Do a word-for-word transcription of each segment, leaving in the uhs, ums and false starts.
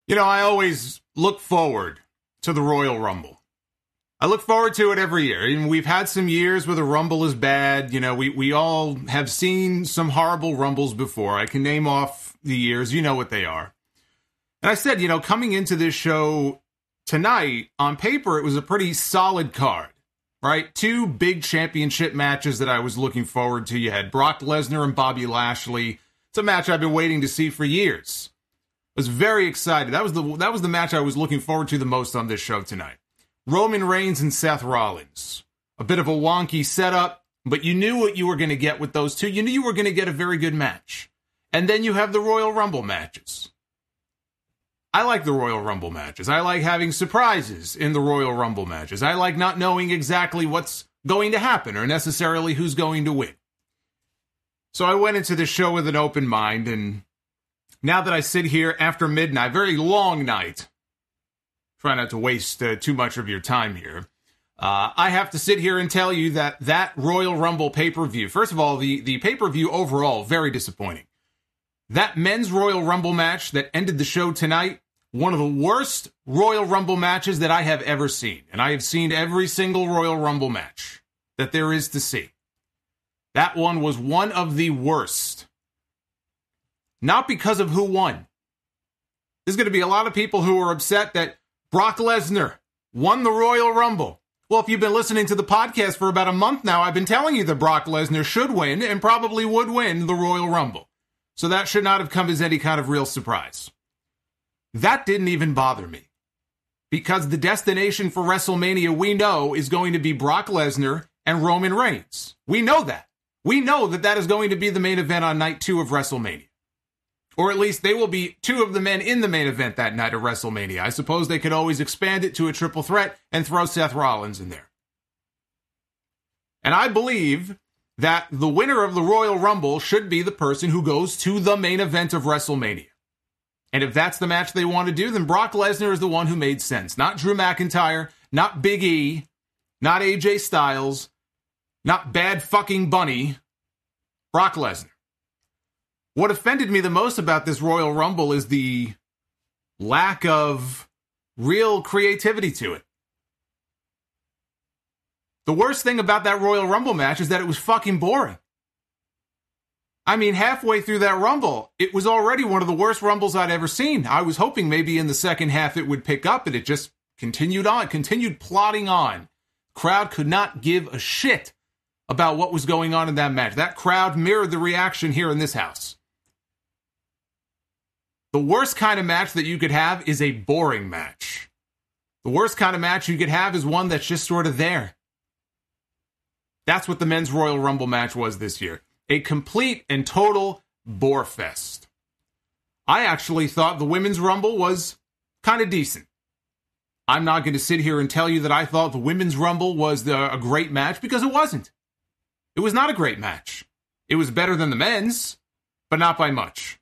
You know, I always look forward to the Royal Rumble. I look forward to it every year. And we've had some years where the Rumble is bad. You know, we, we all have seen some horrible Rumbles before. I can name off the years. You know what they are. And I said, you know, coming into this show tonight, on paper, it was a pretty solid card, right? Two big championship matches that I was looking forward to. You had Brock Lesnar and Bobby Lashley. It's a match I've been waiting to see for years. I was very excited. That was the that was the match I was looking forward to the most on this show tonight. Roman Reigns and Seth Rollins. A bit of a wonky setup, but you knew what you were going to get with those two. You knew you were going to get a very good match. And then you have the Royal Rumble matches. I like the Royal Rumble matches. I like having surprises in the Royal Rumble matches. I like not knowing exactly what's going to happen or necessarily who's going to win. So I went into this show with an open mind, and now that I sit here after midnight, very long night, try not to waste uh, too much of your time here, uh, I have to sit here and tell you that that Royal Rumble pay-per-view, first of all, the, the pay-per-view overall, very disappointing. That men's Royal Rumble match that ended the show tonight, one of the worst Royal Rumble matches that I have ever seen. And I have seen every single Royal Rumble match that there is to see. That one was one of the worst. Not because of who won. There's going to be a lot of people who are upset that Brock Lesnar won the Royal Rumble. Well, if you've been listening to the podcast for about a month now, I've been telling you that Brock Lesnar should win and probably would win the Royal Rumble. So that should not have come as any kind of real surprise. That didn't even bother me. Because the destination for WrestleMania, we know, is going to be Brock Lesnar and Roman Reigns. We know that. We know that that is going to be the main event on night two of WrestleMania. Or at least they will be two of the men in the main event that night of WrestleMania. I suppose they could always expand it to a triple threat and throw Seth Rollins in there. And I believe that the winner of the Royal Rumble should be the person who goes to the main event of WrestleMania. And if that's the match they want to do, then Brock Lesnar is the one who made sense. Not Drew McIntyre, not Big E, not A J Styles, not Bad Fucking Bunny, Brock Lesnar. What offended me the most about this Royal Rumble is the lack of real creativity to it. The worst thing about that Royal Rumble match is that it was fucking boring. I mean, halfway through that Rumble, it was already one of the worst Rumbles I'd ever seen. I was hoping maybe in the second half it would pick up, and it just continued on, continued plodding on. Crowd could not give a shit about what was going on in that match. That crowd mirrored the reaction here in this house. The worst kind of match that you could have is a boring match. The worst kind of match you could have is one that's just sort of there. That's what the men's Royal Rumble match was this year. A complete and total bore fest. I actually thought the women's Rumble was kind of decent. I'm not going to sit here and tell you that I thought the women's Rumble was the, a great match, because it wasn't. It was not a great match. It was better than the men's, but not by much.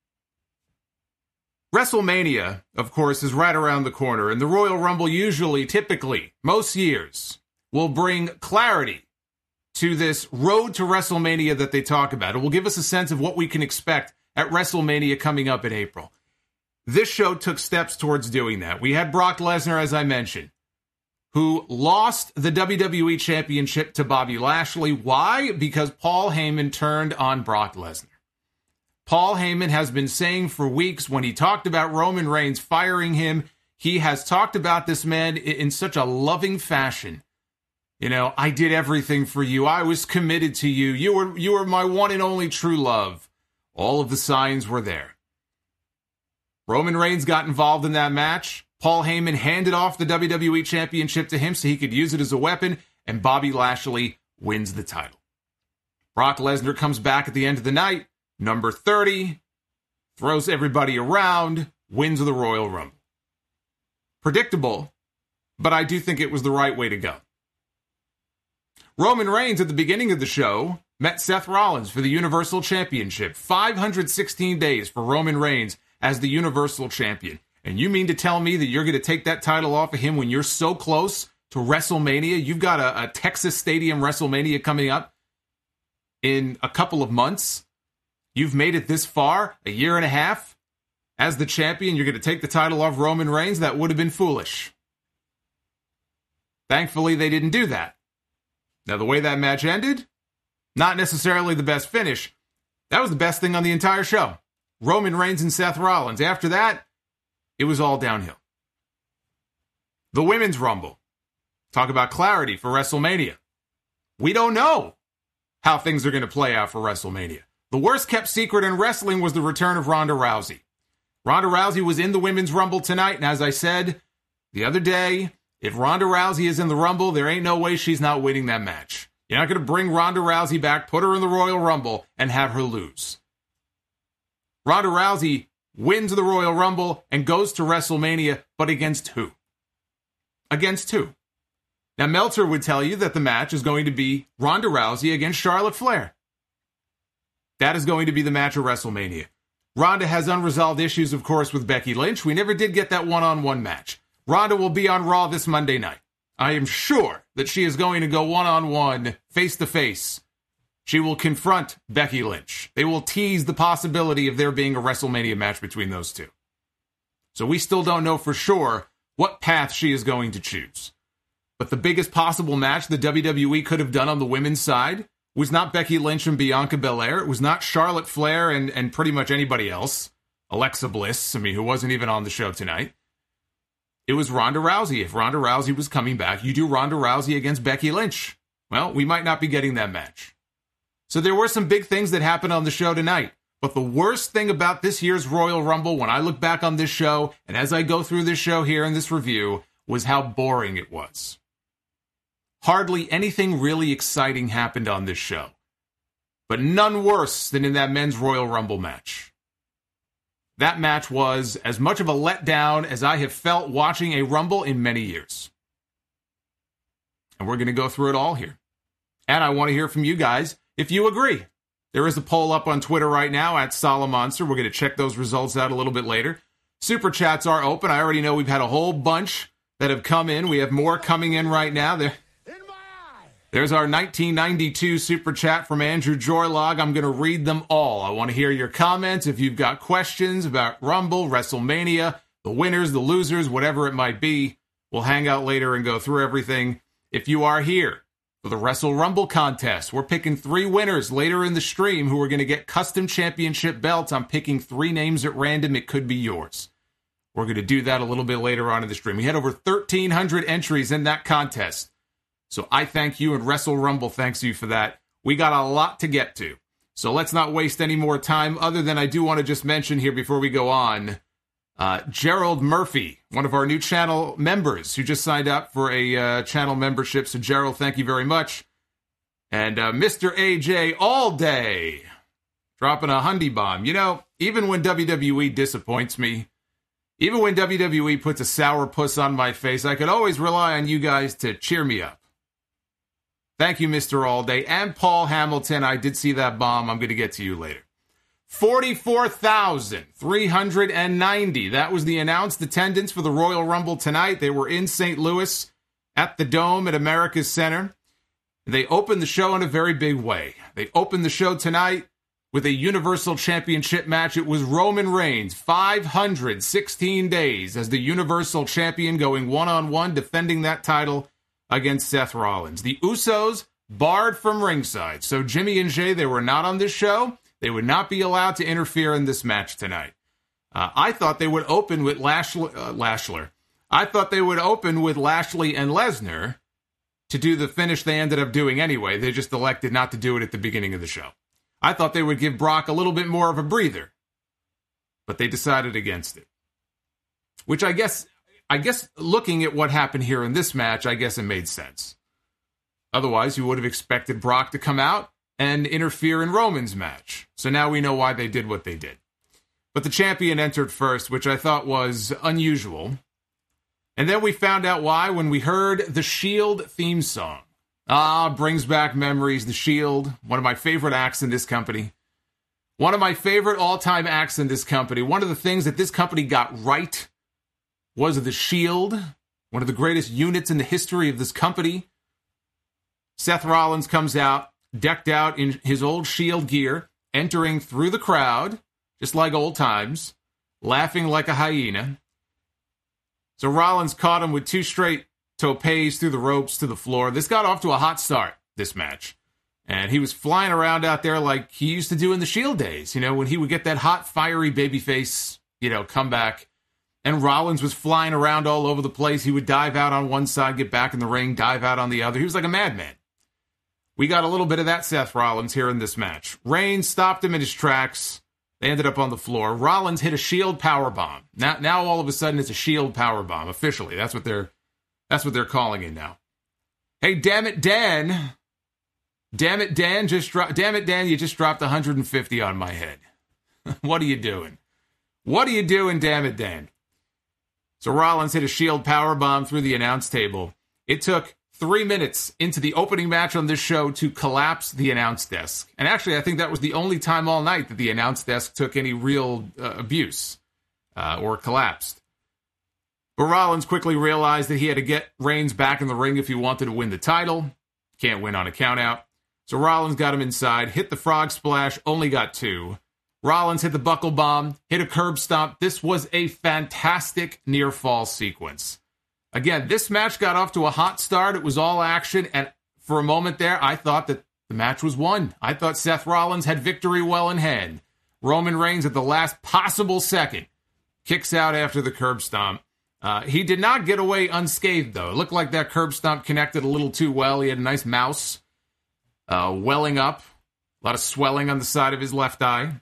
WrestleMania, of course, is right around the corner, and the Royal Rumble usually, typically, most years, will bring clarity to this road to WrestleMania that they talk about. It will give us a sense of what we can expect at WrestleMania coming up in April. This show took steps towards doing that. We had Brock Lesnar, as I mentioned, who lost the W W E Championship to Bobby Lashley. Why? Because Paul Heyman turned on Brock Lesnar. Paul Heyman has been saying for weeks, when he talked about Roman Reigns firing him, he has talked about this man in such a loving fashion. You know, I did everything for you. I was committed to you. You were, you were my one and only true love. All of the signs were there. Roman Reigns got involved in that match. Paul Heyman handed off the W W E Championship to him so he could use it as a weapon, and Bobby Lashley wins the title. Brock Lesnar comes back at the end of the night, number thirty, throws everybody around, wins the Royal Rumble. Predictable, but I do think it was the right way to go. Roman Reigns, at the beginning of the show, met Seth Rollins for the Universal Championship. five hundred sixteen days for Roman Reigns as the Universal Champion. And you mean to tell me that you're going to take that title off of him when you're so close to WrestleMania? You've got a, a Texas Stadium WrestleMania coming up in a couple of months. You've made it this far, a year and a half. as the champion, you're going to take the title off Roman Reigns? That would have been foolish. Thankfully, they didn't do that. Now, the way that match ended, not necessarily the best finish. That was the best thing on the entire show. Roman Reigns and Seth Rollins. After that, it was all downhill. The Women's Rumble. Talk about clarity for WrestleMania. We don't know how things are going to play out for WrestleMania. The worst kept secret in wrestling was the return of Ronda Rousey. Ronda Rousey was in the Women's Rumble tonight, and as I said the other day, if Ronda Rousey is in the Rumble, there ain't no way she's not winning that match. You're not going to bring Ronda Rousey back, put her in the Royal Rumble, and have her lose. Ronda Rousey wins the Royal Rumble and goes to WrestleMania, but against who? Against who? Now, Meltzer would tell you that the match is going to be Ronda Rousey against Charlotte Flair. That is going to be the match at WrestleMania. Ronda has unresolved issues, of course, with Becky Lynch. We never did get that one-on-one match. Ronda will be on Raw this Monday night. I am sure that she is going to go one-on-one, face-to-face. She will confront Becky Lynch. They will tease the possibility of there being a WrestleMania match between those two. So we still don't know for sure what path she is going to choose. But the biggest possible match the W W E could have done on the women's side was not Becky Lynch and Bianca Belair. It was not Charlotte Flair and, and pretty much anybody else. Alexa Bliss, I mean, who wasn't even on the show tonight. It was Ronda Rousey. If Ronda Rousey was coming back, you do Ronda Rousey against Becky Lynch. Well, we might not be getting that match. So there were some big things that happened on the show tonight. But the worst thing about this year's Royal Rumble, when I look back on this show, and as I go through this show here in this review, was how boring it was. Hardly anything really exciting happened on this show. But none worse than in that men's Royal Rumble match. That match was as much of a letdown as I have felt watching a Rumble in many years. And we're going to go through it all here. And I want to hear from you guys if you agree. There is a poll up on Twitter right now at Solomonster. We're going to check those results out a little bit later. Super chats are open. I already know we've had a whole bunch that have come in. We have more coming in right now. There. There's our nineteen ninety-two super chat from Andrew Jorlog. I'm going to read them all. I want to hear your comments. If you've got questions about Rumble, WrestleMania, the winners, the losers, whatever it might be, we'll hang out later and go through everything. If you are here for the Wrestle Rumble contest, we're picking three winners later in the stream who are going to get custom championship belts. I'm picking three names at random. It could be yours. We're going to do that a little bit later on in the stream. We had over thirteen hundred entries in that contest. So I thank you, and Wrestle Rumble thanks you for that. We got a lot to get to. So let's not waste any more time, other than I do want to just mention here before we go on, uh, Gerald Murphy, one of our new channel members who just signed up for a uh, channel membership. So Gerald, thank you very much. And uh, Mister A J All Day, dropping a hundy bomb. You know, even when W W E disappoints me, even when W W E puts a sour puss on my face, I could always rely on you guys to cheer me up. Thank you, Mister Allday. And Paul Hamilton, I did see that bomb. I'm going to get to you later. forty-four thousand three hundred ninety. That was the announced attendance for the Royal Rumble tonight. They were in Saint Louis at the Dome at America's Center. They opened the show in a very big way. They opened the show tonight with a Universal Championship match. It was Roman Reigns, five hundred sixteen days as the Universal Champion, going one-on-one, defending that title against Seth Rollins. The Usos barred from ringside. So Jimmy and Jay, they were not on this show. They would not be allowed to interfere in this match tonight. Uh, I thought they would open with Lashley, uh, Lashler. I thought they would open with Lashley and Lesnar to do the finish they ended up doing anyway. They just elected not to do it at the beginning of the show. I thought they would give Brock a little bit more of a breather, but they decided against it. Which I guess... I guess looking at what happened here in this match, I guess it made sense. Otherwise, you would have expected Brock to come out and interfere in Roman's match. So now we know why they did what they did. But the champion entered first, which I thought was unusual. And then we found out why when we heard the Shield theme song. Ah, brings back memories. The Shield, one of my favorite acts in this company. One of my favorite all-time acts in this company. One of the things that this company got right was the Shield, one of the greatest units in the history of this company. Seth Rollins comes out, decked out in his old Shield gear, entering through the crowd, just like old times. laughing like a hyena. So Rollins caught him with two straight topes through the ropes to the floor. This got off to a hot start, this match. And he was flying around out there like he used to do in the Shield days, you know, when he would get that hot, fiery babyface, you know, comeback. And Rollins was flying around all over the place. He would dive out on one side, get back in the ring, dive out on the other. He was like a madman. We got a little bit of that Seth Rollins here in this match. Reigns stopped him in his tracks. They ended up on the floor. Rollins hit a Shield powerbomb. Now, now all of a sudden it's a Shield powerbomb. Officially, that's what they're, that's what they're calling it now. Hey, damn it, Dan! Damn it, Dan! Just dro- damn it, Dan! You just dropped one hundred fifty on my head. What are you doing? What are you doing, damn it, Dan? So Rollins hit a Shield powerbomb through the announce table. It took three minutes into the opening match on this show to collapse the announce desk. And actually, I think that was the only time all night that the announce desk took any real uh, abuse uh, or collapsed. But Rollins quickly realized that he had to get Reigns back in the ring if he wanted to win the title. Can't win on a countout. So Rollins got him inside, hit the frog splash, only got two. Rollins hit the buckle bomb, hit a curb stomp. This was a fantastic near fall sequence. Again, this match got off to a hot start. It was all action, and for a moment there, I thought that the match was won. I thought Seth Rollins had victory well in hand. Roman Reigns at the last possible second kicks out after the curb stomp. Uh, he did not get away unscathed, though. It looked like that curb stomp connected a little too well. He had a nice mouse uh, welling up, a lot of swelling on the side of his left eye.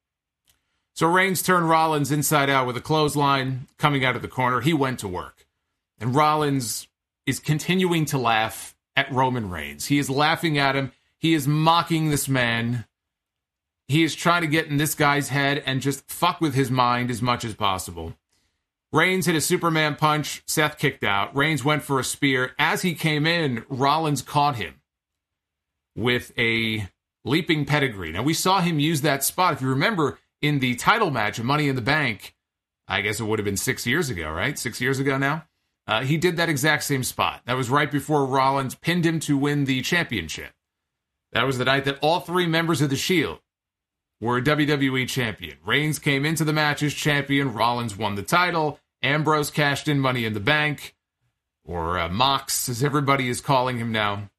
So Reigns turned Rollins inside out with a clothesline coming out of the corner. He went to work. And Rollins is continuing to laugh at Roman Reigns. He is laughing at him. He is mocking this man. He is trying to get in this guy's head and just fuck with his mind as much as possible. Reigns hit a Superman punch. Seth kicked out. Reigns went for a spear. As he came in, Rollins caught him with a leaping pedigree. Now, we saw him use that spot. If you remember, in the title match of Money in the Bank, I guess it would have been six years ago, right? Six years ago now. Uh, he did that exact same spot. That was right before Rollins pinned him to win the championship. That was the night that all three members of the Shield were W W E champion. Reigns came into the match as champion. Rollins won the title. Ambrose cashed in Money in the Bank, or uh, Mox, as everybody is calling him now.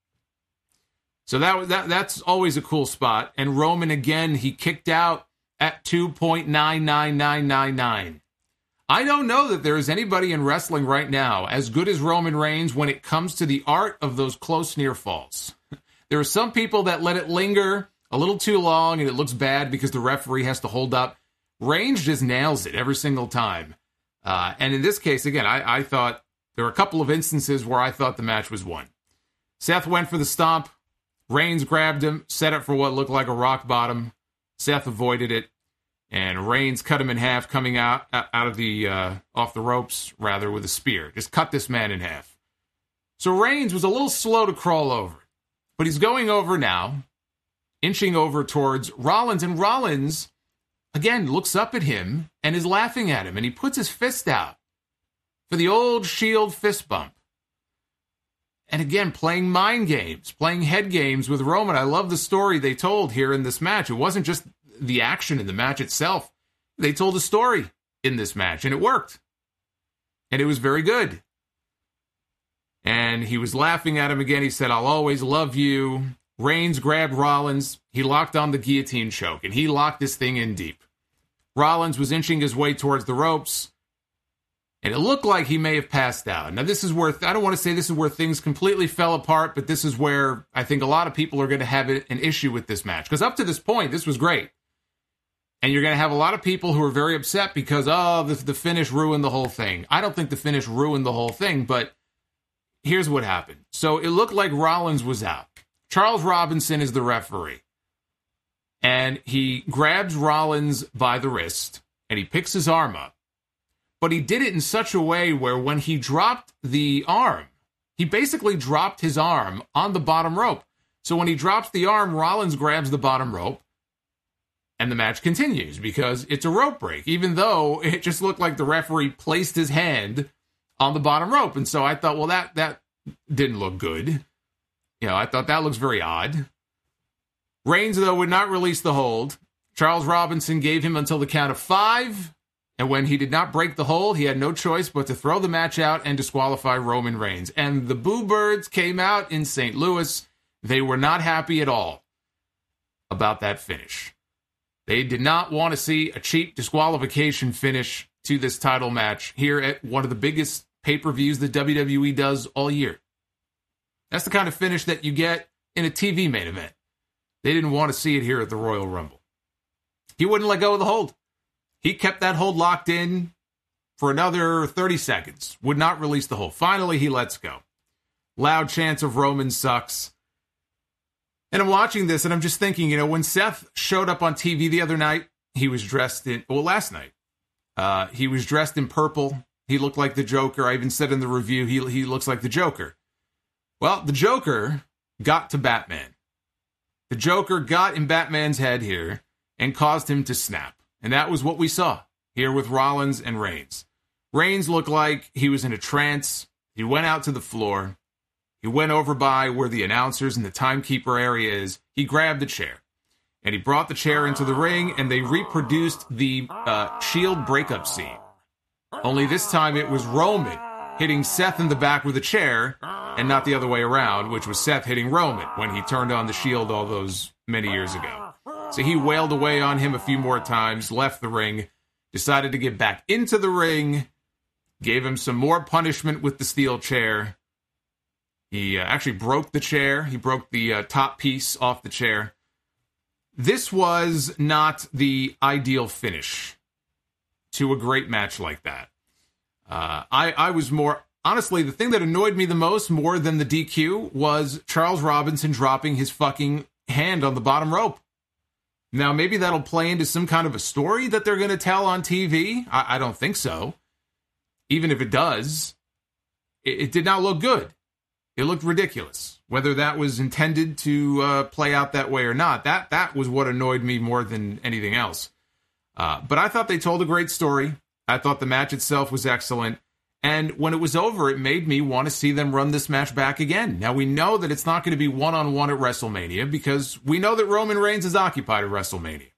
So that that that's always a cool spot. And Roman, again, he kicked out at two point nine nine nine nine nine. I don't know that there is anybody in wrestling right now as good as Roman Reigns when it comes to the art of those close near falls. There are some people that let it linger a little too long and it looks bad because the referee has to hold up. Reigns just nails it every single time. Uh, and in this case, again, I, I thought there were a couple of instances where I thought the match was won. Seth went for the stomp. Reigns grabbed him, set it for what looked like a rock bottom. Seth avoided it. And Reigns cut him in half, coming out out of the uh, off the ropes, rather, with a spear. Just cut this man in half. So Reigns was a little slow to crawl over, but he's going over now, inching over towards Rollins, and Rollins again looks up at him and is laughing at him, and he puts his fist out for the old Shield fist bump. And again, playing mind games, playing head games with Roman. I love the story they told here in this match. It wasn't just the action in the match itself. They told a story in this match, and it worked. And it was very good. And he was laughing at him again. He said, "I'll always love you." Reigns grabbed Rollins. He locked on the guillotine choke, and he locked this thing in deep. Rollins was inching his way towards the ropes, and it looked like he may have passed out. Now, this is where, I don't want to say this is where things completely fell apart, but this is where I think a lot of people are going to have an issue with this match. Because up to this point, this was great. And you're going to have a lot of people who are very upset because, oh, the, the finish ruined the whole thing. I don't think the finish ruined the whole thing, but here's what happened. So it looked like Rollins was out. Charles Robinson is the referee. And he grabs Rollins by the wrist, and he picks his arm up. But he did it in such a way where when he dropped the arm, he basically dropped his arm on the bottom rope. So when he drops the arm, Rollins grabs the bottom rope, and the match continues because it's a rope break, even though it just looked like the referee placed his hand on the bottom rope. And so I thought, well, that that didn't look good. You know, I thought that looks very odd. Reigns, though, would not release the hold. Charles Robinson gave him until the count of five, And when he did not break the hold, he had no choice but to throw the match out and disqualify Roman Reigns. And the Boo Birds came out in Saint Louis. They were not happy at all about that finish. They did not want to see a cheap disqualification finish to this title match here at one of the biggest pay-per-views that W W E does all year. That's the kind of finish that you get in a T V main event. They didn't want to see it here at the Royal Rumble. He wouldn't let go of the hold. He kept that hold locked in for another thirty seconds. Would not release the hold. Finally, he lets go. Loud chants of Roman sucks. And I'm watching this, and I'm just thinking, you know, when Seth showed up on T V the other night, he was dressed in, well, last night, uh, he was dressed in purple. He looked like the Joker. I even said in the review, he, he looks like the Joker. Well, the Joker got to Batman. The Joker got in Batman's head here and caused him to snap. And that was what we saw here with Rollins and Reigns. Reigns looked like he was in a trance. He went out to the floor. He went over by where the announcers and the timekeeper area is. He grabbed the chair. And he brought the chair into the ring, and they reproduced the uh, Shield breakup scene. Only this time it was Roman hitting Seth in the back with a chair, and not the other way around, which was Seth hitting Roman when he turned on the Shield all those many years ago. So he wailed away on him a few more times, left the ring, decided to get back into the ring, gave him some more punishment with the steel chair. He uh, actually broke the chair. He broke the uh, top piece off the chair. This was not the ideal finish to a great match like that. Uh, I, I was more... Honestly, the thing that annoyed me the most, more than the D Q, was Charles Robinson dropping his fucking hand on the bottom rope. Now, maybe that'll play into some kind of a story that they're going to tell on T V. I, I don't think so. Even if it does, it, it did not look good. It looked ridiculous. Whether that was intended to uh, play out that way or not, that that was what annoyed me more than anything else. Uh, but I thought they told a great story. I thought the match itself was excellent. And when it was over, it made me want to see them run this match back again. Now, we know that it's not going to be one-on-one at WrestleMania because we know that Roman Reigns is occupied at WrestleMania.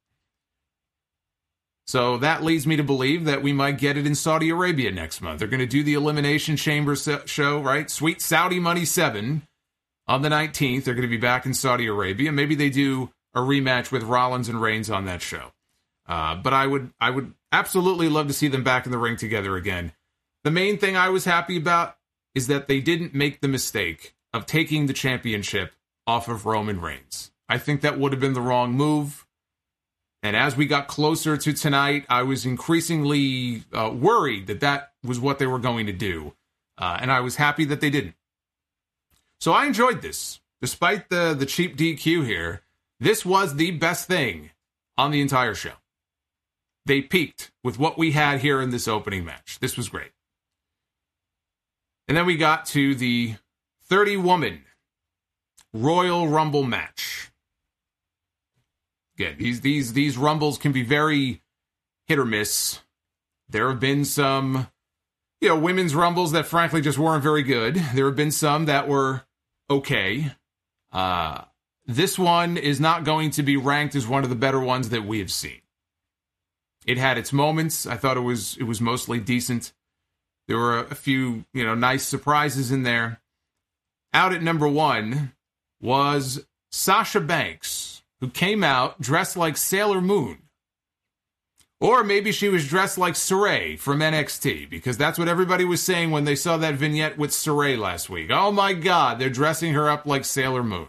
So that leads me to believe that we might get it in Saudi Arabia next month. They're going to do the Elimination Chamber show, right? Sweet Saudi Money seven on the nineteenth. They're going to be back in Saudi Arabia. Maybe they do a rematch with Rollins and Reigns on that show. Uh, but I would, I would absolutely love to see them back in the ring together again. The main thing I was happy about is that they didn't make the mistake of taking the championship off of Roman Reigns. I think that would have been the wrong move. And as we got closer to tonight, I was increasingly uh, worried that that was what they were going to do. Uh, and I was happy that they didn't. So I enjoyed this. Despite the, the cheap D Q here, this was the best thing on the entire show. They peaked with what we had here in this opening match. This was great. And then we got to the thirty-woman Royal Rumble match. Again, these these these Rumbles can be very hit or miss. There have been some, you know, women's Rumbles that frankly just weren't very good. There have been some that were okay. Uh, this one is not going to be ranked as one of the better ones that we have seen. It had its moments. I thought it was it was mostly decent. There were a few, you know, nice surprises in there. Out at number one was Sasha Banks, who came out dressed like Sailor Moon. Or maybe she was dressed like Sarray from N X T, because that's what everybody was saying when they saw that vignette with Sarray last week. Oh my God, they're dressing her up like Sailor Moon.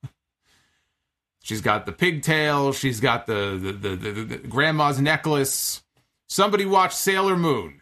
She's got the pigtail. She's got the, the, the, the, the grandma's necklace. Somebody watched Sailor Moon.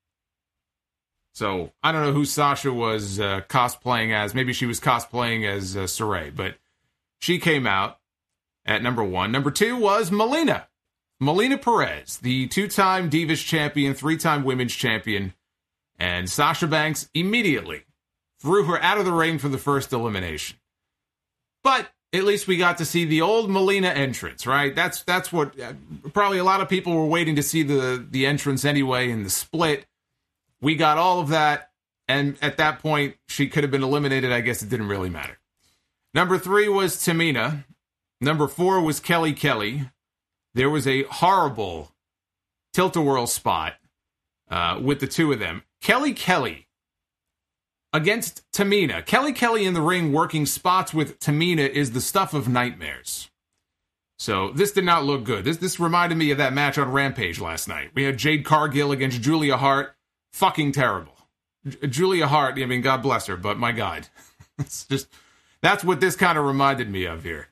So I don't know who Sasha was uh, cosplaying as. Maybe she was cosplaying as uh, Sarray, but she came out at number one. Number two was Melina. Melina Perez, the two-time Divas champion, three-time women's champion. And Sasha Banks immediately threw her out of the ring for the first elimination. But at least we got to see the old Melina entrance, right? That's that's what uh, probably a lot of people were waiting to see the, the entrance anyway in the split. We got all of that, and at that point, she could have been eliminated. I guess it didn't really matter. Number three was Tamina. Number four was Kelly Kelly. There was a horrible tilt-a-whirl spot uh, with the two of them. Kelly Kelly against Tamina. Kelly Kelly in the ring working spots with Tamina is the stuff of nightmares. So this did not look good. This this reminded me of that match on Rampage last night. We had Jade Cargill against Julia Hart. Fucking terrible. J- Julia Hart, I mean, God bless her, but my God. It's just, that's what this kind of reminded me of here.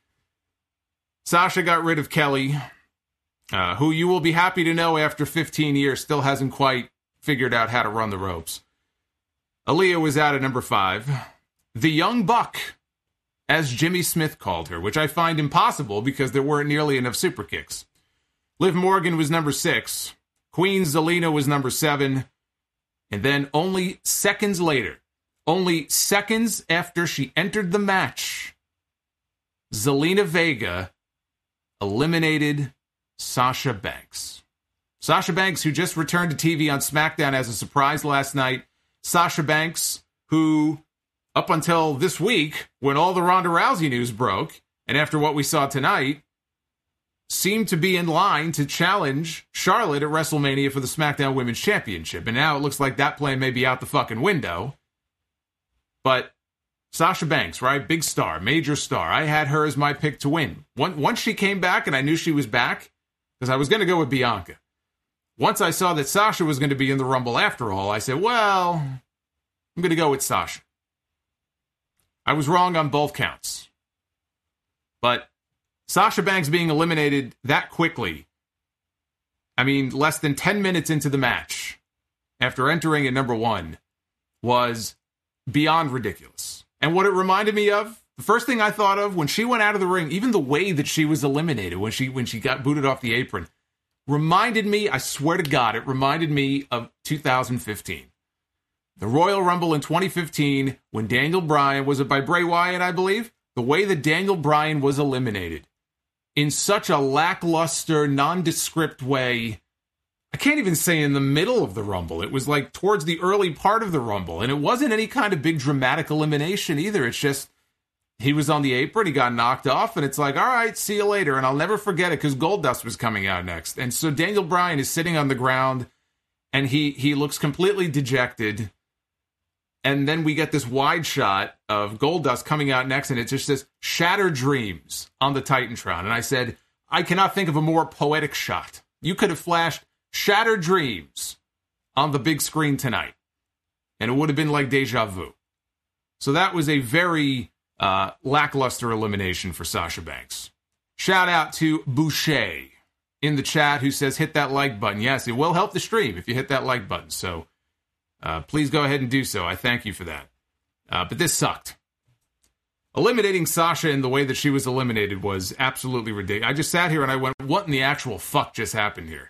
Sasha got rid of Kelly, uh, who you will be happy to know after fifteen years still hasn't quite figured out how to run the ropes. Aaliyah was out at number five. The Young Buck, as Jimmy Smith called her, which I find impossible because there weren't nearly enough super kicks. Liv Morgan was number six. Queen Zelina was number seven. And then only seconds later, only seconds after she entered the match, Zelina Vega eliminated Sasha Banks. Sasha Banks, who just returned to T V on SmackDown as a surprise last night. Sasha Banks, who, up until this week, when all the Ronda Rousey news broke, and after what we saw tonight, seemed to be in line to challenge Charlotte at WrestleMania for the SmackDown Women's Championship. And now it looks like that plan may be out the fucking window. But Sasha Banks, right? Big star, major star. I had her as my pick to win. Once she came back and I knew she was back, because I was going to go with Bianca. Once I saw that Sasha was going to be in the Rumble after all, I said, well, I'm going to go with Sasha. I was wrong on both counts. But Sasha Banks being eliminated that quickly, I mean, less than ten minutes into the match, after entering at number one, was beyond ridiculous. And what it reminded me of, the first thing I thought of when she went out of the ring, even the way that she was eliminated, when she when she got booted off the apron, reminded me, I swear to God, it reminded me of two thousand fifteen. The Royal Rumble in twenty fifteen, when Daniel Bryan, was it by Bray Wyatt, I believe? The way that Daniel Bryan was eliminated in such a lackluster, nondescript way. I can't even say in the middle of the Rumble. It was like towards the early part of the Rumble. And it wasn't any kind of big dramatic elimination either. It's just, he was on the apron, he got knocked off, and it's like, all right, see you later. And I'll never forget it because Goldust was coming out next. And so Daniel Bryan is sitting on the ground, and he he looks completely dejected. And then we get this wide shot of Goldust coming out next, and it just says, Shattered Dreams on the Titantron. And I said, I cannot think of a more poetic shot. You could have flashed Shattered Dreams on the big screen tonight, and it would have been like deja vu. So that was a very uh, lackluster elimination for Sasha Banks. Shout out to Boucher in the chat who says, hit that like button. Yes, it will help the stream if you hit that like button. So uh, please go ahead and do so. I thank you for that. Uh, but this sucked. Eliminating Sasha in the way that she was eliminated was absolutely ridiculous. I just sat here and I went, what in the actual fuck just happened here?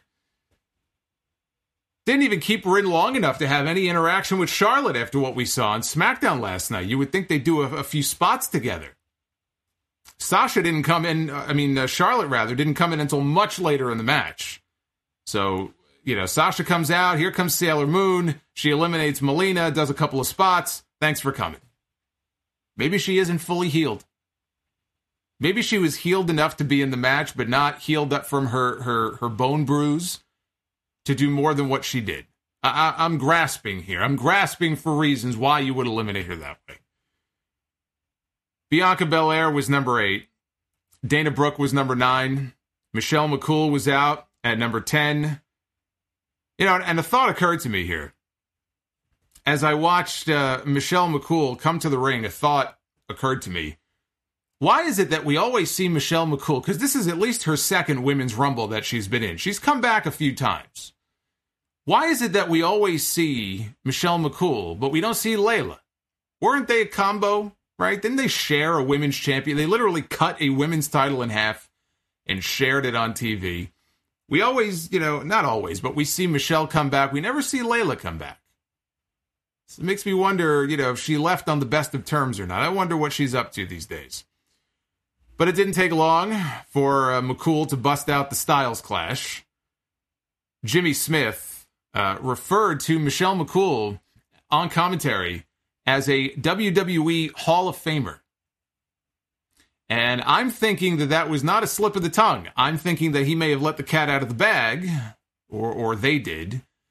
Didn't even keep her in long enough to have any interaction with Charlotte after what we saw on SmackDown last night. You would think they'd do a, a few spots together. Sasha didn't come in, I mean, uh, Charlotte rather, didn't come in until much later in the match. So, you know, Sasha comes out, here comes Sailor Moon, she eliminates Melina, does a couple of spots, thanks for coming. Maybe she isn't fully healed. Maybe she was healed enough to be in the match, but not healed up from her, her, her bone bruise to do more than what she did. I, I, I'm grasping here. I'm grasping for reasons why you would eliminate her that way. Bianca Belair was number eight. Dana Brooke was number nine. Michelle McCool was out at number ten. You know, and a thought occurred to me here. As I watched uh, Michelle McCool come to the ring, a thought occurred to me. Why is it that we always see Michelle McCool, because this is at least her second Women's Rumble that she's been in. She's come back a few times. Why is it that we always see Michelle McCool, but we don't see Layla? Weren't they a combo, right? Didn't they share a women's champion? They literally cut a women's title in half and shared it on T V. We always, you know, not always, but we see Michelle come back. We never see Layla come back. So it makes me wonder, you know, if she left on the best of terms or not. I wonder what she's up to these days. But it didn't take long for uh, McCool to bust out the Styles Clash. Jimmy Smith uh, referred to Michelle McCool on commentary as a W W E Hall of Famer. And I'm thinking that that was not a slip of the tongue. I'm thinking that he may have let the cat out of the bag, or or they did,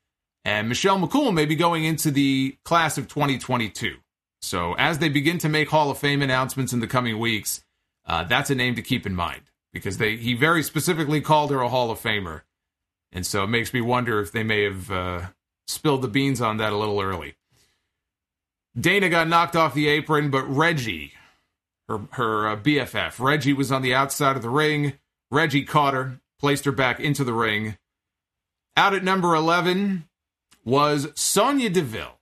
And Michelle McCool may be going into the class of twenty twenty-two. So as they begin to make Hall of Fame announcements in the coming weeks, uh, that's a name to keep in mind. Because they he very specifically called her a Hall of Famer. And so it makes me wonder if they may have uh, spilled the beans on that a little early. Dana got knocked off the apron, but Reggie, her, her uh, B F F, Reggie was on the outside of the ring. Reggie caught her, placed her back into the ring. Out at number eleven was Sonya Deville.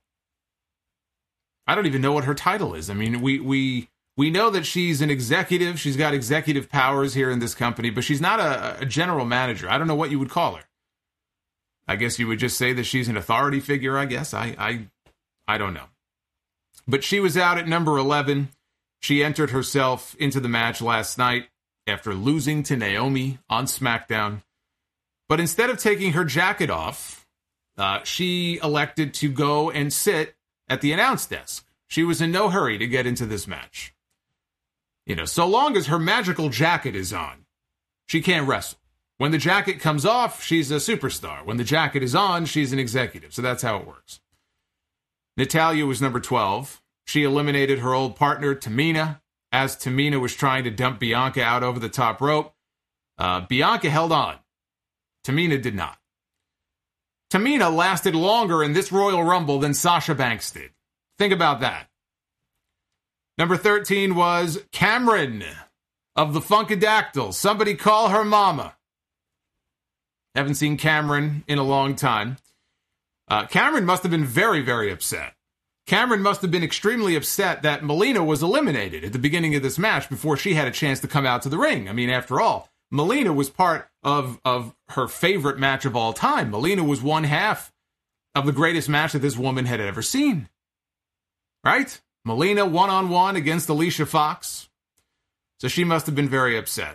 I don't even know what her title is. I mean, we we we know that she's an executive. She's got executive powers here in this company, but she's not a, a general manager. I don't know what you would call her. I guess you would just say that she's an authority figure, I guess. I I, I don't know. But she was out at number eleven. She entered herself into the match last night after losing to Naomi on SmackDown. But instead of taking her jacket off, uh, she elected to go and sit at the announce desk. She was in no hurry to get into this match. You know, so long as her magical jacket is on, she can't wrestle. When the jacket comes off, she's a superstar. When the jacket is on, she's an executive. So that's how it works. Natalya was number twelve. She eliminated her old partner, Tamina, as Tamina was trying to dump Bianca out over the top rope. Uh, Bianca held on. Tamina did not. Tamina lasted longer in this Royal Rumble than Sasha Banks did. Think about that. Number thirteen was Cameron of the Funkadactyl. Somebody call her mama. Haven't seen Cameron in a long time. Uh, Cameron must have been very, very upset. Cameron must have been extremely upset that Melina was eliminated at the beginning of this match before she had a chance to come out to the ring. I mean, after all, Melina was part of, of her favorite match of all time. Melina was one half of the greatest match that this woman had ever seen. Right? Melina one-on-one against Alicia Fox. So she must have been very upset.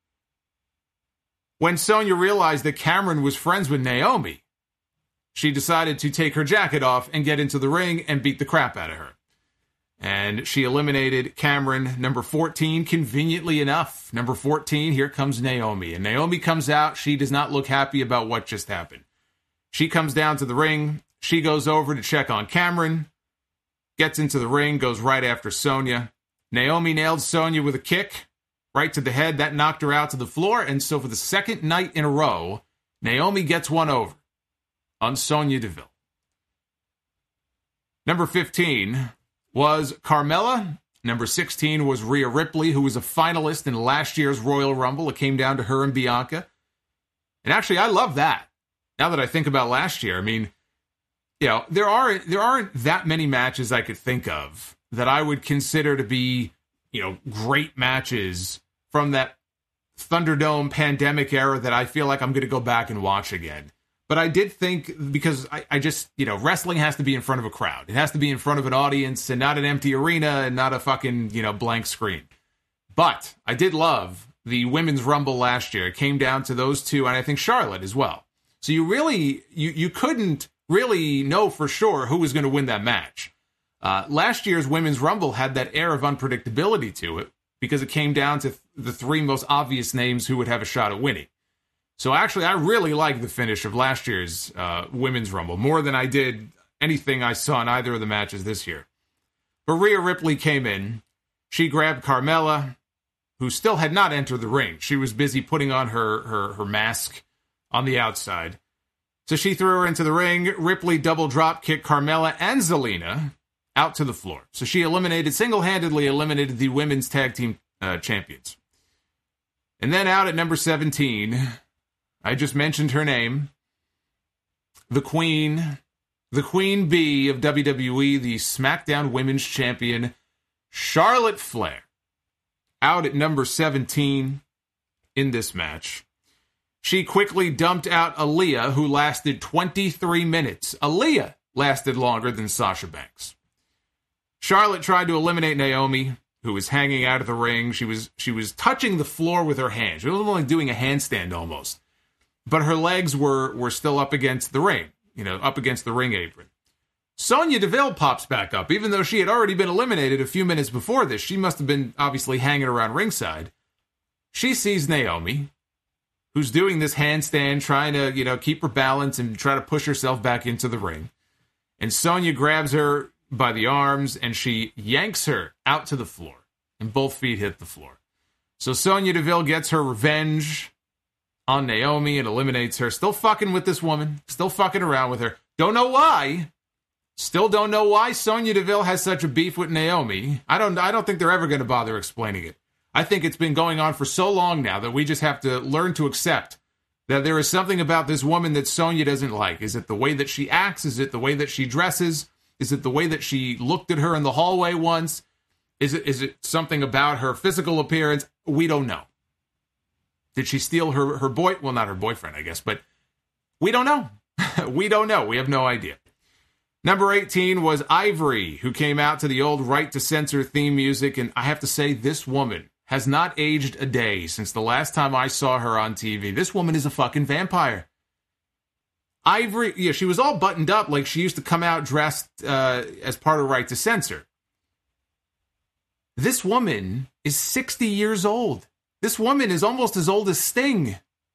When Sonya realized that Cameron was friends with Naomi, she decided to take her jacket off and get into the ring and beat the crap out of her. And she eliminated Cameron, number fourteen, conveniently enough. Number fourteen, here comes Naomi. And Naomi comes out. She does not look happy about what just happened. She comes down to the ring. She goes over to check on Cameron. Gets into the ring, goes right after Sonya. Naomi nailed Sonya with a kick right to the head. That knocked her out to the floor. And so for the second night in a row, Naomi gets one over on Sonya Deville. Number fifteen was Carmella. Number sixteen was Rhea Ripley, who was a finalist in last year's Royal Rumble. It came down to her and Bianca. And actually, I love that. Now that I think about last year, I mean, you know, there are there aren't that many matches I could think of that I would consider to be, you know, great matches from that Thunderdome pandemic era that I feel like I'm going to go back and watch again. But I did think, because I, I just, you know, wrestling has to be in front of a crowd. It has to be in front of an audience and not an empty arena and not a fucking, you know, blank screen. But I did love the Women's Rumble last year. It came down to those two, and I think Charlotte as well. So you really, you, you couldn't really know for sure who was going to win that match. Uh, last year's Women's Rumble had that air of unpredictability to it because it came down to th- the three most obvious names who would have a shot at winning. So actually, I really like the finish of last year's uh, Women's Rumble more than I did anything I saw in either of the matches this year. But Rhea Ripley came in. She grabbed Carmella, who still had not entered the ring. She was busy putting on her, her, her mask on the outside. So she threw her into the ring. Ripley double drop kicked Carmella and Zelina out to the floor. So she eliminated, single-handedly eliminated the women's tag team uh, champions. And then out at number seventeen, I just mentioned her name, the Queen, the Queen Bee of W W E, the SmackDown Women's Champion, Charlotte Flair, out at number seventeen in this match. She quickly dumped out Aaliyah, who lasted twenty-three minutes. Aaliyah lasted longer than Sasha Banks. Charlotte tried to eliminate Naomi, who was hanging out of the ring. She was she was touching the floor with her hands. She was only doing a handstand almost. But her legs were, were still up against the ring, you know, up against the ring apron. Sonya Deville pops back up, even though she had already been eliminated a few minutes before this. She must have been obviously hanging around ringside. She sees Naomi. who's doing this handstand, trying to, you know, keep her balance and try to push herself back into the ring. And Sonya grabs her by the arms and she yanks her out to the floor. And both feet hit the floor. So Sonya Deville gets her revenge on Naomi and eliminates her. Still fucking with this woman. Still fucking around with her. Don't know why. Still don't know why Sonya Deville has such a beef with Naomi. I don't I don't think they're ever going to bother explaining it. I think it's been going on for so long now that we just have to learn to accept that there is something about this woman that Sonya doesn't like. Is it the way that she acts? Is it the way that she dresses? Is it the way that she looked at her in the hallway once? Is it is it something about her physical appearance? We don't know. Did she steal her, her boy? Well, not her boyfriend, I guess, but we don't know. We don't know. We have no idea. Number eighteen was Ivory, who came out to the old Right to Censor theme music, and I have to say, this woman has not aged a day since the last time I saw her on T V. This woman is a fucking vampire. Ivory, yeah, she was all buttoned up like she used to come out dressed uh, as part of Right to Censor. This woman is sixty years old. This woman is almost as old as Sting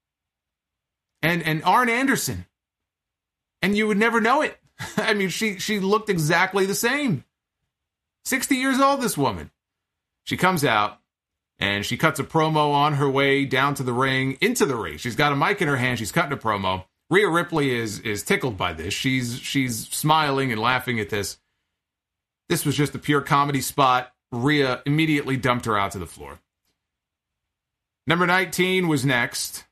and and Arn Anderson. And you would never know it. I mean, she, she looked exactly the same. sixty years old, this woman. She comes out, and she cuts a promo on her way down to the ring, into the ring. She's got a mic in her hand. She's cutting a promo. Rhea Ripley is is tickled by this. She's she's smiling and laughing at this. This was just a pure comedy spot. Rhea immediately dumped her out to the floor. Number nineteen was next.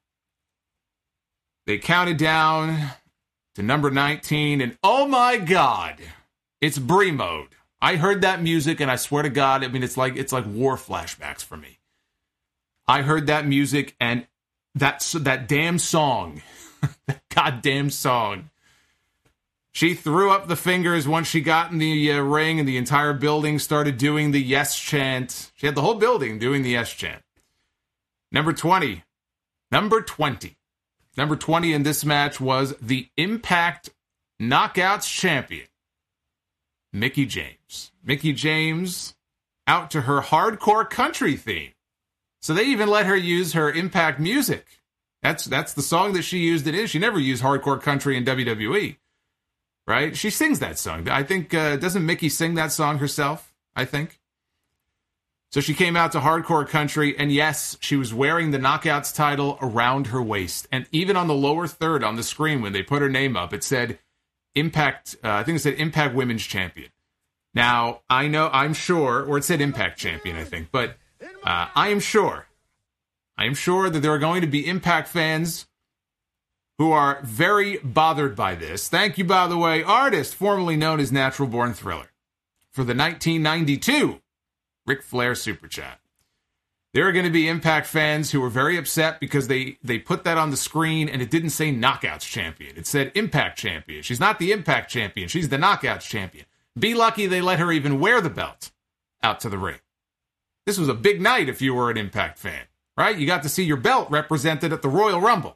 They counted down to number nineteen, and oh my God, it's Brie mode. I heard that music, and I swear to God, I mean, it's like it's like war flashbacks for me. I heard that music, and that, that damn song, that goddamn song. She threw up the fingers once she got in the uh, ring, and the entire building started doing the yes chant. She had the whole building doing the yes chant. Number twenty. Number twenty. Number twenty in this match was the Impact Knockouts champion, Mickie James. Mickie James out to her hardcore country theme. So they even let her use her Impact music. That's that's the song that she used it in. She never used hardcore country in W W E. Right? She sings that song. I think, uh, doesn't Mickie sing that song herself? I think. So she came out to hardcore country, and yes, she was wearing the Knockouts title around her waist. And even on the lower third on the screen, when they put her name up, it said Impact, uh, I think it said Impact Women's Champion. Now, I know, I'm sure, or it said Impact Champion, I think, but uh, I am sure, I am sure that there are going to be Impact fans who are very bothered by this. Thank you, by the way, artist formerly known as Natural Born Thriller, for the nineteen ninety-two Ric Flair Super Chat. There are going to be Impact fans who are very upset because they, they put that on the screen and it didn't say Knockouts Champion. It said Impact Champion. She's not the Impact Champion. She's the Knockouts Champion. Be lucky they let her even wear the belt out to the ring. This was a big night if you were an Impact fan, right? You got to see your belt represented at the Royal Rumble.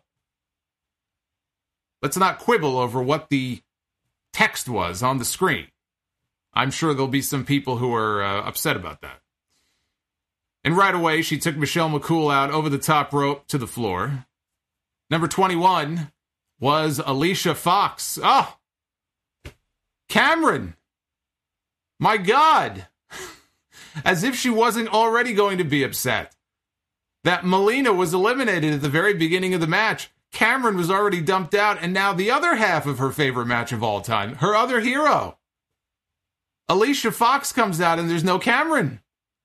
Let's not quibble over what the text was on the screen. I'm sure there'll be some people who are uh, upset about that. And right away, she took Michelle McCool out over the top rope to the floor. Number twenty-one was Alicia Fox. Oh, Cameron. My God. As if she wasn't already going to be upset that Melina was eliminated at the very beginning of the match. Cameron was already dumped out, and now the other half of her favorite match of all time, her other hero, Alicia Fox, comes out, and there's no Cameron.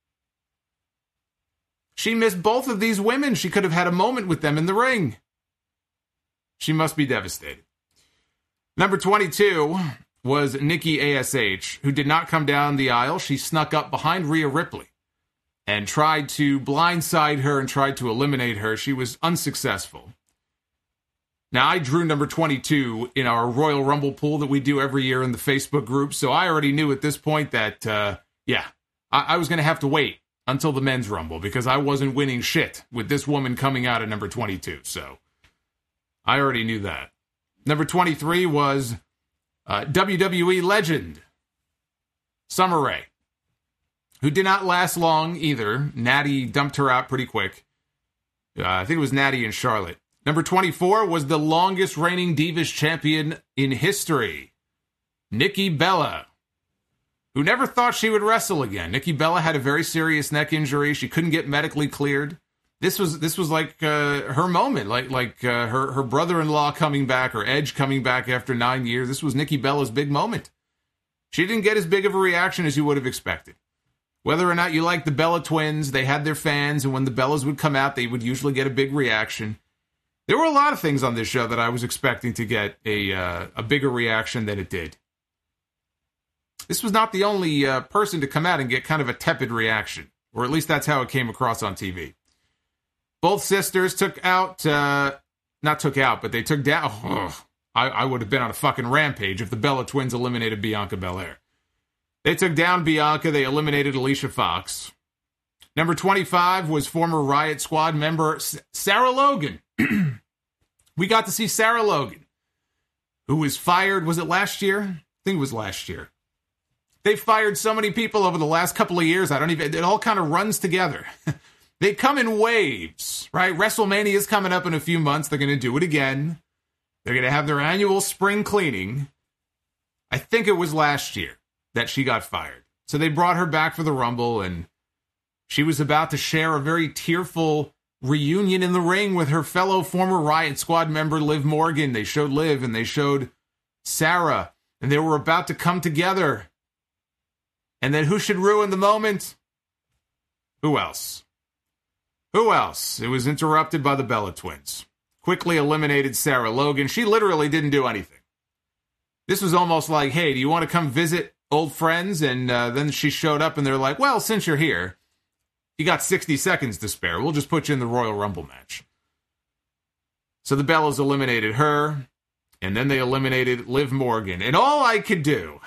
She missed both of these women. She could have had a moment with them in the ring. She must be devastated. Number twenty-two was Nikki A S H, who did not come down the aisle. She snuck up behind Rhea Ripley and tried to blindside her and tried to eliminate her. She was unsuccessful. Now, I drew number twenty-two in our Royal Rumble pool that we do every year in the Facebook group, so I already knew at this point that, uh, yeah, I, I was going to have to wait until the men's Rumble because I wasn't winning shit with this woman coming out at number twenty-two, so I already knew that. Number twenty-three was uh, W W E legend Summer Rae, who did not last long either. Natty dumped her out pretty quick. Uh, I think it was Natty and Charlotte. Number twenty-four was the longest reigning Divas champion in history, Nikki Bella, who never thought she would wrestle again. Nikki Bella had a very serious neck injury. She couldn't get medically cleared. This was this was like uh, her moment, like like uh, her, her brother-in-law coming back, or Edge coming back after nine years. This was Nikki Bella's big moment. She didn't get as big of a reaction as you would have expected. Whether or not you like the Bella twins, they had their fans, and when the Bellas would come out, they would usually get a big reaction. There were a lot of things on this show that I was expecting to get a uh, a bigger reaction than it did. This was not the only uh, person to come out and get kind of a tepid reaction, or at least that's how it came across on T V. Both sisters took out, uh, not took out, but they took down. Oh, I, I would have been on a fucking rampage if the Bella twins eliminated Bianca Belair. They took down Bianca. They eliminated Alicia Fox. Number twenty-five was former Riot Squad member Sarah Logan. We got to see Sarah Logan, who was fired, was it last year? I think it was last year. They fired so many people over the last couple of years, I don't even, it all kind of runs together. They come in waves, right? WrestleMania is coming up in a few months. They're going to do it again. They're going to have their annual spring cleaning. I think it was last year that she got fired. So they brought her back for the Rumble, and she was about to share a very tearful reunion in the ring with her fellow former Riot Squad member, Liv Morgan. They showed Liv, and they showed Sarah, and they were about to come together. And then who should ruin the moment? Who else? Who else? It was interrupted by the Bella twins. Quickly eliminated Sarah Logan. She literally didn't do anything. This was almost like, hey, do you want to come visit old friends? And uh, then she showed up and they're like, well, since you're here, you got sixty seconds to spare. We'll just put you in the Royal Rumble match. So the Bellas eliminated her, and then they eliminated Liv Morgan. And all I could do...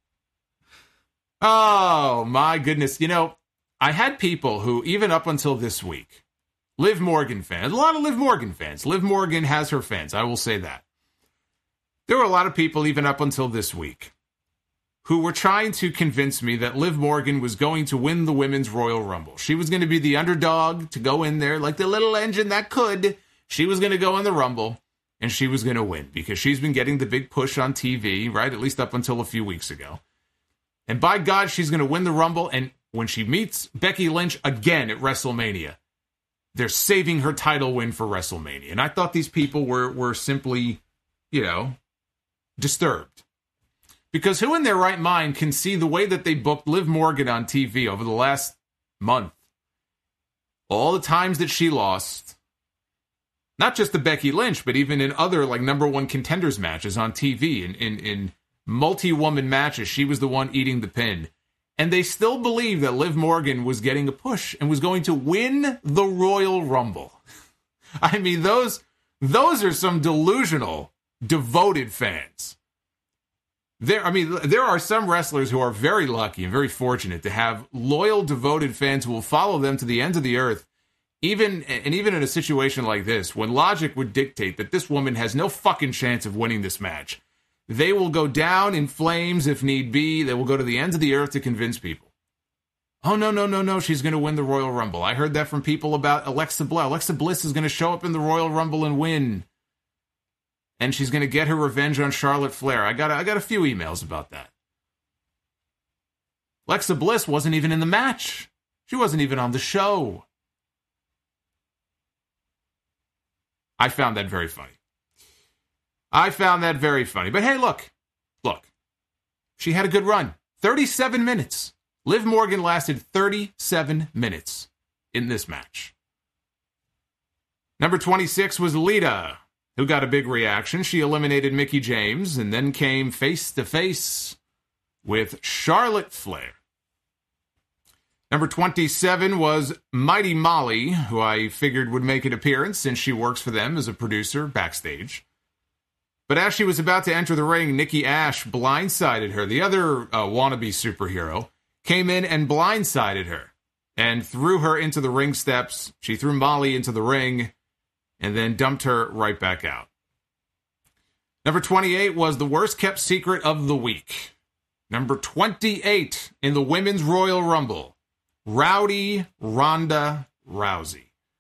Oh, my goodness. You know, I had people who, even up until this week, Liv Morgan fans, a lot of Liv Morgan fans. Liv Morgan has her fans, I will say that. There were a lot of people, even up until this week, who were trying to convince me that Liv Morgan was going to win the Women's Royal Rumble. She was going to be the underdog to go in there, like the little engine that could. She was going to go in the Rumble, and she was going to win, because she's been getting the big push on T V, right, at least up until a few weeks ago. And by God, she's going to win the Rumble. And when she meets Becky Lynch again at WrestleMania, they're saving her title win for WrestleMania. And I thought these people were, were simply, you know, disturbed. Because who in their right mind can see the way that they booked Liv Morgan on T V over the last month? All the times that she lost, not just to Becky Lynch, but even in other, like, number one contenders matches on T V, in in, in multi-woman matches, she was the one eating the pin. And they still believe that Liv Morgan was getting a push and was going to win the Royal Rumble. I mean, those those are some delusional, devoted fans. There, I mean, there are some wrestlers who are very lucky and very fortunate to have loyal, devoted fans who will follow them to the ends of the earth. Even and even in a situation like this, when logic would dictate that this woman has no fucking chance of winning this match, they will go down in flames if need be. They will go to the ends of the earth to convince people. Oh, no, no, no, no, she's going to win the Royal Rumble. I heard that from people about Alexa Bliss. Alexa Bliss is going to show up in the Royal Rumble and win. And she's going to get her revenge on Charlotte Flair. I got, I got a few emails about that. Alexa Bliss wasn't even in the match. She wasn't even on the show. I found that very funny. I found that very funny. But hey, look. Look. She had a good run. thirty-seven minutes. Liv Morgan lasted thirty-seven minutes in this match. Number twenty-six was Lita, who got a big reaction. She eliminated Mickie James and then came face-to-face with Charlotte Flair. Number twenty-seven was Mighty Molly, who I figured would make an appearance since she works for them as a producer backstage. But as she was about to enter the ring, Nikki Ash blindsided her. The other uh, wannabe superhero came in and blindsided her and threw her into the ring steps. She threw Molly into the ring and then dumped her right back out. Number twenty-eight was the worst kept secret of the week. Number twenty-eight in the Women's Royal Rumble, Rowdy Ronda Rousey.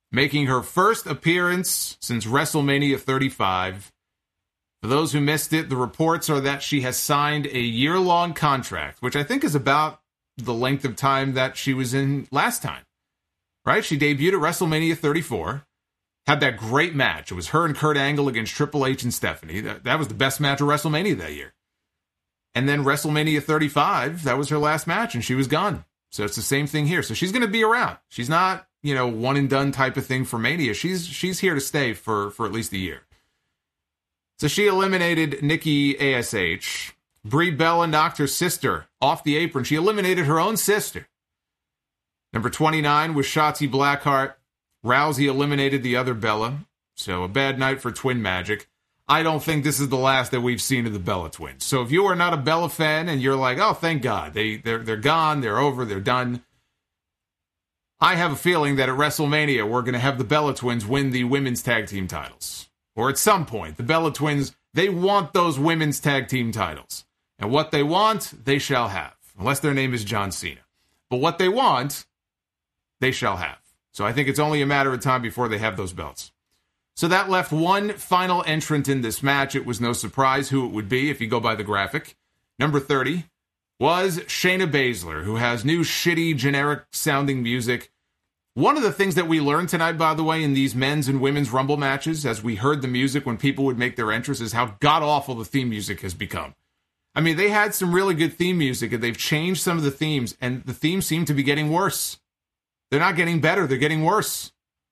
making her first appearance since WrestleMania thirty-five. For those who missed it, the reports are that she has signed a year-long contract, which I think is about the length of time that she was in last time. Right? She debuted at WrestleMania thirty-four, had that great match. It was her and Kurt Angle against Triple H and Stephanie. That, that was the best match of WrestleMania that year. And then WrestleMania thirty-five, that was her last match, and she was gone. So it's the same thing here. So she's going to be around. She's not, you know, one and done type of thing for Mania. She's she's here to stay for, for at least a year. So she eliminated Nikki A S H. Brie Bella knocked her sister off the apron. She eliminated her own sister. Number twenty-nine was Shotzi Blackheart. Rousey eliminated the other Bella. So a bad night for Twin Magic. I don't think this is the last that we've seen of the Bella Twins. So if you are not a Bella fan and you're like, oh, thank God, they, they're, they're gone, they're over, they're done. I have a feeling that at WrestleMania, we're going to have the Bella Twins win the women's tag team titles. Or at some point, the Bella Twins, they want those women's tag team titles. And what they want, they shall have. Unless their name is John Cena. But what they want, they shall have. So I think it's only a matter of time before they have those belts. So that left one final entrant in this match. It was no surprise who it would be if you go by the graphic. Number thirty was Shayna Baszler, who has new shitty, generic-sounding music. One of the things that we learned tonight, by the way, in these men's and women's Rumble matches, as we heard the music when people would make their entrance, is how god-awful the theme music has become. I mean, they had some really good theme music, and they've changed some of the themes, and the themes seem to be getting worse. They're not getting better, they're getting worse.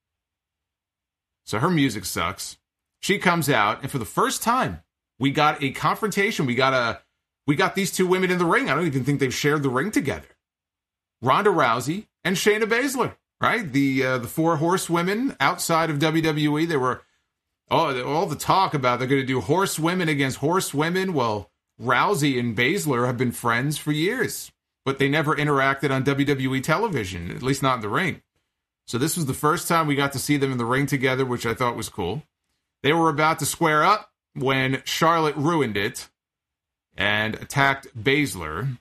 So her music sucks. She comes out, and for the first time, we got a confrontation. We got a, we got these two women in the ring. I don't even think they've shared the ring together. Ronda Rousey and Shayna Baszler, right? The uh, the four horsewomen outside of W W E. They were, oh, all the talk about they're going to do horsewomen against horsewomen. Well, Rousey and Baszler have been friends for years, but they never interacted on W W E television, at least not in the ring. So this was the first time we got to see them in the ring together, which I thought was cool. They were about to square up when Charlotte ruined it and attacked Baszler.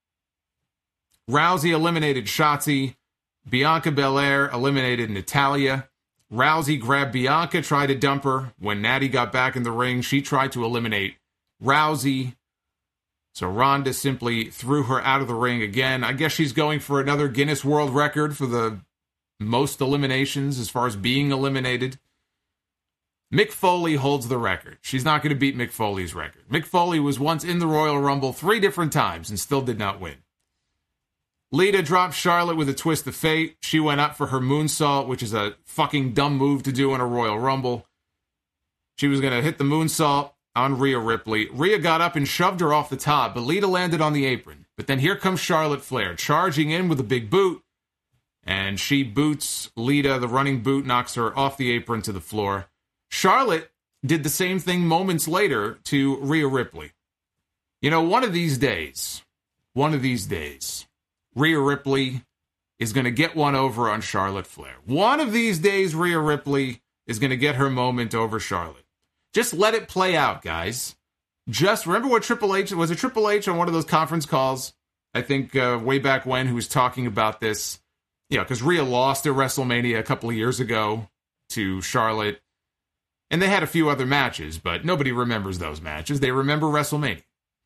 Rousey eliminated Shotzi. Bianca Belair eliminated Natalya. Rousey grabbed Bianca, tried to dump her. When Natty got back in the ring, she tried to eliminate Rousey. So Ronda simply threw her out of the ring again. I guess she's going for another Guinness World Record for the most eliminations as far as being eliminated. Mick Foley holds the record. She's not going to beat Mick Foley's record. Mick Foley was once in the Royal Rumble three different times and still did not win. Lita dropped Charlotte with a twist of fate. She went up for her moonsault, which is a fucking dumb move to do in a Royal Rumble. She was going to hit the moonsault on Rhea Ripley. Rhea got up and shoved her off the top, but Lita landed on the apron. But then here comes Charlotte Flair, charging in with a big boot. And she boots Lita. The running boot knocks her off the apron to the floor. Charlotte did the same thing moments later to Rhea Ripley. You know, one of these days, one of these days, Rhea Ripley is going to get one over on Charlotte Flair. One of these days, Rhea Ripley is going to get her moment over Charlotte. Just let it play out, guys. Just remember what Triple H, was it Triple H on one of those conference calls, I think uh, way back when, who was talking about this? Yeah, because Rhea lost at WrestleMania a couple of years ago to Charlotte. And they had a few other matches, but nobody remembers those matches. They remember WrestleMania.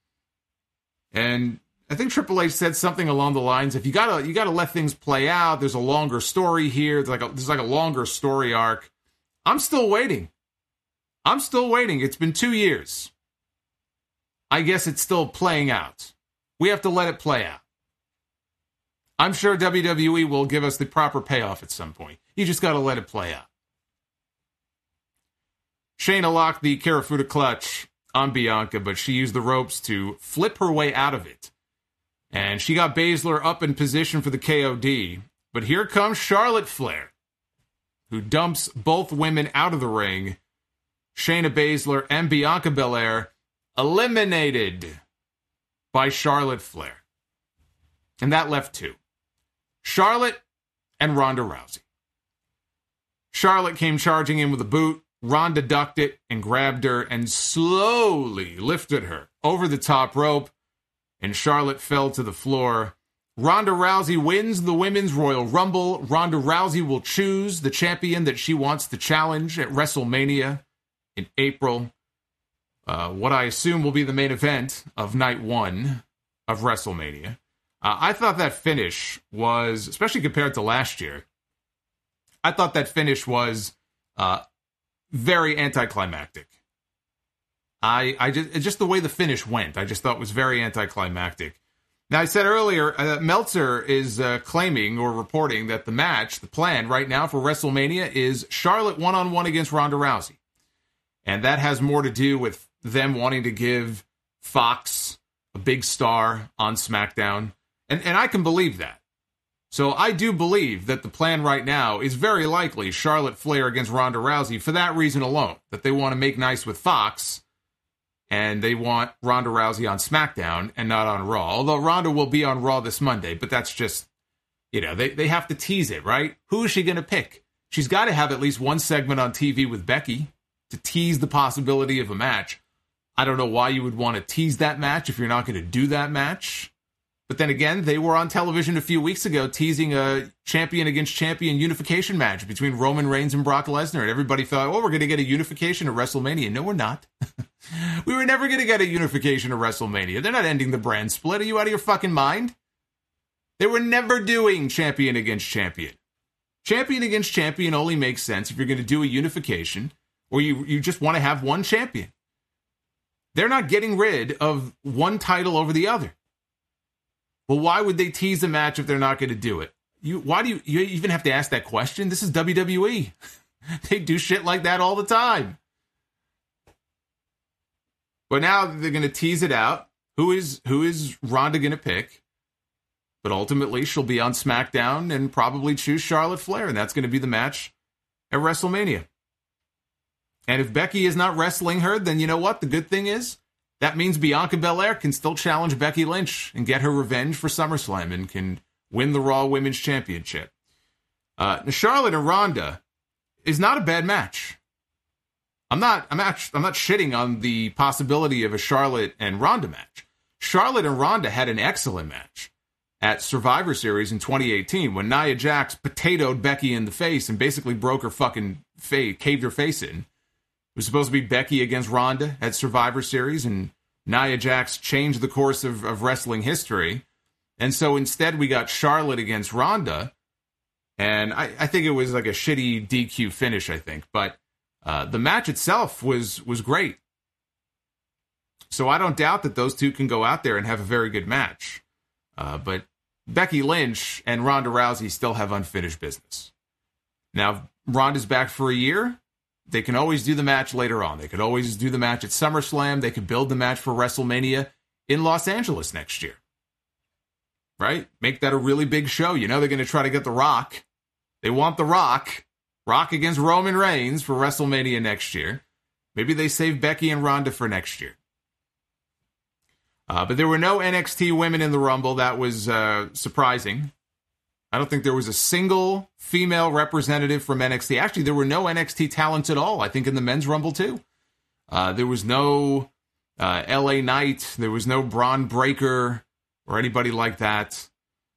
And I think Triple H said something along the lines, if you gotta you gotta let things play out, there's a longer story here, there's like a, there's like a longer story arc. I'm still waiting. I'm still waiting. It's been two years. I guess it's still playing out. We have to let it play out. I'm sure W W E will give us the proper payoff at some point. You just got to let it play out. Shayna locked the Karafuda clutch on Bianca, but she used the ropes to flip her way out of it. And she got Baszler up in position for the K O D. But here comes Charlotte Flair, who dumps both women out of the ring. Shayna Baszler and Bianca Belair eliminated by Charlotte Flair. And that left two. Charlotte and Ronda Rousey. Charlotte came charging in with a boot. Ronda ducked it and grabbed her and slowly lifted her over the top rope. And Charlotte fell to the floor. Ronda Rousey wins the Women's Royal Rumble. Ronda Rousey will choose the champion that she wants to challenge at WrestleMania in April. Uh, what I assume will be the main event of night one of WrestleMania. Uh, I thought that finish was, especially compared to last year, I thought that finish was uh, very anticlimactic. I, I just, just the way the finish went, I just thought was very anticlimactic. Now, I said earlier, uh, Meltzer is uh, claiming or reporting that the match, the plan right now for WrestleMania is Charlotte one-on-one against Ronda Rousey. And that has more to do with them wanting to give Fox a big star on SmackDown. And, and I can believe that. So I do believe that the plan right now is very likely Charlotte Flair against Ronda Rousey for that reason alone, that they want to make nice with Fox. And they want Ronda Rousey on SmackDown and not on Raw. Although Ronda will be on Raw this Monday, but that's just, you know, they, they have to tease it, right? Who is she going to pick? She's got to have at least one segment on T V with Becky to tease the possibility of a match. I don't know why you would want to tease that match if you're not going to do that match. But then again, they were on television a few weeks ago teasing a champion against champion unification match between Roman Reigns and Brock Lesnar. And everybody thought, oh, we're going to get a unification at WrestleMania. No, we're not. We were never going to get a unification at WrestleMania. They're not ending the brand split. Are you out of your fucking mind? They were never doing champion against champion. Champion against champion only makes sense if you're going to do a unification or you, you just want to have one champion. They're not getting rid of one title over the other. Well, why would they tease a match if they're not going to do it? You, why do you, you even have to ask that question? This is W W E. They do shit like that all the time. But now they're going to tease it out. Who is who is Ronda going to pick? But ultimately, she'll be on SmackDown and probably choose Charlotte Flair, and that's going to be the match at WrestleMania. And if Becky is not wrestling her, then you know what? The good thing is, that means Bianca Belair can still challenge Becky Lynch and get her revenge for SummerSlam and can win the Raw Women's Championship. Uh, Charlotte and Ronda is not a bad match. I'm not, I'm not, I'm not shitting on the possibility of a Charlotte and Ronda match. Charlotte and Ronda had an excellent match at Survivor Series in twenty eighteen when Nia Jax potatoed Becky in the face and basically broke her fucking face, caved her face in. It was supposed to be Becky against Ronda at Survivor Series, and Nia Jax changed the course of, of wrestling history. And so instead we got Charlotte against Ronda, and I, I think it was like a shitty D Q finish, I think. But uh, the match itself was was great. So I don't doubt that those two can go out there and have a very good match. Uh, but Becky Lynch and Ronda Rousey still have unfinished business. Now, Ronda's back for a year. They can always do the match later on. They could always do the match at SummerSlam. They could build the match for WrestleMania in Los Angeles next year. Right? Make that a really big show. You know they're going to try to get The Rock. They want The Rock. Rock against Roman Reigns for WrestleMania next year. Maybe they save Becky and Ronda for next year. Uh, but there were no N X T women in the Rumble. That was uh, surprising. I don't think there was a single female representative from N X T. Actually, there were no N X T talents at all, I think, in the men's Rumble, too. Uh, there was no uh, L A Knight. There was no Braun Breaker or anybody like that.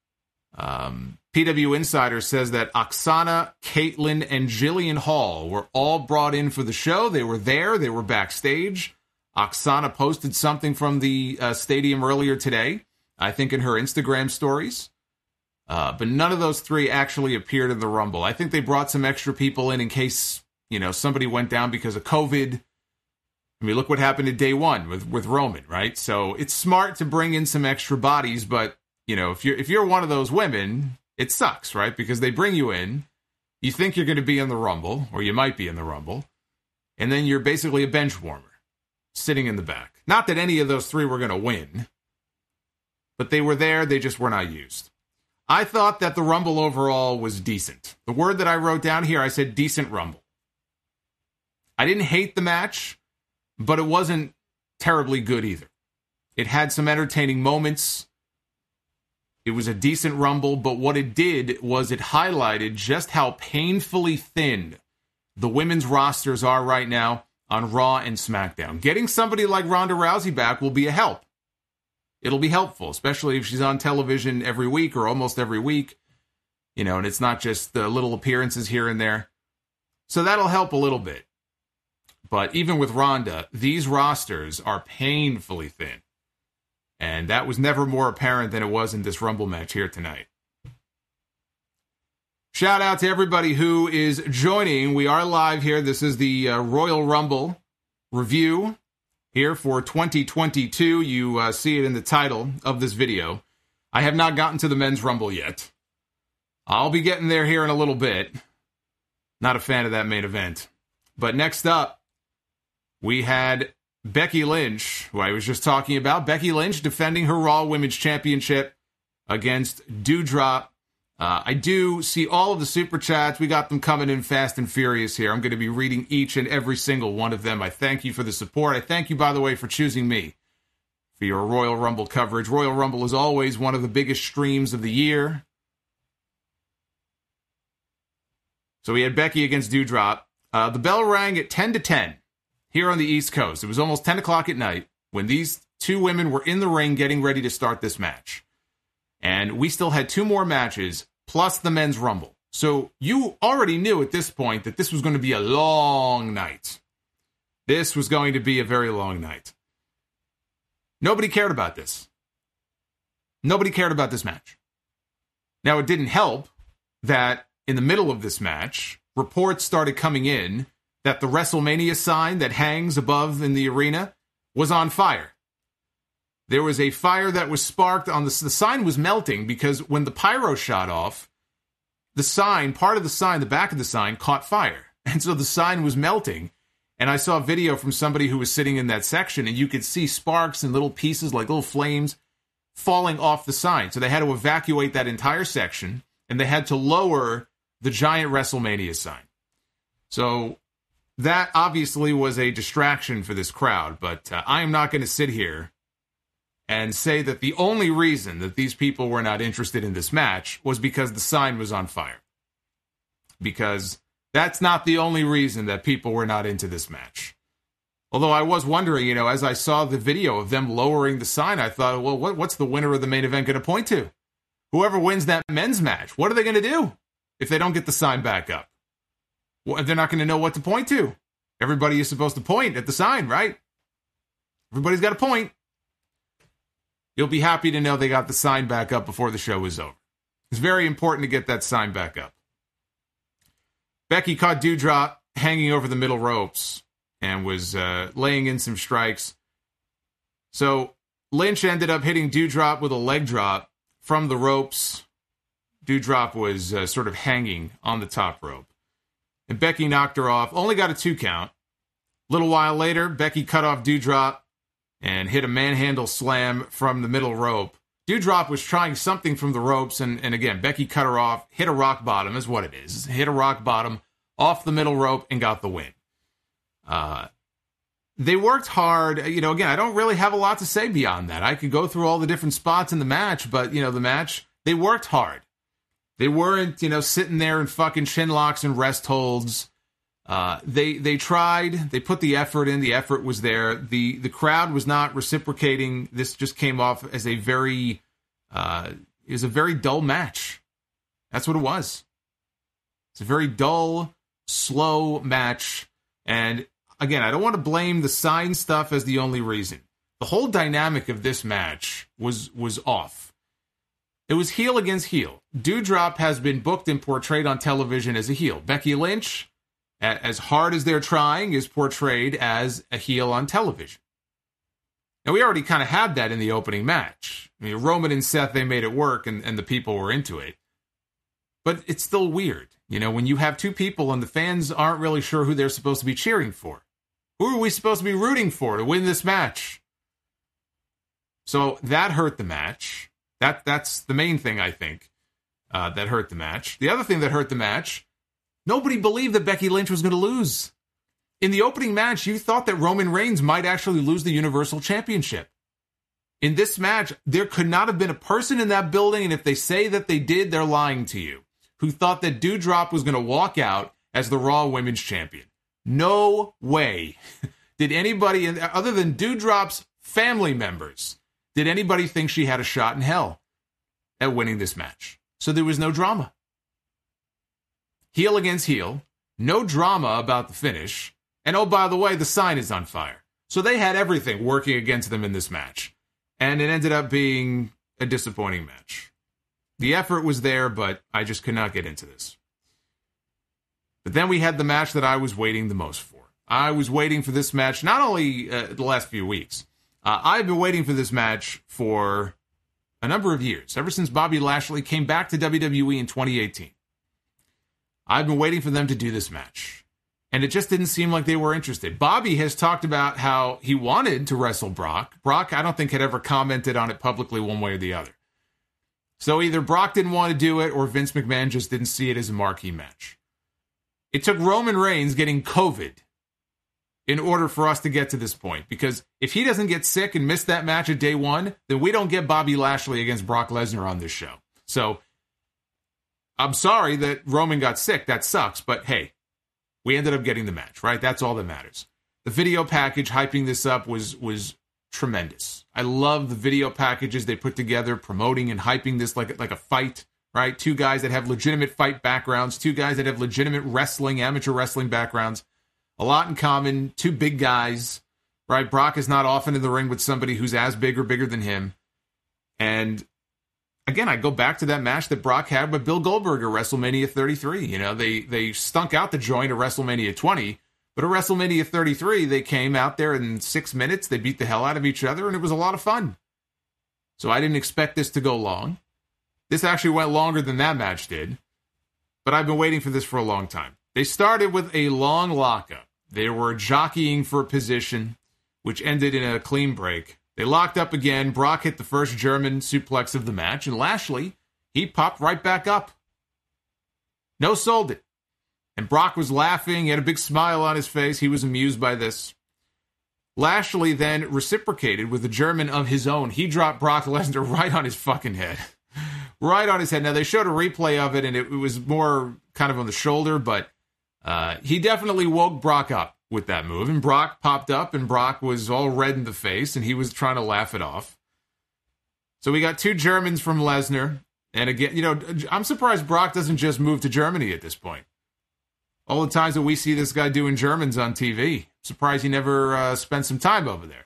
Um, P W Insider says that Oksana, Caitlyn, and Jillian Hall were all brought in for the show. They were there. They were backstage. Oksana posted something from the uh, stadium earlier today, I think in her Instagram stories. Uh, but none of those three actually appeared in the Rumble. I think they brought some extra people in in case, you know, somebody went down because of COVID. I mean, look what happened at day one with, with Roman, right? So it's smart to bring in some extra bodies, but, you know, if you're, if you're one of those women, it sucks, right? Because they bring you in, you think you're going to be in the Rumble, or you might be in the Rumble, and then you're basically a bench warmer, sitting in the back. Not that any of those three were going to win, but they were there, they just were not used. I thought that the Rumble overall was decent. The word that I wrote down here, I said decent Rumble. I didn't hate the match, but it wasn't terribly good either. It had some entertaining moments. It was a decent Rumble, but what it did was it highlighted just how painfully thin the women's rosters are right now on Raw and SmackDown. Getting somebody like Ronda Rousey back will be a help. it'll be helpful, especially if she's on television every week or almost every week, you know, and it's not just the little appearances here and there. So that'll help a little bit. But even with Ronda, these rosters are painfully thin. And that was never more apparent than it was in this Rumble match here tonight. Shout out to everybody who is joining. We are live here. This is the uh, Royal Rumble review here for twenty twenty-two. You uh, see it in the title of this video. I have not gotten to the Men's Rumble yet. I'll be getting there here in a little bit. Not a fan of that main event. But next up, we had Becky Lynch, who I was just talking about. Becky Lynch defending her Raw Women's Championship against Doudrop. Uh, I do see all of the super chats. We got them coming in fast and furious here. I'm going to be reading each and every single one of them. I thank you for the support. I thank you, by the way, for choosing me for your Royal Rumble coverage. Royal Rumble is always one of the biggest streams of the year. So we had Becky against Doudrop. Uh, the bell rang at ten to ten here on the East Coast. It was almost ten o'clock at night when these two women were in the ring getting ready to start this match. And we still had two more matches, plus the Men's Rumble. So you already knew at this point that this was going to be a long night. This was going to be a very long night. Nobody cared about this. Nobody cared about this match. Now, it didn't help that in the middle of this match, reports started coming in that the WrestleMania sign that hangs above in the arena was on fire. There was a fire that was sparked on the, the sign was melting because when the pyro shot off, the sign, part of the sign, the back of the sign caught fire. And so the sign was melting. And I saw a video from somebody who was sitting in that section, and you could see sparks and little pieces, like little flames, falling off the sign. So they had to evacuate that entire section, and they had to lower the giant WrestleMania sign. So that obviously was a distraction for this crowd, but uh, I am not going to sit here and say that the only reason that these people were not interested in this match was because the sign was on fire. Because that's not the only reason that people were not into this match. Although I was wondering, you know, as I saw the video of them lowering the sign, I thought, well, what, what's the winner of the main event going to point to? Whoever wins that men's match, what are they going to do if they don't get the sign back up? Well, they're not going to know what to point to. Everybody is supposed to point at the sign, right? Everybody's got a point. You'll be happy to know they got the sign back up before the show was over. It's very important to get that sign back up. Becky caught Doudrop hanging over the middle ropes and was uh, laying in some strikes. So Lynch ended up hitting Doudrop with a leg drop from the ropes. Doudrop was uh, sort of hanging on the top rope. And Becky knocked her off. Only got a two count. A little while later, Becky cut off Doudrop and hit a manhandle slam from the middle rope. Doudrop was trying something from the ropes, and, and again, Becky cut her off, hit a rock bottom, is what it is. Hit a rock bottom off the middle rope and got the win. Uh, they worked hard. You know, again, I don't really have a lot to say beyond that. I could go through all the different spots in the match, but, you know, the match, they worked hard. They weren't, you know, sitting there in fucking shin locks and rest holds. Uh, they they tried. They put the effort in. The effort was there. The the crowd was not reciprocating. This just came off as a very uh, it was a very dull match. That's what it was. It's a very dull, slow match. And again, I don't want to blame the sign stuff as the only reason. The whole dynamic of this match was was off. It was heel against heel. Doudrop has been booked and portrayed on television as a heel. Becky Lynch, as hard as they're trying, is portrayed as a heel on television. Now, we already kind of had that in the opening match. I mean, Roman and Seth, they made it work, and, and the people were into it. But it's still weird, you know, when you have two people and the fans aren't really sure who they're supposed to be cheering for. Who are we supposed to be rooting for to win this match? So that hurt the match. That That's the main thing, I think, uh, that hurt the match. The other thing that hurt the match, nobody believed that Becky Lynch was going to lose. In the opening match, you thought that Roman Reigns might actually lose the Universal Championship. In this match, there could not have been a person in that building, and if they say that they did, they're lying to you, who thought that Doudrop was going to walk out as the Raw Women's Champion. No way did anybody, other than Doudrop's family members, did anybody think she had a shot in hell at winning this match. So there was no drama. Heel against heel, no drama about the finish, and oh, by the way, the sign is on fire. So they had everything working against them in this match, and it ended up being a disappointing match. The effort was there, but I just could not get into this. But then we had the match that I was waiting the most for. I was waiting for this match not only uh, the last few weeks. Uh, I've been waiting for this match for a number of years, ever since Bobby Lashley came back to W W E in twenty eighteen. I've been waiting for them to do this match, and it just didn't seem like they were interested. Bobby has talked about how he wanted to wrestle Brock. Brock, I don't think, had ever commented on it publicly one way or the other. So either Brock didn't want to do it, or Vince McMahon just didn't see it as a marquee match. It took Roman Reigns getting COVID in order for us to get to this point, because if he doesn't get sick and miss that match at day one, then we don't get Bobby Lashley against Brock Lesnar on this show. So I'm sorry that Roman got sick. That sucks. But hey, we ended up getting the match, right? That's all that matters. The video package hyping this up was was tremendous. I love the video packages they put together, promoting and hyping this like, like a fight, right? Two guys that have legitimate fight backgrounds, two guys that have legitimate wrestling, amateur wrestling backgrounds, a lot in common, two big guys, right? Brock is not often in the ring with somebody who's as big or bigger than him. And again, I go back to that match that Brock had with Bill Goldberg at WrestleMania thirty-three. You know, they they stunk out the joint at WrestleMania twenty, but at WrestleMania thirty-three, they came out there in six minutes, they beat the hell out of each other, and it was a lot of fun. So I didn't expect this to go long. This actually went longer than that match did, but I've been waiting for this for a long time. They started with a long lockup. They were jockeying for a position, which ended in a clean break. They locked up again. Brock hit the first German suplex of the match, and Lashley, he popped right back up. No sold it. And Brock was laughing. He had a big smile on his face. He was amused by this. Lashley then reciprocated with a German of his own. He dropped Brock Lesnar right on his fucking head. Right on his head. Now, they showed a replay of it, and it, it was more kind of on the shoulder, but uh, he definitely woke Brock up with that move, and Brock popped up, and Brock was all red in the face, and he was trying to laugh it off. So we got two Germans from Lesnar, and again, you know, I'm surprised Brock doesn't just move to Germany at this point. All the times that we see this guy doing Germans on T V, surprised he never uh, spent some time over there.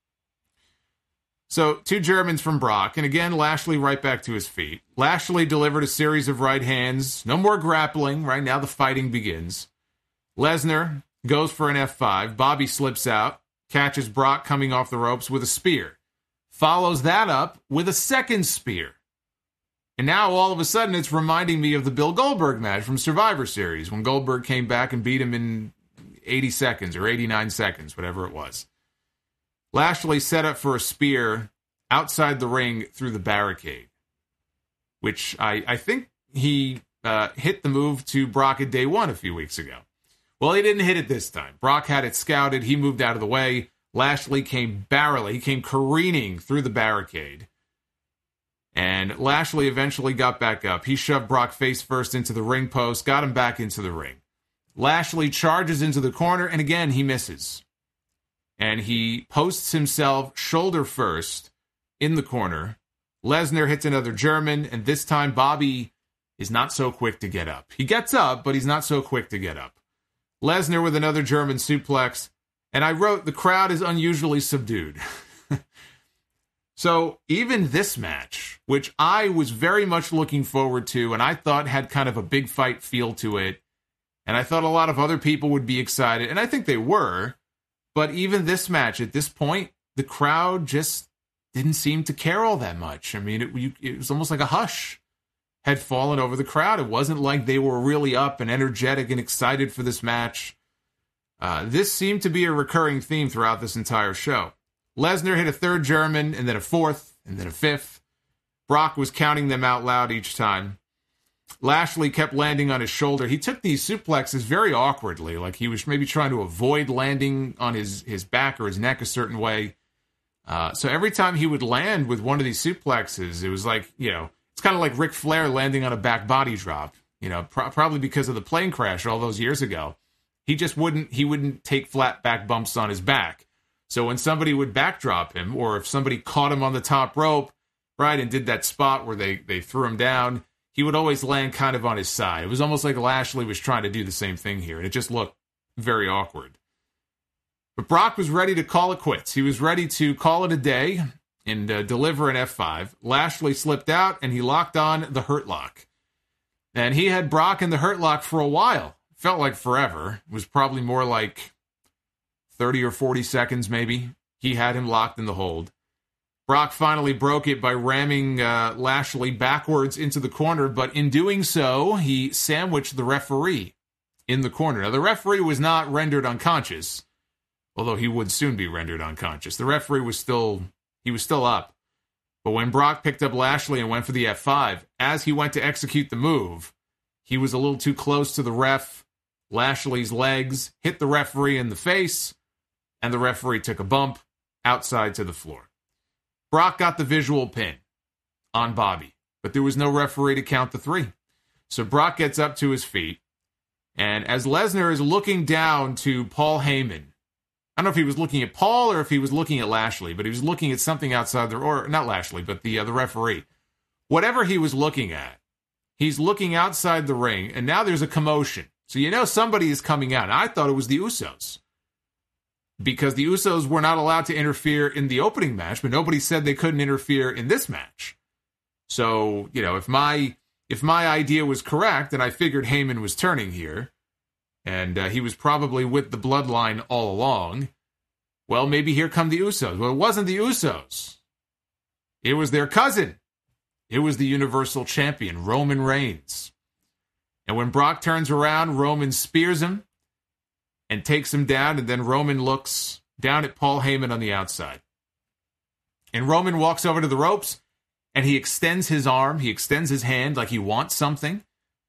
So, two Germans from Brock, and again, Lashley right back to his feet. Lashley delivered a series of right hands. No more grappling. Right now, the fighting begins. Lesnar goes for an F five. Bobby slips out, catches Brock coming off the ropes with a spear. Follows that up with a second spear. And now, all of a sudden, it's reminding me of the Bill Goldberg match from Survivor Series, when Goldberg came back and beat him in eighty seconds, or eighty-nine seconds, whatever it was. Lashley set up for a spear outside the ring through the barricade, which I, I think he uh, hit the move to Brock at day one a few weeks ago. Well, he didn't hit it this time. Brock had it scouted. He moved out of the way. Lashley came barreling. He came careening through the barricade. And Lashley eventually got back up. He shoved Brock face first into the ring post, got him back into the ring. Lashley charges into the corner, and again, he misses. And he posts himself shoulder first in the corner. Lesnar hits another German, and this time Bobby is not so quick to get up. He gets up, but he's not so quick to get up. Lesnar with another German suplex, and I wrote, the crowd is unusually subdued. So even this match, which I was very much looking forward to, and I thought had kind of a big fight feel to it, and I thought a lot of other people would be excited, and I think they were, but even this match, at this point, the crowd just didn't seem to care all that much. I mean, it, you, it was almost like a hush had fallen over the crowd. It wasn't like they were really up and energetic and excited for this match. Uh, this seemed to be a recurring theme throughout this entire show. Lesnar hit a third German, and then a fourth, and then a fifth. Brock was counting them out loud each time. Lashley kept landing on his shoulder. He took these suplexes very awkwardly, like he was maybe trying to avoid landing on his, his back or his neck a certain way. Uh, so every time he would land with one of these suplexes, it was like, you know, it's kind of like Ric Flair landing on a back body drop, you know, pro- probably because of the plane crash all those years ago. He just wouldn't, he wouldn't take flat back bumps on his back. So when somebody would backdrop him, or if somebody caught him on the top rope, right, and did that spot where they, they threw him down, he would always land kind of on his side. It was almost like Lashley was trying to do the same thing here, and it just looked very awkward. But Brock was ready to call it quits. He was ready to call it a day and uh, deliver an F five. Lashley slipped out, and he locked on the Hurt Lock. And he had Brock in the Hurt Lock for a while. Felt like forever. It was probably more like thirty or forty seconds, maybe. He had him locked in the hold. Brock finally broke it by ramming uh, Lashley backwards into the corner, but in doing so, he sandwiched the referee in the corner. Now, the referee was not rendered unconscious, although he would soon be rendered unconscious. The referee was still, he was still up. But when Brock picked up Lashley and went for the F five, as he went to execute the move, he was a little too close to the ref. Lashley's legs hit the referee in the face, and the referee took a bump outside to the floor. Brock got the visual pin on Bobby, but there was no referee to count the three. So Brock gets up to his feet, and as Lesnar is looking down to Paul Heyman, I don't know if he was looking at Paul or if he was looking at Lashley, but he was looking at something outside the, or not Lashley, but the uh, the referee. Whatever he was looking at, he's looking outside the ring, and now there's a commotion. So you know somebody is coming out. And I thought it was the Usos, because the Usos were not allowed to interfere in the opening match, but nobody said they couldn't interfere in this match. So, you know, if my if my idea was correct, and I figured Heyman was turning here, and uh, he was probably with the bloodline all along, well, maybe here come the Usos. Well, it wasn't the Usos. It was their cousin. It was the Universal Champion, Roman Reigns. And when Brock turns around, Roman spears him and takes him down, and then Roman looks down at Paul Heyman on the outside. And Roman walks over to the ropes, and he extends his arm, he extends his hand like he wants something.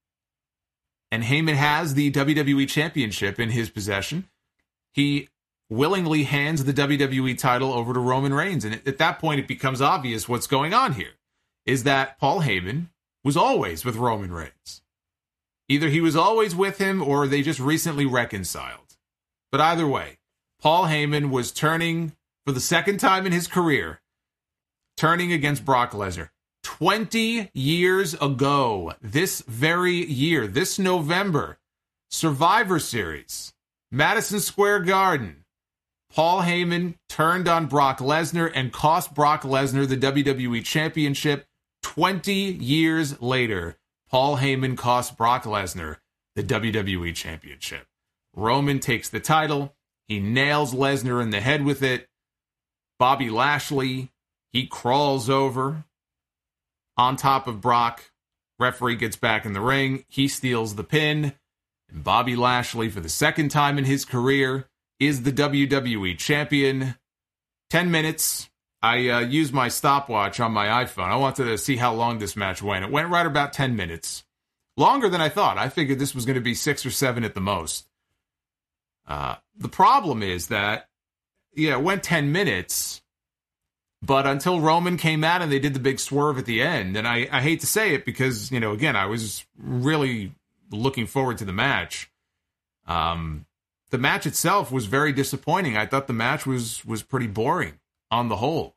And Heyman has the W W E Championship in his possession. He willingly hands the W W E title over to Roman Reigns. And at that point, it becomes obvious what's going on here, is that Paul Heyman was always with Roman Reigns. Either he was always with him, or they just recently reconciled. But either way, Paul Heyman was turning for the second time in his career, turning against Brock Lesnar. twenty years ago, this very year, this November, Survivor Series, Madison Square Garden, Paul Heyman turned on Brock Lesnar and cost Brock Lesnar the W W E Championship. twenty years later, Paul Heyman cost Brock Lesnar the W W E Championship. Roman takes the title. He nails Lesnar in the head with it. Bobby Lashley, he crawls over on top of Brock. Referee gets back in the ring. He steals the pin. And Bobby Lashley, for the second time in his career, is the W W E Champion. Ten minutes. I uh, used my stopwatch on my iPhone. I wanted to see how long this match went. It went right about ten minutes. Longer than I thought. I figured this was going to be six or seven at the most. Uh, the problem is that, yeah, it went ten minutes, but until Roman came out and they did the big swerve at the end, and I, I hate to say it because, you know, again, I was really looking forward to the match. Um, the match itself was very disappointing. I thought the match was was pretty boring on the whole.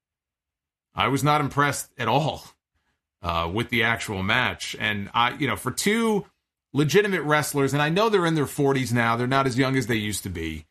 I was not impressed at all uh, with the actual match. And, I, you know, for two legitimate wrestlers, and I know they're in their forties now, they're not as young as they used to be.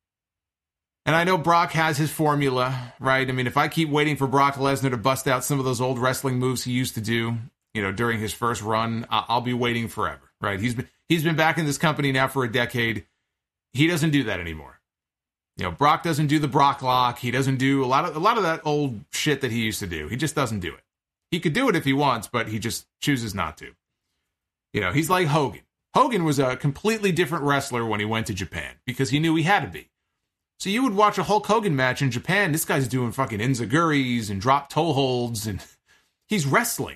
And I know Brock has his formula, right? I mean, if I keep waiting for Brock Lesnar to bust out some of those old wrestling moves he used to do, you know, during his first run, I'll be waiting forever, right? He's been, he's been back in this company now for a decade. He doesn't do that anymore. You know, Brock doesn't do the Brock lock. He doesn't do a lot of a lot of that old shit that he used to do. He just doesn't do it. He could do it if he wants, but he just chooses not to. You know, he's like Hogan. Hogan was a completely different wrestler when he went to Japan because he knew he had to be. So you would watch a Hulk Hogan match in Japan. This guy's doing fucking enzuigiris and drop toe holds, and he's wrestling.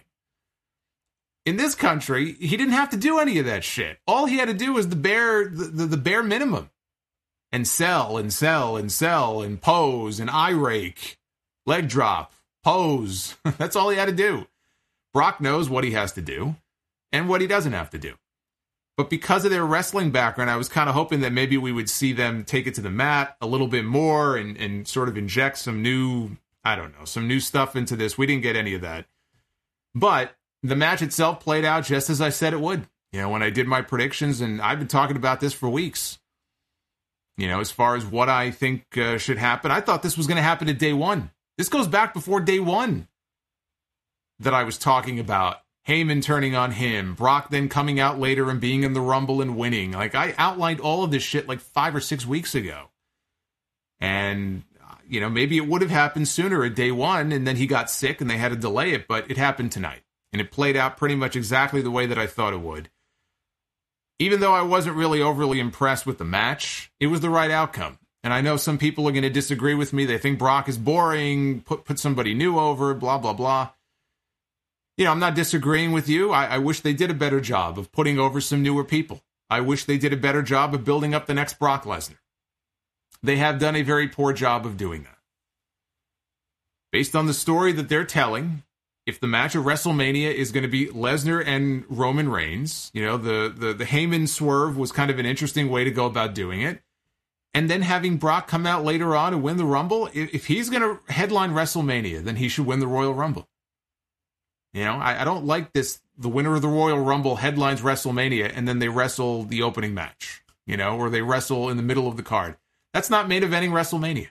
In this country, he didn't have to do any of that shit. All he had to do was the bare the, the, the bare minimum. And sell and sell and sell and pose and eye rake, leg drop, pose. That's all he had to do. Brock knows what he has to do and what he doesn't have to do. But because of their wrestling background, I was kind of hoping that maybe we would see them take it to the mat a little bit more and, and sort of inject some new, I don't know, some new stuff into this. We didn't get any of that. But the match itself played out just as I said it would. You know, when I did my predictions, and I've been talking about this for weeks. You know, as far as what I think uh, should happen, I thought this was going to happen at day one. This goes back before day one that I was talking about. Heyman turning on him, Brock then coming out later and being in the Rumble and winning. Like, I outlined all of this shit like five or six weeks ago. And, you know, maybe it would have happened sooner at day one, and then he got sick and they had to delay it, but it happened tonight. And it played out pretty much exactly the way that I thought it would. Even though I wasn't really overly impressed with the match, it was the right outcome. And I know some people are going to disagree with me. They think Brock is boring, put put somebody new over, blah, blah, blah. You know, I'm not disagreeing with you. I, I wish they did a better job of putting over some newer people. I wish they did a better job of building up the next Brock Lesnar. They have done a very poor job of doing that. Based on the story that they're telling, if the match at WrestleMania is going to be Lesnar and Roman Reigns, you know, the, the, the Heyman swerve was kind of an interesting way to go about doing it. And then having Brock come out later on and win the Rumble, if, if he's going to headline WrestleMania, then he should win the Royal Rumble. You know, I, I don't like this, the winner of the Royal Rumble headlines WrestleMania and then they wrestle the opening match, you know, or they wrestle in the middle of the card. That's not main eventing WrestleMania.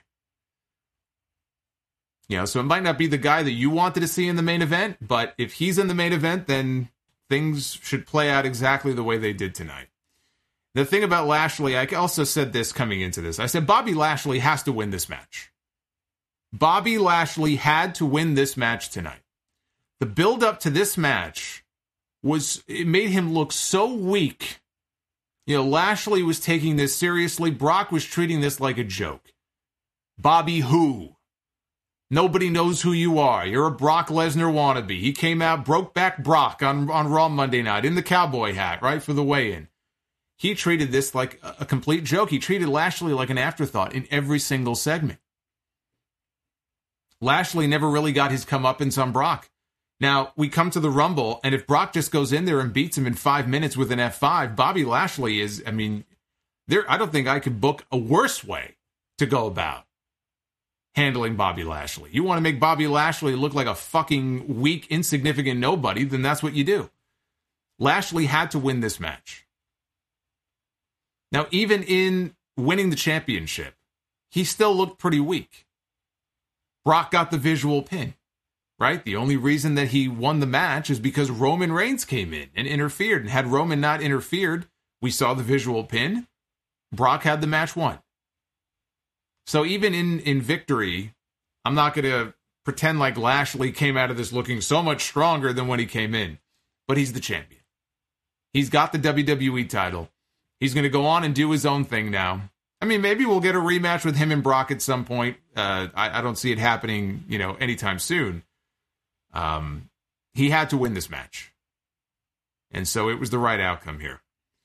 You know, so it might not be the guy that you wanted to see in the main event, but if he's in the main event, then things should play out exactly the way they did tonight. The thing about Lashley, I also said this coming into this. I said Bobby Lashley has to win this match. Bobby Lashley had to win this match tonight. The build-up to this match was, it made him look so weak. You know, Lashley was taking this seriously. Brock was treating this like a joke. Bobby who? Nobody knows who you are. You're a Brock Lesnar wannabe. He came out, broke back Brock on, on Raw Monday night in the cowboy hat, right, for the weigh-in. He treated this like a, a complete joke. He treated Lashley like an afterthought in every single segment. Lashley never really got his comeuppance on Brock. Now, we come to the Rumble, and if Brock just goes in there and beats him in five minutes with an F five, Bobby Lashley is, I mean, there. I don't think I could book a worse way to go about handling Bobby Lashley. You want to make Bobby Lashley look like a fucking weak, insignificant nobody, then that's what you do. Lashley had to win this match. Now, even in winning the championship, he still looked pretty weak. Brock got the visual pin. Right? The only reason that he won the match is because Roman Reigns came in and interfered. And had Roman not interfered, we saw the visual pin. Brock had the match won. So even in, in victory, I'm not going to pretend like Lashley came out of this looking so much stronger than when he came in. But he's the champion. He's got the W W E title. He's going to go on and do his own thing now. I mean, maybe we'll get a rematch with him and Brock at some point. Uh, I, I don't see it happening, you know, anytime soon. Um, he had to win this match. And so it was the right outcome here.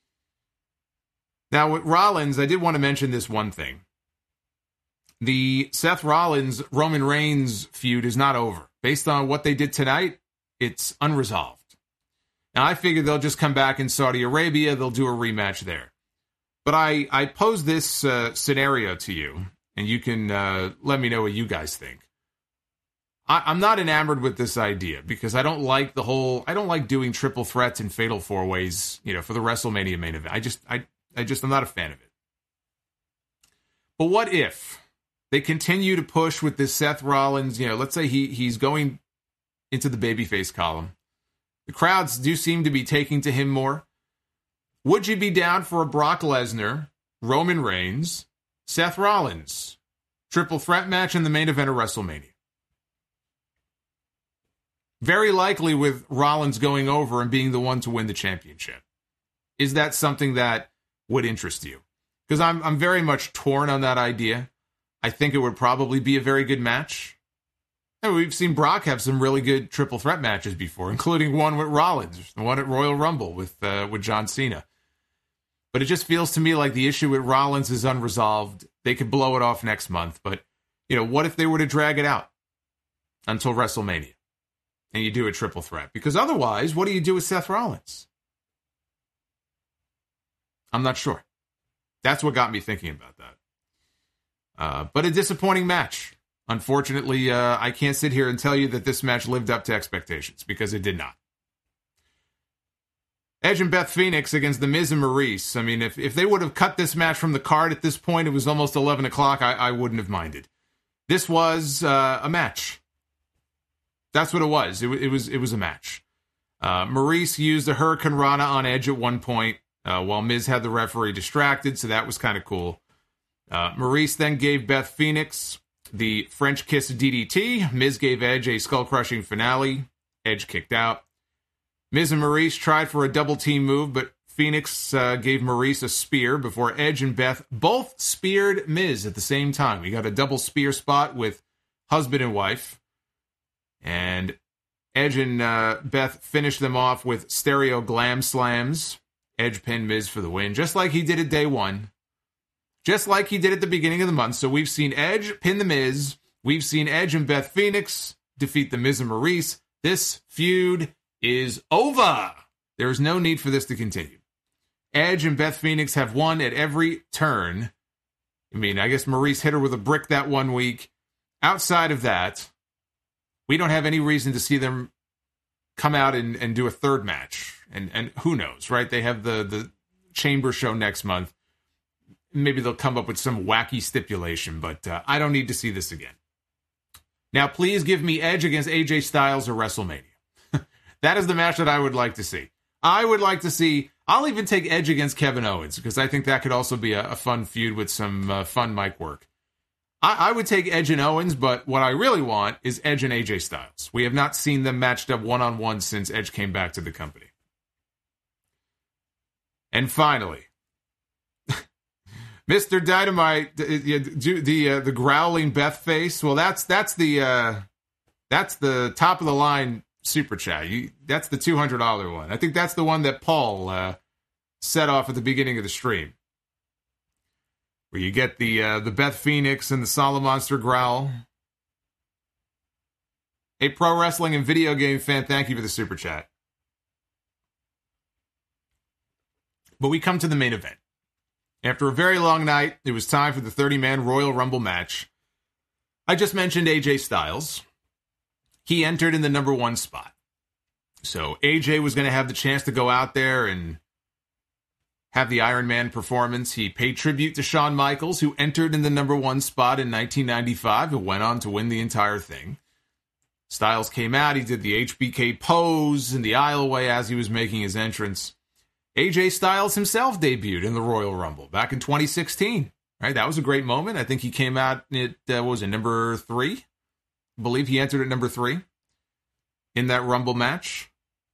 Now, with Rollins, I did want to mention this one thing. The Seth Rollins-Roman Reigns feud is not over. Based on what they did tonight, it's unresolved. Now, I figure they'll just come back in Saudi Arabia. They'll do a rematch there. But I, I pose this uh, scenario to you, and you can uh, let me know what you guys think. I'm not enamored with this idea because I don't like the whole, I don't like doing triple threats and fatal four ways, you know, for the WrestleMania main event. I just, I, I just, I'm not a fan of it. But what if they continue to push with this Seth Rollins, you know, let's say he he's going into the babyface column. The crowds do seem to be taking to him more. Would you be down for a Brock Lesnar, Roman Reigns, Seth Rollins triple threat match in the main event of WrestleMania? Very likely with Rollins going over and being the one to win the championship. Is that something that would interest you? Because I'm I'm very much torn on that idea. I think it would probably be a very good match. And we've seen Brock have some really good triple threat matches before, including one with Rollins, the one at Royal Rumble with uh, with John Cena. But it just feels to me like the issue with Rollins is unresolved. They could blow it off next month. But, you know, what if they were to drag it out until WrestleMania? And you do a triple threat. Because otherwise, what do you do with Seth Rollins? I'm not sure. That's what got me thinking about that. Uh, but a disappointing match. Unfortunately, uh, I can't sit here and tell you that this match lived up to expectations, because it did not. Edge and Beth Phoenix against The Miz and Maurice. I mean, if, if they would have cut this match from the card at this point, it was almost eleven o'clock, I, I wouldn't have minded. This was uh, a match. That's what it was. It, it was it was a match. Uh, Maurice used a Hurricane Rana on Edge at one point, uh, while Miz had the referee distracted, so that was kind of cool. Uh, Maurice then gave Beth Phoenix the French Kiss D D T. Miz gave Edge a skull-crushing finale. Edge kicked out. Miz and Maurice tried for a double-team move, but Phoenix uh, gave Maurice a spear before Edge and Beth both speared Miz at the same time. We got a double spear spot with husband and wife. And Edge and uh, Beth finished them off with stereo glam slams. Edge pinned Miz for the win, just like he did at day one. Just like he did at the beginning of the month. So we've seen Edge pin the Miz. We've seen Edge and Beth Phoenix defeat the Miz and Maurice. This feud is over. There is no need for this to continue. Edge and Beth Phoenix have won at every turn. I mean, I guess Maurice hit her with a brick that one week. Outside of that, we don't have any reason to see them come out and, and do a third match. And and who knows, right? They have the, the Chamber show next month. Maybe they'll come up with some wacky stipulation, but uh, I don't need to see this again. Now, please give me Edge against A J Styles or WrestleMania. That is the match that I would like to see. I would like to see, I'll even take Edge against Kevin Owens, because I think that could also be a, a fun feud with some uh, fun mic work. I, I would take Edge and Owens, but what I really want is Edge and A J Styles. We have not seen them matched up one-on-one since Edge came back to the company. And finally, Mister Dynamite, the the, uh, the growling Beth face. Well, that's that's the uh, that's the top of the line super chat. You, that's the two hundred dollars one. I think that's the one that Paul uh, set off at the beginning of the stream, where you get the uh, the Beth Phoenix and the Solid Monster growl. A pro wrestling and video game fan, thank you for the super chat. But we come to the main event. After a very long night, it was time for the thirty-man Royal Rumble match. I just mentioned A J Styles. He entered in the number one spot. So A J was going to have the chance to go out there and have the Iron Man performance. He paid tribute to Shawn Michaels, who entered in the number one spot in nineteen ninety-five and went on to win the entire thing. Styles came out. He did the H B K pose in the aisleway as he was making his entrance. A J Styles himself debuted in the Royal Rumble back in twenty sixteen. Right, that was a great moment. I think he came out at, uh, what was it, number three? I believe he entered at number three in that Rumble match.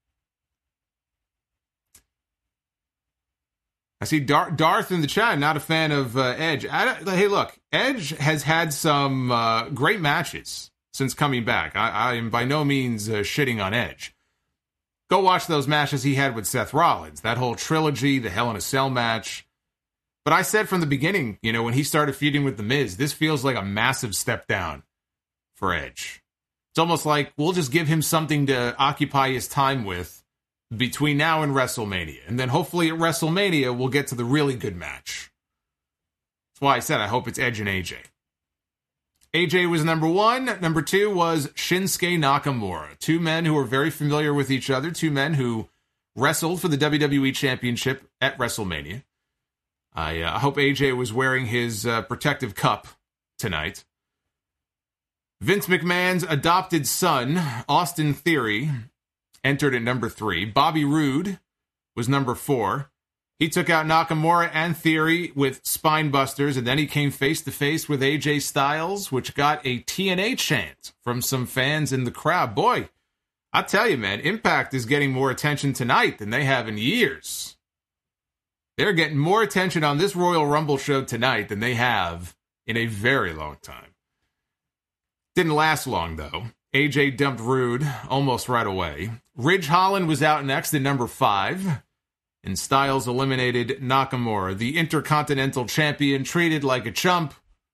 I see Dar- Darth in the chat, not a fan of uh, Edge. I, hey, look, Edge has had some uh, great matches since coming back. I, I am by no means uh, shitting on Edge. Go watch those matches he had with Seth Rollins, that whole trilogy, the Hell in a Cell match. But I said from the beginning, you know, when he started feuding with The Miz, this feels like a massive step down for Edge. It's almost like we'll just give him something to occupy his time with between now and WrestleMania. And then hopefully at WrestleMania, we'll get to the really good match. That's why I said I hope it's Edge and A J. A J was number one. Number two was Shinsuke Nakamura. Two men who are very familiar with each other. Two men who wrestled for the W W E Championship at WrestleMania. I uh, hope A J was wearing his uh, protective cup tonight. Vince McMahon's adopted son, Austin Theory, entered at number three. Bobby Roode was number four. He took out Nakamura and Theory with spine busters, and then he came face-to-face with A J Styles, which got a T N A chant from some fans in the crowd. Boy, I tell you, man, Impact is getting more attention tonight than they have in years. They're getting more attention on this Royal Rumble show tonight than they have in a very long time. Didn't last long, though. A J dumped Roode almost right away. Ridge Holland was out next at number five. And Styles eliminated Nakamura, the Intercontinental Champion, treated like a chump.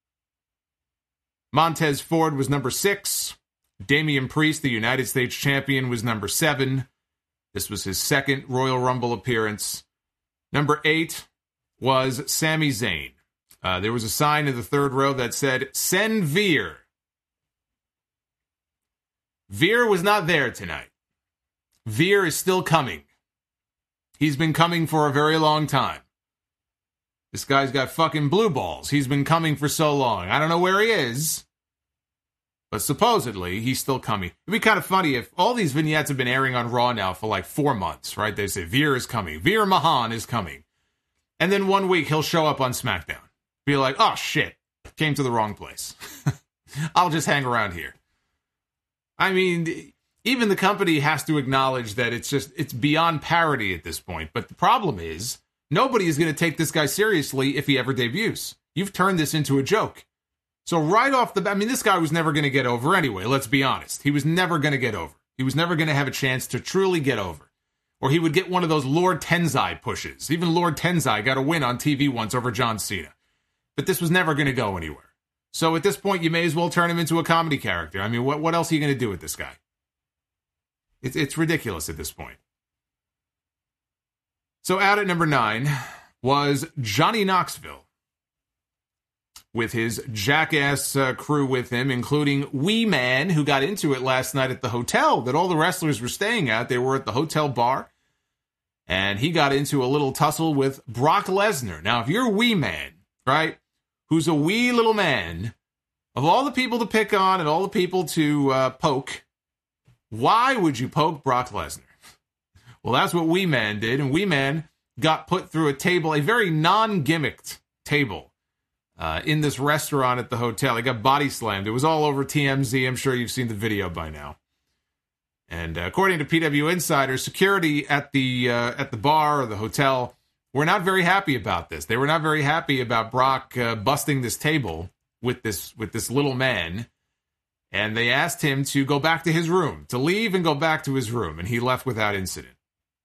Montez Ford was number six. Damian Priest, the United States Champion, was number seven. This was his second Royal Rumble appearance. Number eight, was Sami Zayn. Uh, there was a sign in the third row that said, "Send Veer." Veer was not there tonight. Veer is still coming. He's been coming for a very long time. This guy's got fucking blue balls. He's been coming for so long. I don't know where he is, but supposedly he's still coming. It'd be kind of funny if all these vignettes have been airing on Raw now for like four months, right? They say Veer is coming. Veer Mahan is coming. And then one week he'll show up on SmackDown. Be like, oh shit, came to the wrong place. I'll just hang around here. I mean, even the company has to acknowledge that it's just, it's beyond parody at this point. But the problem is, nobody is going to take this guy seriously if he ever debuts. You've turned this into a joke. So right off the bat, I mean, this guy was never going to get over anyway, let's be honest. He was never going to get over. He was never going to have a chance to truly get over. Or he would get one of those Lord Tenzai pushes. Even Lord Tenzai got a win on T V once over John Cena. But this was never going to go anywhere. So at this point, you may as well turn him into a comedy character. I mean, what, what else are you going to do with this guy? It's, it's ridiculous at this point. So out at number nine was Johnny Knoxville, with his jackass uh, crew with him, including Wee Man, who got into it last night at the hotel that all the wrestlers were staying at. They were at the hotel bar, and he got into a little tussle with Brock Lesnar. Now, if you're Wee Man, right, who's a wee little man, of all the people to pick on and all the people to uh, poke, why would you poke Brock Lesnar? Well, that's what Wee Man did, and Wee Man got put through a table, a very non-gimmicked table, uh, in this restaurant at the hotel. He got body slammed. It was all over T M Z. I'm sure you've seen the video by now. And uh, according to P W Insider, security at the uh, at the bar or the hotel were not very happy about this. They were not very happy about Brock uh, busting this table with this with this little man. And they asked him to go back to his room, to leave and go back to his room. And he left without incident.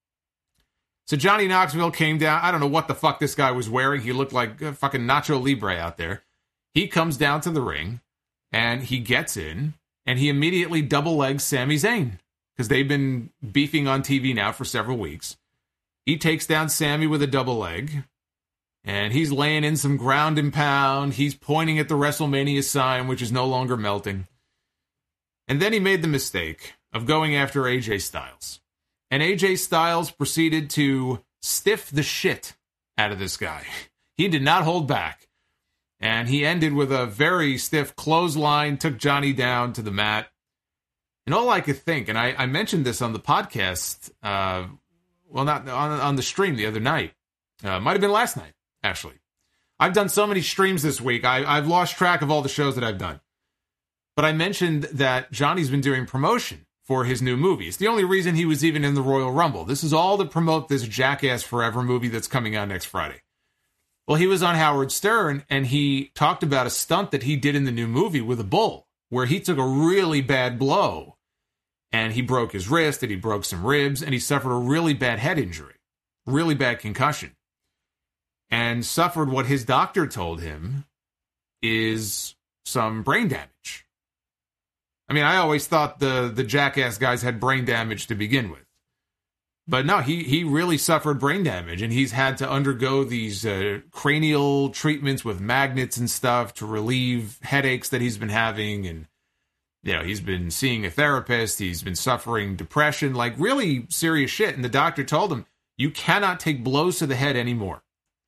So Johnny Knoxville came down. I don't know what the fuck this guy was wearing. He looked like uh, fucking Nacho Libre out there. He comes down to the ring, and he gets in, and he immediately double-legs Sami Zayn, because they've been beefing on T V now for several weeks. He takes down Sami with a double leg, and he's laying in some ground and pound. He's pointing at the WrestleMania sign, which is no longer melting. And then he made the mistake of going after A J Styles. And A J Styles proceeded to stiff the shit out of this guy. He did not hold back. And he ended with a very stiff clothesline, took Johnny down to the mat. And all I could think, and I, I mentioned this on the podcast, uh, well, not on, on the stream the other night. Uh, might have been last night, actually. I've done so many streams this week, I, I've lost track of all the shows that I've done. But I mentioned that Johnny's been doing promotion for his new movie. It's the only reason he was even in the Royal Rumble. This is all to promote this Jackass Forever movie that's coming out next Friday. Well, he was on Howard Stern, and he talked about a stunt that he did in the new movie with a bull, where he took a really bad blow, and he broke his wrist, and he broke some ribs, and he suffered a really bad head injury, really bad concussion, and suffered what his doctor told him is some brain damage. I mean, I always thought the, the Jackass guys had brain damage to begin with. But no, he, he really suffered brain damage, and he's had to undergo these uh, cranial treatments with magnets and stuff to relieve headaches that he's been having. And, you know, he's been seeing a therapist. He's been suffering depression, like really serious shit. And the doctor told him, you cannot take blows to the head anymore.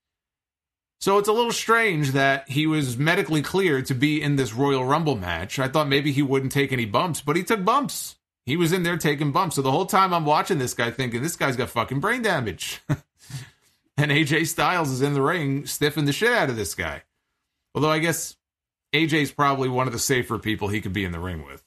So it's a little strange that he was medically cleared to be in this Royal Rumble match. I thought maybe he wouldn't take any bumps, but he took bumps. He was in there taking bumps. So the whole time I'm watching this guy thinking, this guy's got fucking brain damage. And A J Styles is in the ring stiffing the shit out of this guy. Although I guess A J's probably one of the safer people he could be in the ring with.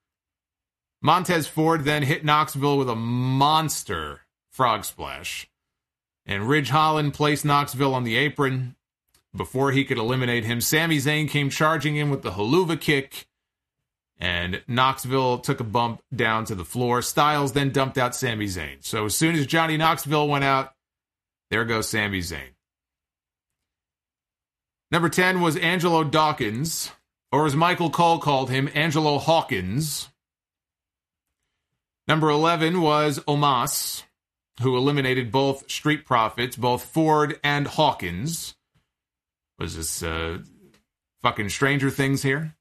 Montez Ford then hit Knoxville with a monster frog splash. And Ridge Holland placed Knoxville on the apron. Before he could eliminate him, Sami Zayn came charging in with the haluva kick, and Knoxville took a bump down to the floor. Styles then dumped out Sami Zayn. So as soon as Johnny Knoxville went out, there goes Sami Zayn. Number ten was Angelo Dawkins, or as Michael Cole called him, Angelo Hawkins. Number eleven was Omos. who eliminated both Street Profits, both Ford and Hawkins. Was this uh, fucking Stranger Things here?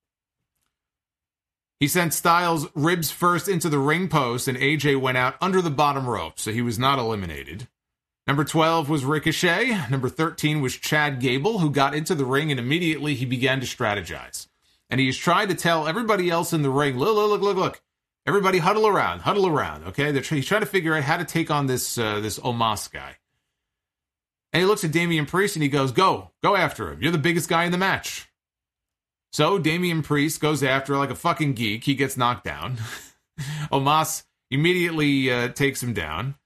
He sent Styles ribs first into the ring post, and A J went out under the bottom rope, so he was not eliminated. Number twelve was Ricochet. Number thirteen was Chad Gable, who got into the ring, and immediately he began to strategize. And he's trying to tell everybody else in the ring, look, look, look, look, look. Everybody huddle around, huddle around, okay? They're tr- he's trying to figure out how to take on this uh, this Omos guy. And he looks at Damian Priest and he goes, go, go after him. You're the biggest guy in the match. So Damian Priest goes after like a fucking geek. He gets knocked down. Omos immediately uh, takes him down.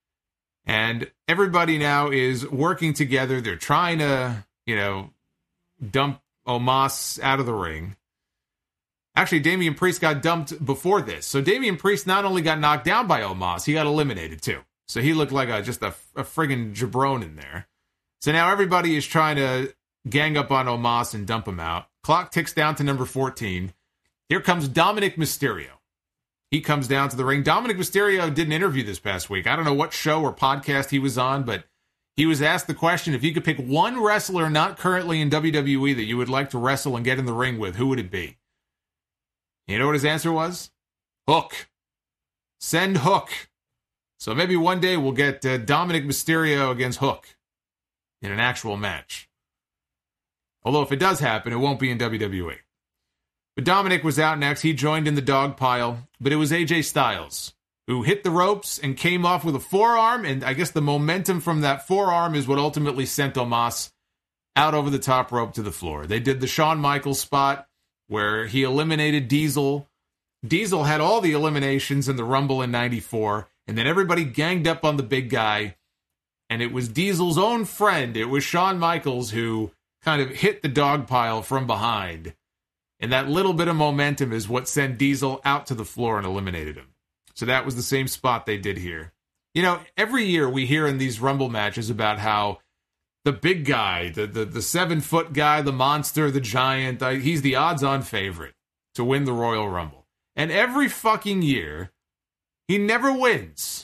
And everybody now is working together. They're trying to, you know, dump Omos out of the ring. Actually, Damian Priest got dumped before this. So Damian Priest not only got knocked down by Omos, he got eliminated too. So he looked like a, just a, a friggin' jabron in there. So now everybody is trying to gang up on Omos and dump him out. Clock ticks down to number fourteen. Here comes Dominic Mysterio. He comes down to the ring. Dominic Mysterio did an interview this past week. I don't know what show or podcast he was on, but he was asked the question, if you could pick one wrestler not currently in W W E that you would like to wrestle and get in the ring with, who would it be? You know what his answer was? Hook. Send Hook. So maybe one day we'll get uh, Dominic Mysterio against Hook in an actual match. Although if it does happen, it won't be in W W E. But Dominic was out next. He joined in the dog pile, but it was A J Styles who hit the ropes and came off with a forearm, and I guess the momentum from that forearm is what ultimately sent Omos out over the top rope to the floor. They did the Shawn Michaels spot where he eliminated Diesel. Diesel had all the eliminations in the Rumble in ninety-four, and then everybody ganged up on the big guy, and it was Diesel's own friend, it was Shawn Michaels, who kind of hit the dog pile from behind. And that little bit of momentum is what sent Diesel out to the floor and eliminated him. So that was the same spot they did here. You know, every year we hear in these Rumble matches about how the big guy, the the, the seven-foot guy, the monster, the giant, uh, he's the odds-on favorite to win the Royal Rumble. And every fucking year, he never wins.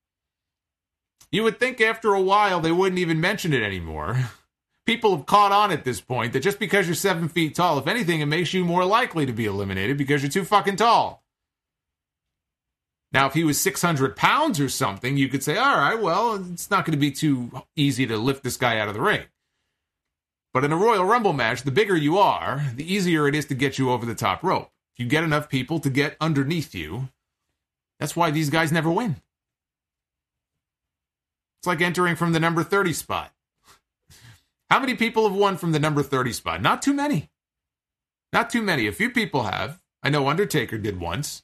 You would think after a while they wouldn't even mention it anymore. People have caught on at this point that just because you're seven feet tall, if anything, it makes you more likely to be eliminated because you're too fucking tall. Now, if he was six hundred pounds or something, you could say, all right, well, it's not going to be too easy to lift this guy out of the ring. But in a Royal Rumble match, the bigger you are, the easier it is to get you over the top rope. If you get enough people to get underneath you, that's why these guys never win. It's like entering from the number thirty spot. How many people have won from the number thirty spot? Not too many. Not too many. A few people have. I know Undertaker did once.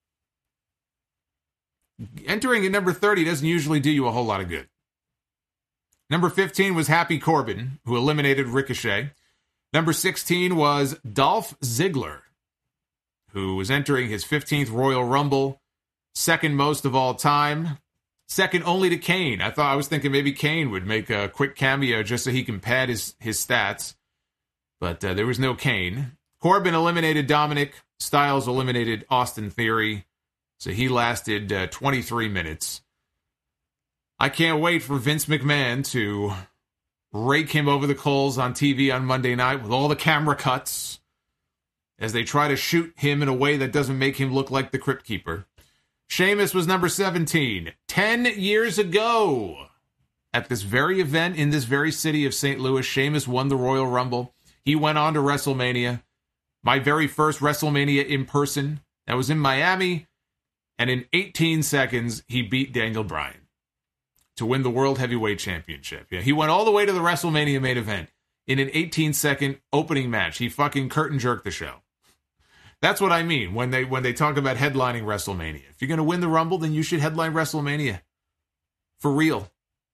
Entering at number thirty doesn't usually do you a whole lot of good. Number fifteen was Happy Corbin, who eliminated Ricochet. Number sixteen was Dolph Ziggler, who was entering his fifteenth Royal Rumble, second most of all time. Second only to Kane. I thought I was thinking maybe Kane would make a quick cameo just so he can pad his, his stats. But uh, there was no Kane. Corbin eliminated Dominic. Styles eliminated Austin Theory. So he lasted uh, twenty-three minutes. I can't wait for Vince McMahon to rake him over the coals on T V on Monday night with all the camera cuts as they try to shoot him in a way that doesn't make him look like the Crypt Keeper. Sheamus was number seventeen. Ten years ago, at this very event in this very city of Saint Louis, Sheamus won the Royal Rumble. He went on to WrestleMania. My very first WrestleMania in person. That was in Miami. And in eighteen seconds, he beat Daniel Bryan to win the World Heavyweight Championship. Yeah, he went all the way to the WrestleMania main event in an eighteen-second opening match. He fucking curtain jerked the show. That's what I mean when they when they talk about headlining WrestleMania. If you're going to win the Rumble, then you should headline WrestleMania. For real.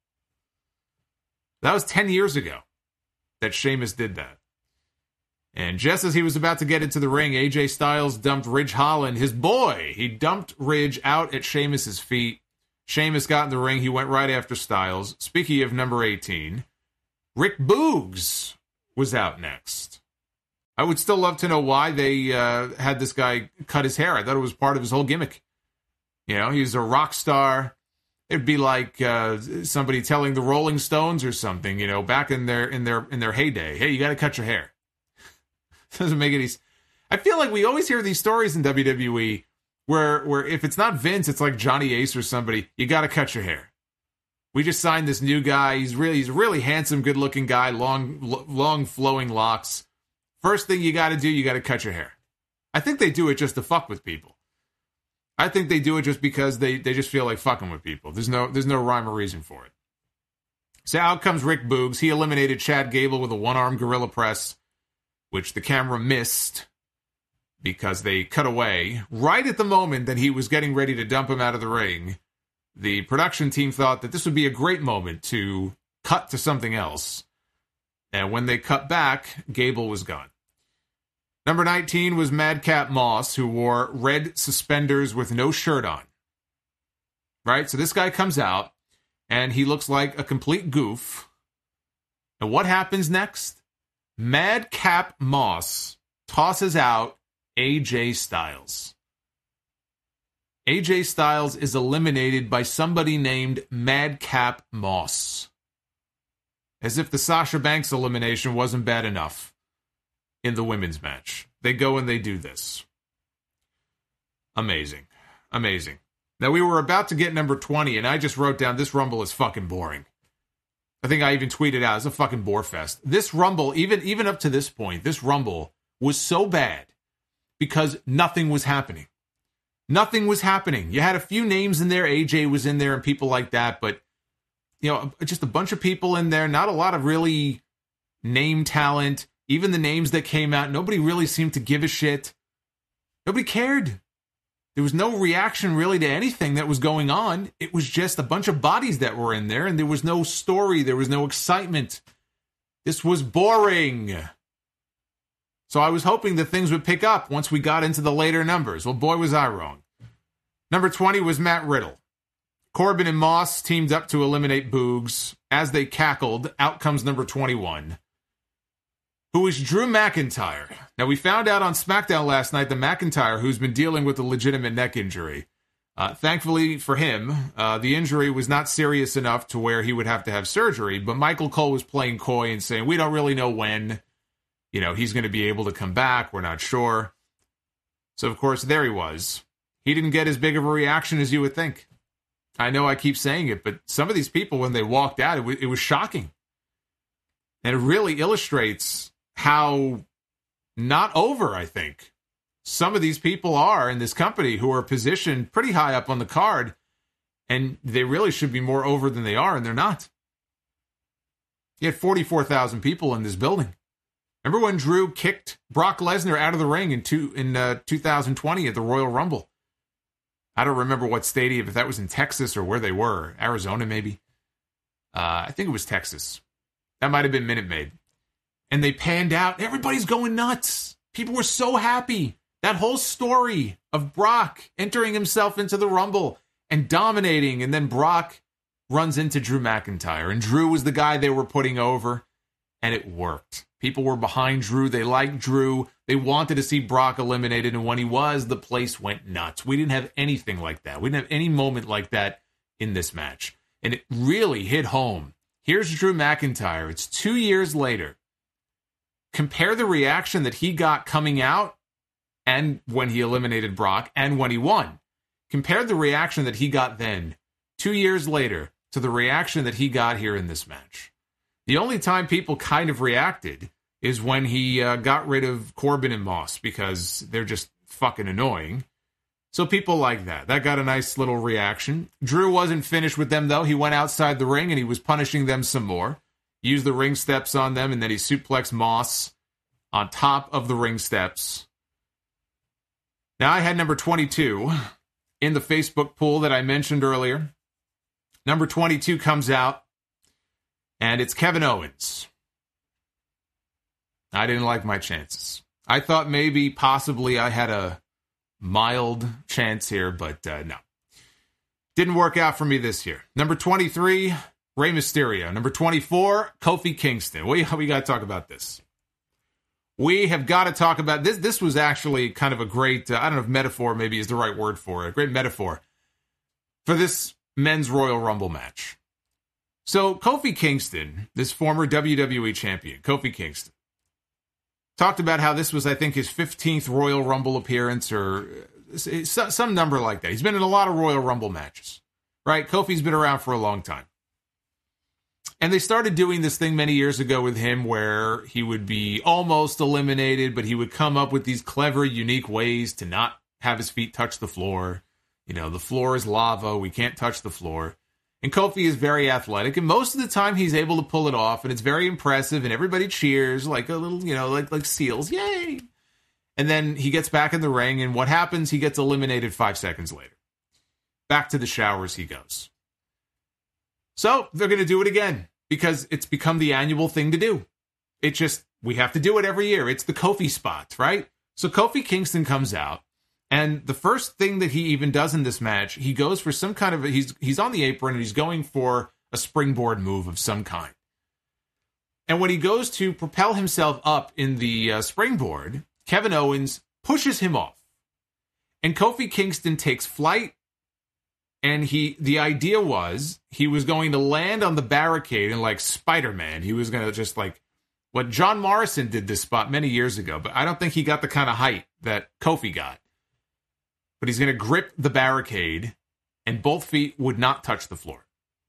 That was ten years ago that Sheamus did that. And just as he was about to get into the ring, A J Styles dumped Ridge Holland, his boy. He dumped Ridge out at Sheamus's feet. Sheamus got in the ring. He went right after Styles. Speaking of number eighteen, Rick Boogs was out next. I would still love to know why they uh, had this guy cut his hair. I thought it was part of his whole gimmick. You know, he's a rock star. It'd be like uh, somebody telling the Rolling Stones or something, you know, back in their in their in their heyday. Hey, you got to cut your hair. Doesn't make any. I feel like we always hear these stories in W W E where where if it's not Vince, it's like Johnny Ace or somebody. You got to cut your hair. We just signed this new guy. He's really he's a really handsome, good looking guy. Long long flowing locks. First thing you got to do, you got to cut your hair. I think they do it just to fuck with people. I think they do it just because they, they just feel like fucking with people. There's no there's no rhyme or reason for it. So out comes Rick Boogs. He eliminated Chad Gable with a one-arm gorilla press, which the camera missed because they cut away. Right at the moment that he was getting ready to dump him out of the ring, the production team thought that this would be a great moment to cut to something else. And when they cut back, Gable was gone. Number nineteen was Madcap Moss, who wore red suspenders with no shirt on. Right? So this guy comes out, and he looks like a complete goof. And what happens next? Madcap Moss tosses out A J Styles. A J Styles is eliminated by somebody named Madcap Moss. As if the Sasha Banks elimination wasn't bad enough. In the women's match. They go and they do this. Amazing. Amazing. Now, we were about to get number twenty, and I just wrote down, this Rumble is fucking boring. I think I even tweeted out, it's a fucking bore fest. This Rumble, even, even up to this point, this Rumble was so bad because nothing was happening. Nothing was happening. You had a few names in there. A J was in there and people like that, but, you know, just a bunch of people in there. Not a lot of really name talent. Even the names that came out, nobody really seemed to give a shit. Nobody cared. There was no reaction really to anything that was going on. It was just a bunch of bodies that were in there, and there was no story. There was no excitement. This was boring. So I was hoping that things would pick up once we got into the later numbers. Well, boy, was I wrong. Number twenty was Matt Riddle. Corbin and Moss teamed up to eliminate Boogs. As they cackled, out comes number twenty-one. Who is Drew McIntyre. Now, we found out on SmackDown last night that McIntyre, who's been dealing with a legitimate neck injury, uh, thankfully for him, uh, the injury was not serious enough to where he would have to have surgery, but Michael Cole was playing coy and saying, we don't really know when, you know, he's going to be able to come back. We're not sure. So, of course, there he was. He didn't get as big of a reaction as you would think. I know I keep saying it, but some of these people, when they walked out, it, w- it was shocking. And it really illustrates how not over, I think, some of these people are in this company who are positioned pretty high up on the card, and they really should be more over than they are, and they're not. You had forty-four thousand people in this building. Remember when Drew kicked Brock Lesnar out of the ring in, two, in uh, two thousand twenty at the Royal Rumble? I don't remember what stadium, if that was in Texas or where they were. Arizona, maybe. Uh, I think it was Texas. That might have been Minute Maid. And they panned out. Everybody's going nuts. People were so happy. That whole story of Brock entering himself into the Rumble and dominating, and then Brock runs into Drew McIntyre. And Drew was the guy they were putting over, and it worked. People were behind Drew. They liked Drew. They wanted to see Brock eliminated, and when he was, the place went nuts. We didn't have anything like that. We didn't have any moment like that in this match. And it really hit home. Here's Drew McIntyre. It's two years later. Compare the reaction that he got coming out and when he eliminated Brock and when he won. Compare the reaction that he got then, two years later, to the reaction that he got here in this match. The only time people kind of reacted is when he uh, got rid of Corbin and Moss because they're just fucking annoying. So people like that. That got a nice little reaction. Drew wasn't finished with them, though. He went outside the ring and he was punishing them some more. Used the ring steps on them, and then he suplexed Moss on top of the ring steps. Now, I had number twenty-two in the Facebook poll that I mentioned earlier. Number twenty-two comes out, and it's Kevin Owens. I didn't like my chances. I thought maybe, possibly, I had a mild chance here, but uh, no. Didn't work out for me this year. Number twenty-three, Rey Mysterio. Number twenty-four, Kofi Kingston. We, we got to talk about this. We have got to talk about this. This was actually kind of a great, uh, I don't know if metaphor maybe is the right word for it, a great metaphor for this men's Royal Rumble match. So Kofi Kingston, this former W W E champion, Kofi Kingston, talked about how this was, I think, his fifteenth Royal Rumble appearance or some number like that. He's been in a lot of Royal Rumble matches, right? Kofi's been around for a long time. And they started doing this thing many years ago with him where he would be almost eliminated, but he would come up with these clever, unique ways to not have his feet touch the floor. You know, the floor is lava. We can't touch the floor. And Kofi is very athletic, and most of the time he's able to pull it off, and it's very impressive, and everybody cheers like a little, you know, like like seals. Yay! And then he gets back in the ring, and what happens? He gets eliminated five seconds later. Back to the showers he goes. So they're going to do it again because it's become the annual thing to do. It just, we have to do it every year. It's the Kofi spot, right? So Kofi Kingston comes out, and the first thing that he even does in this match, he goes for some kind of, he's he's on the apron, and he's going for a springboard move of some kind. And when he goes to propel himself up in the uh, springboard, Kevin Owens pushes him off. And Kofi Kingston takes flight, and he, the idea was he was going to land on the barricade and like Spider-Man. He was going to just like what John Morrison did this spot many years ago, but I don't think he got the kind of height that Kofi got. But he's going to grip the barricade, and both feet would not touch the floor.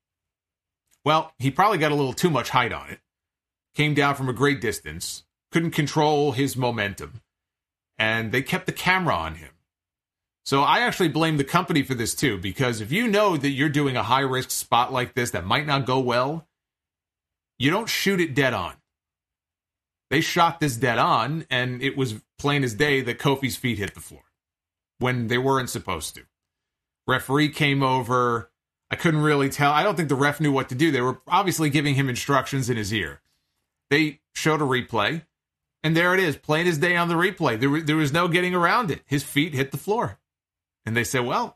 Well, he probably got a little too much height on it. Came down from a great distance. Couldn't control his momentum. And they kept the camera on him. So I actually blame the company for this too, because if you know that you're doing a high-risk spot like this that might not go well, you don't shoot it dead on. They shot this dead on, and it was plain as day that Kofi's feet hit the floor when they weren't supposed to. Referee came over. I couldn't really tell. I don't think the ref knew what to do. They were obviously giving him instructions in his ear. They showed a replay, and there it is, plain as day on the replay. There, there was no getting around it. His feet hit the floor. And they said, well,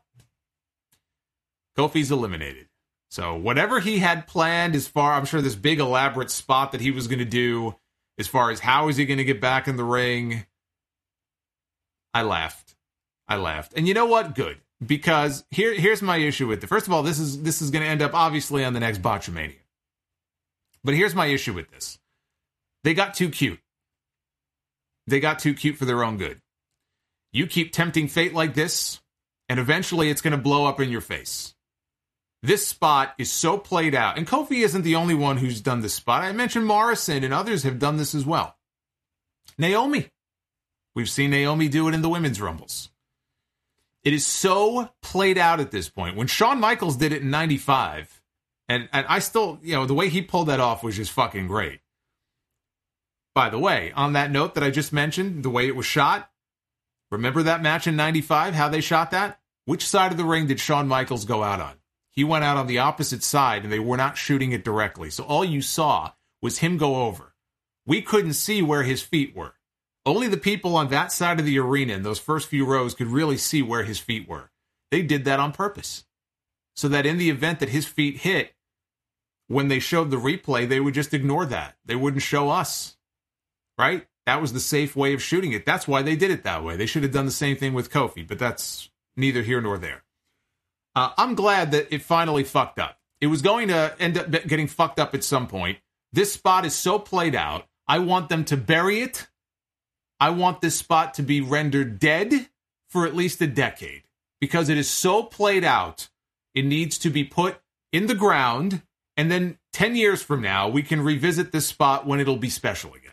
Kofi's eliminated. So whatever he had planned as far, I'm sure this big elaborate spot that he was going to do, as far as how is he going to get back in the ring, I laughed. I laughed. And you know what? Good. Because here, here's my issue with it. First of all, this is this is going to end up obviously on the next Botchamania. But here's my issue with this. They got too cute. They got too cute for their own good. You keep tempting fate like this, and eventually it's going to blow up in your face. This spot is so played out. And Kofi isn't the only one who's done this spot. I mentioned Morrison and others have done this as well. Naomi. We've seen Naomi do it in the women's rumbles. It is so played out at this point. When Shawn Michaels did it in ninety-five, and, and I still, you know, the way he pulled that off was just fucking great. By the way, on that note that I just mentioned, the way it was shot, remember that match in ninety-five, how they shot that? Which side of the ring did Shawn Michaels go out on? He went out on the opposite side, and they were not shooting it directly. So all you saw was him go over. We couldn't see where his feet were. Only the people on that side of the arena in those first few rows could really see where his feet were. They did that on purpose. So that in the event that his feet hit, when they showed the replay, they would just ignore that. They wouldn't show us. Right? That was the safe way of shooting it. That's why they did it that way. They should have done the same thing with Kofi, but that's neither here nor there. Uh, I'm glad that it finally fucked up. It was going to end up getting fucked up at some point. This spot is so played out. I want them to bury it. I want this spot to be rendered dead for at least a decade. Because it is so played out, it needs to be put in the ground, and then ten years from now, we can revisit this spot when it'll be special again.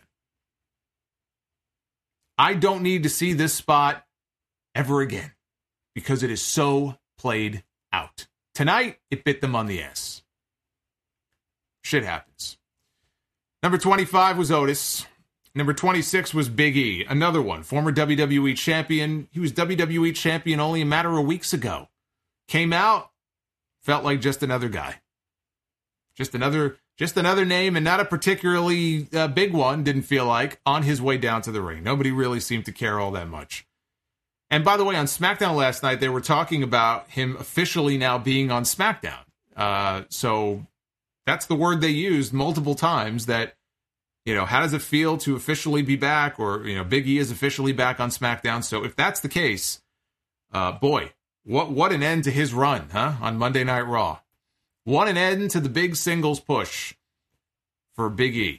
I don't need to see this spot ever again because it is so played out. Tonight, it bit them on the ass. Shit happens. Number twenty-five was Otis. Number twenty-six was Big E, another one, former W W E champion. He was W W E champion only a matter of weeks ago. Came out, felt like just another guy. Just another... Just another name, and not a particularly uh, big one, didn't feel like, on his way down to the ring. Nobody really seemed to care all that much. And by the way, on SmackDown last night, they were talking about him officially now being on SmackDown. Uh, so that's the word they used multiple times, that, you know, how does it feel to officially be back? Or, you know, Big E is officially back on SmackDown. So if that's the case, uh, boy, What what an end to his run, huh? On Monday Night Raw. What an end to the big singles push for Big E.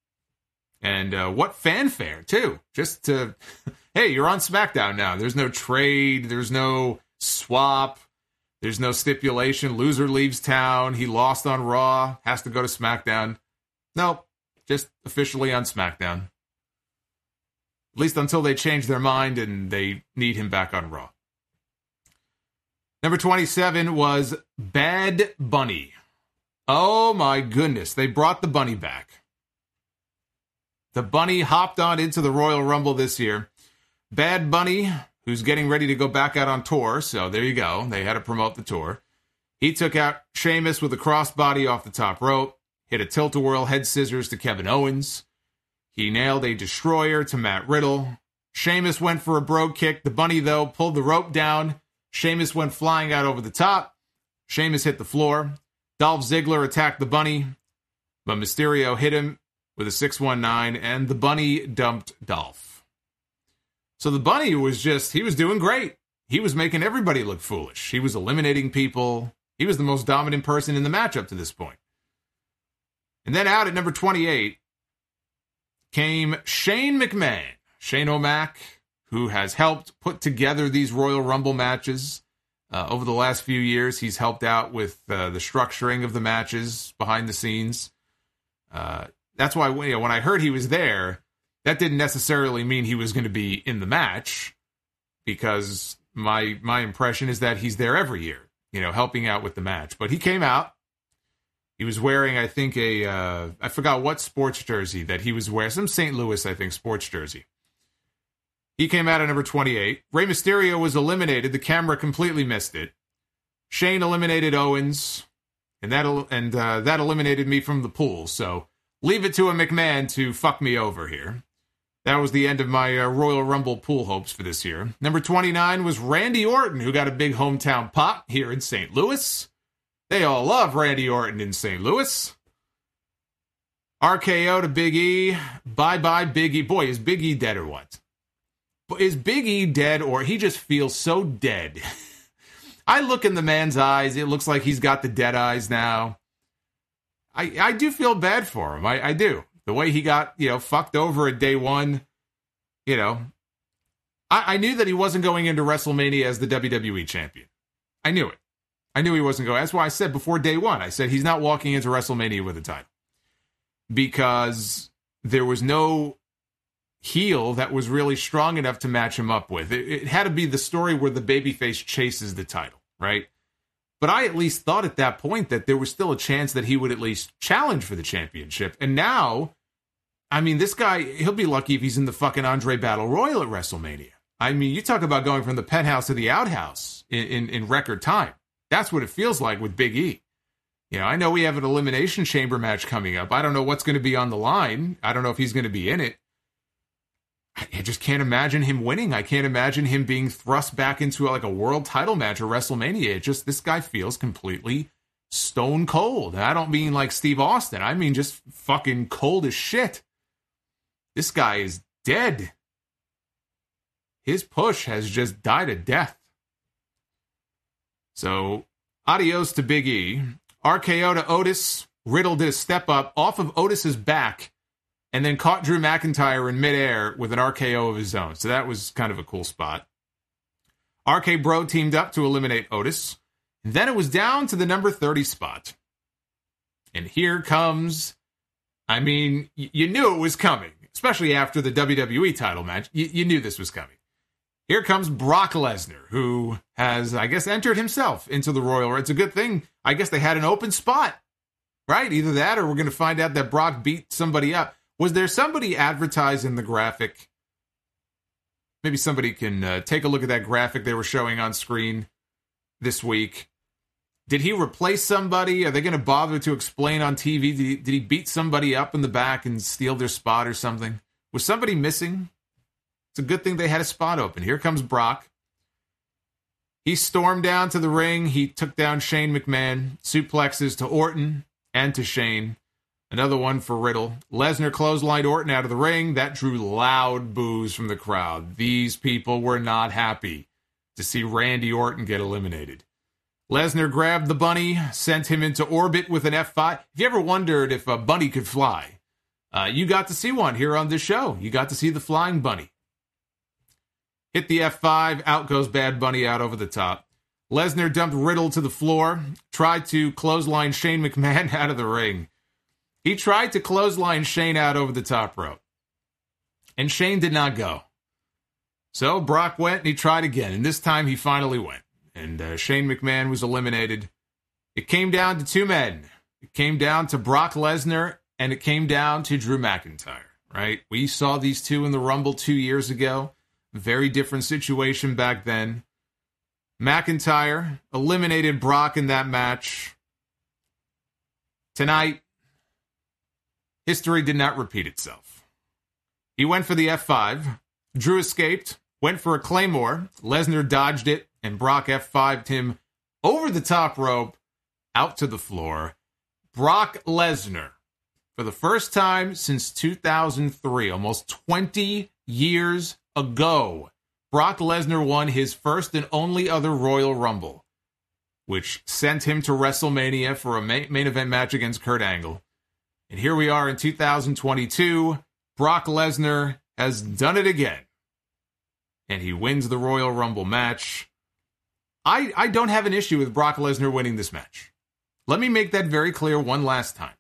And uh, what fanfare, too. Just to, hey, you're on SmackDown now. There's no trade. There's no swap. There's no stipulation. Loser leaves town. He lost on Raw. Has to go to SmackDown. Nope. Just officially on SmackDown. At least until they change their mind and they need him back on Raw. Number twenty-seven was Bad Bunny. Oh my goodness. They brought the Bunny back. The Bunny hopped on into the Royal Rumble this year. Bad Bunny, who's getting ready to go back out on tour, so there you go. They had to promote the tour. He took out Sheamus with a crossbody off the top rope, hit a tilt-a-whirl head scissors to Kevin Owens. He nailed a destroyer to Matt Riddle. Sheamus went for a brogue kick. The Bunny, though, pulled the rope down. Sheamus went flying out over the top. Sheamus hit the floor. Dolph Ziggler attacked the Bunny, but Mysterio hit him with a six one nine, and the Bunny dumped Dolph. So the Bunny was just, he was doing great. He was making everybody look foolish. He was eliminating people. He was the most dominant person in the match up to this point. And then out at number twenty-eight came Shane McMahon. Shane O'Mac, who has helped put together these Royal Rumble matches. Uh, over the last few years, he's helped out with uh, the structuring of the matches behind the scenes. Uh, that's why you know, when I heard he was there, that didn't necessarily mean he was going to be in the match, because my my impression is that he's there every year, you know, helping out with the match. But he came out. He was wearing, I think, a, uh, I forgot what sports jersey that he was wearing. Some Saint Louis, I think, sports jersey. He came out at number twenty-eight. Rey Mysterio was eliminated. The camera completely missed it. Shane eliminated Owens, and that and uh, that eliminated me from the pool. So leave it to a McMahon to fuck me over here. That was the end of my uh, Royal Rumble pool hopes for this year. Number twenty-nine was Randy Orton, who got a big hometown pop here in Saint Louis. They all love Randy Orton in Saint Louis. R K O to Big E. Bye-bye, Big E. Boy, is Big E dead or what? Is Big E dead, or he just feels so dead? I look in the man's eyes. It looks like he's got the dead eyes now. I I do feel bad for him. I, I do. The way he got, you know, fucked over at day one, you know. I, I knew that he wasn't going into WrestleMania as the W W E champion. I knew it. I knew he wasn't going. That's why I said before day one, I said he's not walking into WrestleMania with a title. Because there was no heel that was really strong enough to match him up with. It, it had to be the story where the babyface chases the title, right? But I at least thought at that point that there was still a chance that he would at least challenge for the championship. And now, I mean, this guy, he'll be lucky if he's in the fucking Andre Battle Royal at WrestleMania. I mean, you talk about going from the penthouse to the outhouse in, in, in record time. That's what it feels like with Big E. You know, I know we have an Elimination Chamber match coming up. I don't know what's going to be on the line. I don't know if he's going to be in it. I just can't imagine him winning. I can't imagine him being thrust back into like a world title match or WrestleMania. It just, this guy feels completely stone cold. And I don't mean like Steve Austin. I mean just fucking cold as shit. This guy is dead. His push has just died a death. So, adios to Big E. R K O to Otis. Riddle did a step up off of Otis's back and then caught Drew McIntyre in midair with an R K O of his own. So that was kind of a cool spot. R K Bro teamed up to eliminate Otis. And then it was down to the number thirty spot. And here comes, I mean, y- you knew it was coming, especially after the W W E title match. Y- you knew this was coming. Here comes Brock Lesnar, who has, I guess, entered himself into the Royal Rumble. It's a good thing. I guess they had an open spot, right? Either that or we're going to find out that Brock beat somebody up. Was there somebody advertised in the graphic? Maybe somebody can uh, take a look at that graphic they were showing on screen this week. Did he replace somebody? Are they going to bother to explain on T V? Did he, did he beat somebody up in the back and steal their spot or something? Was somebody missing? It's a good thing they had a spot open. Here comes Brock. He stormed down to the ring. He took down Shane McMahon. Suplexes to Orton and to Shane. Another one for Riddle. Lesnar clotheslined Orton out of the ring. That drew loud boos from the crowd. These people were not happy. to see Randy Orton get eliminated. Lesnar grabbed the bunny, sent him into orbit with an F five. If you ever wondered if a bunny could fly, uh, you got to see one here on this show. You got to see the flying bunny. Hit the F five, out goes Bad Bunny out over the top. Lesnar dumped Riddle to the floor, tried to clothesline Shane McMahon out of the ring. He tried to clothesline Shane out over the top rope. And Shane did not go. So Brock went and he tried again, and this time he finally went. And uh, Shane McMahon was eliminated. It came down to two men. It came down to Brock Lesnar, and it came down to Drew McIntyre, right? We saw these two in the Rumble two years ago. Very different situation back then. McIntyre eliminated Brock in that match. Tonight, history did not repeat itself. He went for the F five. Drew escaped, went for a Claymore. Lesnar dodged it, and Brock F fived him over the top rope, out to the floor. Brock Lesnar, for the first time since two thousand three, almost twenty years ago, Brock Lesnar won his first and only other Royal Rumble, which sent him to WrestleMania for a main event match against Kurt Angle. And here we are in two thousand twenty-two. Brock Lesnar has done it again. And he wins the Royal Rumble match. I, I don't have an issue with Brock Lesnar winning this match. Let me make that very clear one last time.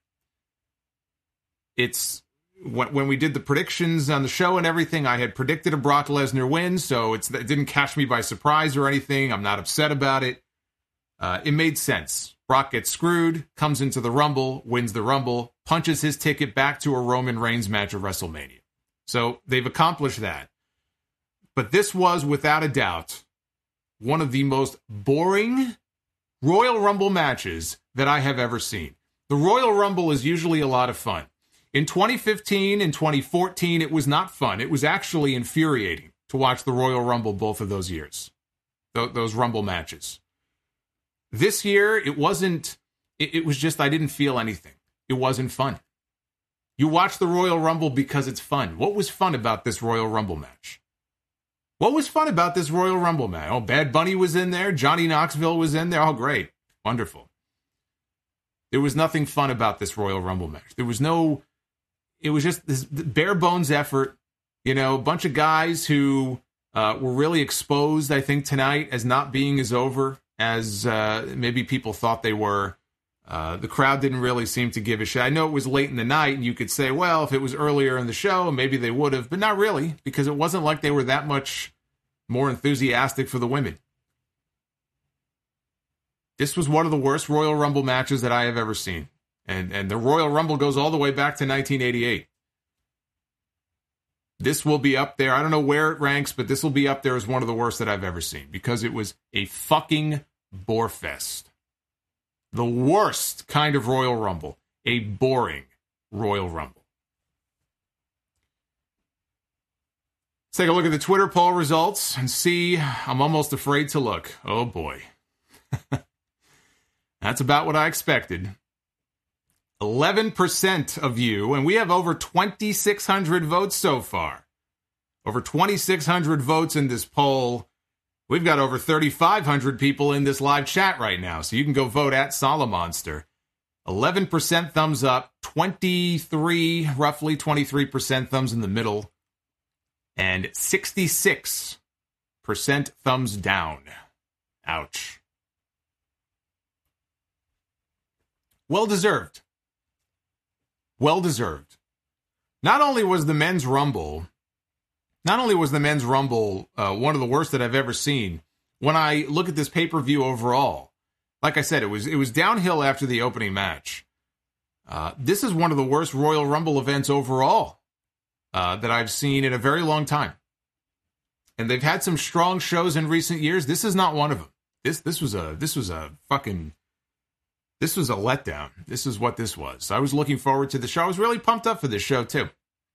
It's when, when we did the predictions on the show and everything, I had predicted a Brock Lesnar win, so it's, it didn't catch me by surprise or anything. I'm not upset about it. Uh, it made sense. Brock gets screwed, comes into the Rumble, wins the Rumble, punches his ticket back to a Roman Reigns match at WrestleMania. So they've accomplished that. But this was, without a doubt, one of the most boring Royal Rumble matches that I have ever seen. The Royal Rumble is usually a lot of fun. In twenty fifteen and twenty fourteen, it was not fun. It was actually infuriating to watch the Royal Rumble both of those years, th- those Rumble matches. This year, it wasn't, it, it was just, I didn't feel anything. It wasn't fun. You watch the Royal Rumble because it's fun. What was fun about this Royal Rumble match? What was fun about this Royal Rumble match? Oh, Bad Bunny was in there. Johnny Knoxville was in there. Oh, great. Wonderful. There was nothing fun about this Royal Rumble match. There was no, it was just this bare bones effort. You know, a bunch of guys who uh, were really exposed, I think, tonight as not being as over as uh, maybe people thought they were. Uh, the crowd didn't really seem to give a shit. I know it was late in the night, and you could say, well, if it was earlier in the show, maybe they would have, but not really, because it wasn't like they were that much more enthusiastic for the women. This was one of the worst Royal Rumble matches that I have ever seen. And, and the Royal Rumble goes all the way back to nineteen eighty-eight. This will be up there. I don't know where it ranks, but this will be up there as one of the worst that I've ever seen, because it was a fucking bore fest. The worst kind of Royal Rumble. A boring Royal Rumble. Let's take a look at the Twitter poll results and see. I'm almost afraid to look. Oh boy. That's about what I expected. eleven percent of you, and we have over twenty-six hundred votes so far. Over twenty-six hundred votes in this poll. We've got over thirty-five hundred people in this live chat right now, so you can go vote at Solomonster. eleven percent thumbs up, twenty-three, roughly twenty-three percent thumbs in the middle, and sixty-six percent thumbs down. Ouch. Well deserved. Well deserved. Not only was the men's Rumble... Not only was the men's Rumble uh, one of the worst that I've ever seen, when I look at this pay-per-view overall, like I said, it was it was downhill after the opening match. Uh, this is one of the worst Royal Rumble events overall uh, that I've seen in a very long time. And they've had some strong shows in recent years. This is not one of them. This this was a this was a fucking this was a letdown. This is what this was. I was looking forward to the show. I was really pumped up for this show too.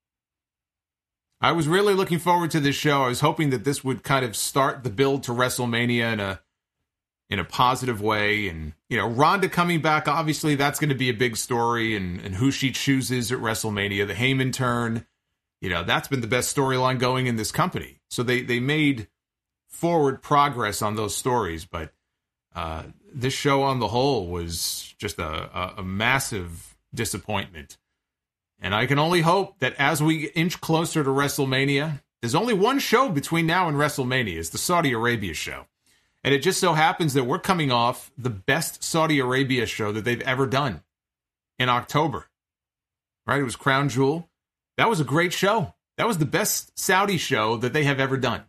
I was really looking forward to this show. I was hoping that this would kind of start the build to WrestleMania in a in a positive way. And, you know, Ronda coming back, obviously that's going to be a big story, and, and who she chooses at WrestleMania, the Heyman turn. You know, that's been the best storyline going in this company. So they, they made forward progress on those stories, but uh, this show on the whole was just a, a, a massive disappointment. And I can only hope that as we inch closer to WrestleMania, there's only one show between now and WrestleMania. It's the Saudi Arabia show. And it just so happens that we're coming off the best Saudi Arabia show that they've ever done in October. Right? It was Crown Jewel. That was a great show. That was the best Saudi show that they have ever done.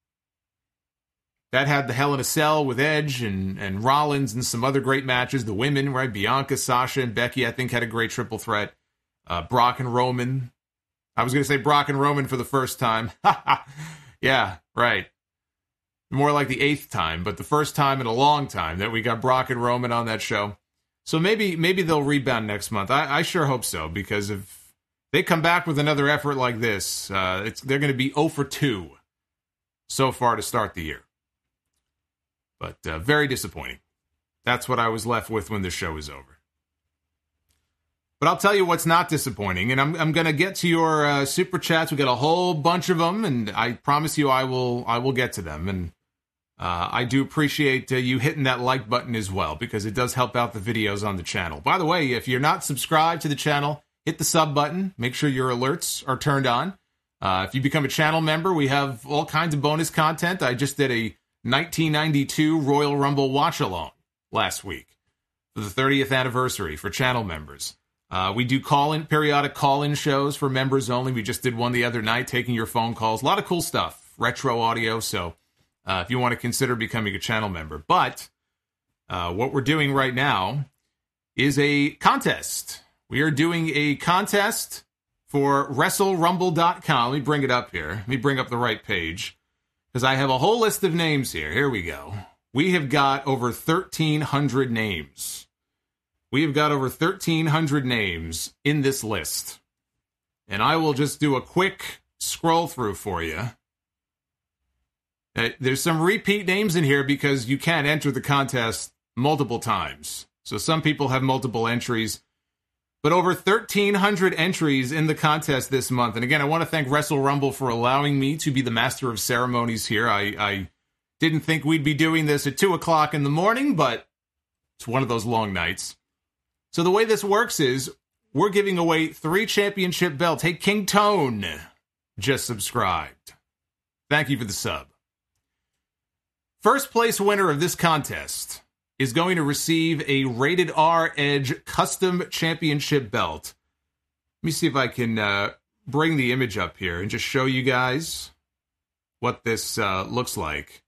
That had the Hell in a Cell with Edge and, and Rollins and some other great matches. The women, right? Bianca, Sasha, and Becky, I think, had a great triple threat. Uh, Brock and Roman. I was going to say Brock and Roman for the first time. Yeah, right. More like the eighth time, but the first time in a long time that we got Brock and Roman on that show. So maybe maybe they'll rebound next month. I, I sure hope so, because if they come back with another effort like this, uh, it's, they're going to be oh for two so far to start the year. But uh, very disappointing. That's what I was left with when the show is over. But I'll tell you what's not disappointing, and I'm I'm going to get to your uh, super chats. We got a whole bunch of them, and I promise you I will I will get to them. And uh, I do appreciate uh, you hitting that like button as well, because it does help out the videos on the channel. By the way, if you're not subscribed to the channel, hit the sub button. Make sure your alerts are turned on. Uh, if you become a channel member, we have all kinds of bonus content. I just did a nineteen ninety-two Royal Rumble watch-along last week for the thirtieth anniversary for channel members. Uh, we do call-in, periodic call-in shows for members only. We just did one the other night, taking your phone calls. A lot of cool stuff, retro audio. So uh, if you want to consider becoming a channel member. But uh, what we're doing right now is a contest. We are doing a contest for Wrestle Rumble dot com. Let me bring it up here. Let me bring up the right page, because I have a whole list of names here. Here we go. We have got over thirteen hundred names. We have got over thirteen hundred names in this list. And I will just do a quick scroll through for you. Uh, there's some repeat names in here because you can enter the contest multiple times. So some people have multiple entries. But over thirteen hundred entries in the contest this month. And again, I want to thank Wrestle Rumble for allowing me to be the master of ceremonies here. I, I didn't think we'd be doing this at two o'clock in the morning, but it's one of those long nights. So the way this works is we're giving away three championship belts. Hey, King Tone just subscribed. Thank you for the sub. First place winner of this contest is going to receive a Rated R Edge Custom Championship belt. Let me see if I can uh, bring the image up here and just show you guys what this uh, looks like.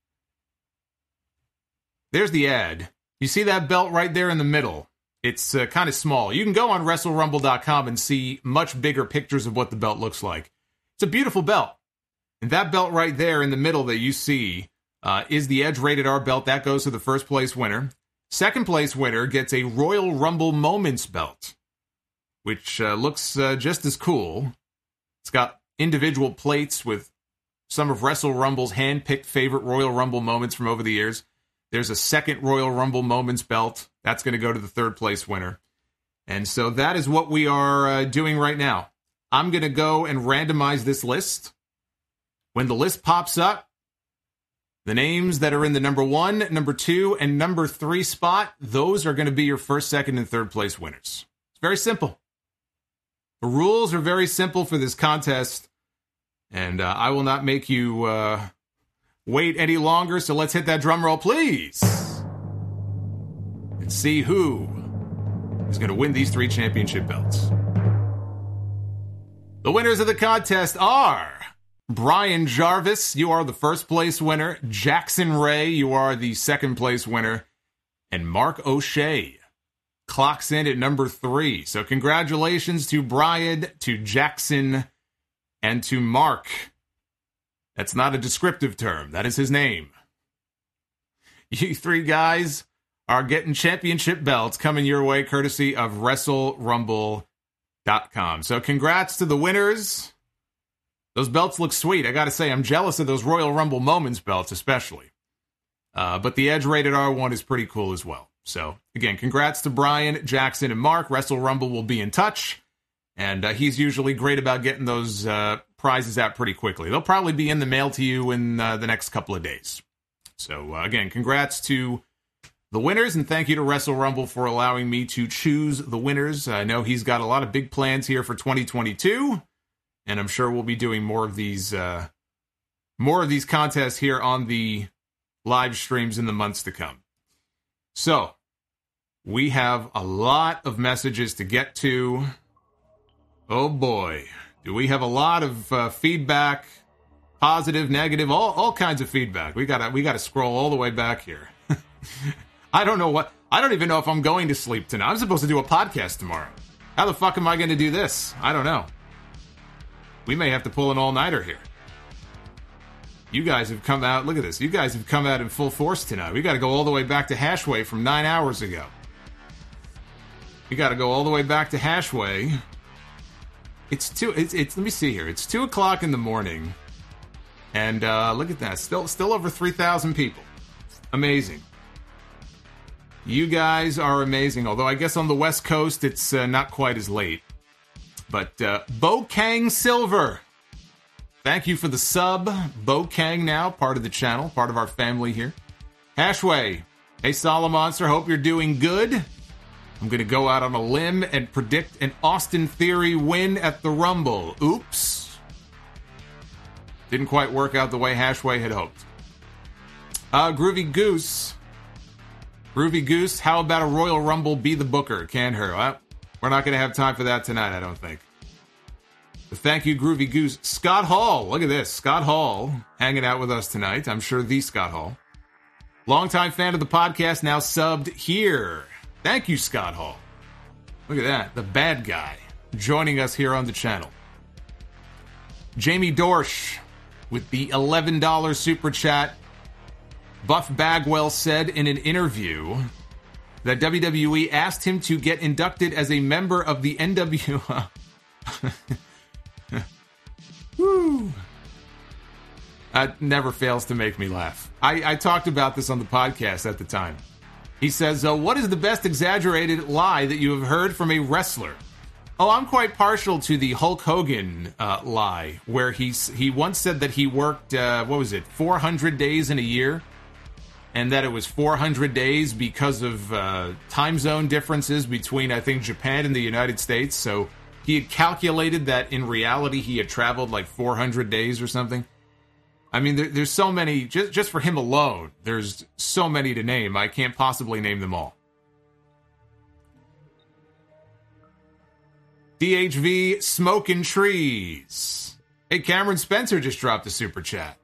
There's the ad. You see that belt right there in the middle? It's uh, kind of small. You can go on Wrestle Rumble dot com and see much bigger pictures of what the belt looks like. It's a beautiful belt. And that belt right there in the middle that you see uh, is the Edge Rated R belt. That goes to the first place winner. Second place winner gets a Royal Rumble Moments belt, which uh, looks uh, just as cool. It's got individual plates with some of Wrestle Rumble's hand-picked favorite Royal Rumble moments from over the years. There's a second Royal Rumble Moments belt. That's going to go to the third place winner. And so that is what we are uh, doing right now. I'm going to go and randomize this list. When the list pops up, the names that are in the number one, number two, and number three spot, those are going to be your first, second, and third place winners. It's very simple. The rules are very simple for this contest, and uh, I will not make you uh, wait any longer, so let's hit that drum roll, please, and see who is going to win these three championship belts. The winners of the contest are Brian Jarvis, you are the first place winner. Jackson Ray, you are the second place winner. And Mark O'Shea clocks in at number three. So congratulations to Brian, to Jackson, and to Mark. That's not a descriptive term. That is his name. You three guys are getting championship belts coming your way courtesy of Wrestle Rumble dot com. So congrats to the winners. Those belts look sweet. I got to say, I'm jealous of those Royal Rumble Moments belts, especially. Uh, but the Edge Rated R one is pretty cool as well. So, again, congrats to Brian, Jackson, and Mark. Wrestle Rumble will be in touch. And uh, he's usually great about getting those uh, prizes out pretty quickly. They'll probably be in the mail to you in uh, the next couple of days. So, uh, again, congrats to the winners, and thank you to Wrestle Rumble for allowing me to choose the winners. I know he's got a lot of big plans here for twenty twenty-two, and I'm sure we'll be doing more of these, uh, more of these contests here on the live streams in the months to come. So, we have a lot of messages to get to. Oh boy, do we have a lot of uh, feedback, positive, negative, all all kinds of feedback. We gotta we gotta scroll all the way back here. I don't know what I don't even know if I'm going to sleep tonight. I'm supposed to do a podcast tomorrow. How the fuck am I going to do this? I don't know. We may have to pull an all-nighter here. You guys have come out. Look at this. You guys have come out in full force tonight. We got to go all the way back to Hashway from nine hours ago. We got to go all the way back to Hashway. It's two. It's, it's. Let me see here. It's two o'clock in the morning, and uh, look at that. Still, still over three thousand people. Amazing. You guys are amazing. Although I guess on the West Coast it's uh, not quite as late. But uh, Bo Kang Silver, thank you for the sub. Bo Kang now part of the channel, part of our family here. Hashway, hey Solomonster, hope you're doing good. I'm going to go out on a limb and predict an Austin Theory win at the Rumble. Oops. Didn't quite work out the way Hashway had hoped. Uh, Groovy Goose. Groovy Goose, how about a Royal Rumble be the booker? Can't hurt. Well, we're not going to have time for that tonight, I don't think. But thank you, Groovy Goose. Scott Hall, look at this. Scott Hall hanging out with us tonight. I'm sure the Scott Hall. Longtime fan of the podcast, now subbed here. Thank you, Scott Hall. Look at that. The bad guy joining us here on the channel. Jamie Dorsch with the eleven dollars super chat. Buff Bagwell said in an interview that W W E asked him to get inducted as a member of the N W O. Woo. That never fails to make me laugh. I, I talked about this on the podcast at the time. He says, uh, what is the best exaggerated lie that you have heard from a wrestler? Oh, I'm quite partial to the Hulk Hogan uh, lie, where he, he once said that he worked, uh, what was it, four hundred days in a year? And that it was four hundred days because of uh, time zone differences between, I think, Japan and the United States. So he had calculated that in reality he had traveled like four hundred days or something. I mean, there, there's so many, just, just for him alone, there's so many to name. I can't possibly name them all. D H V Smoking Trees. Hey, Cameron Spencer just dropped a super chat.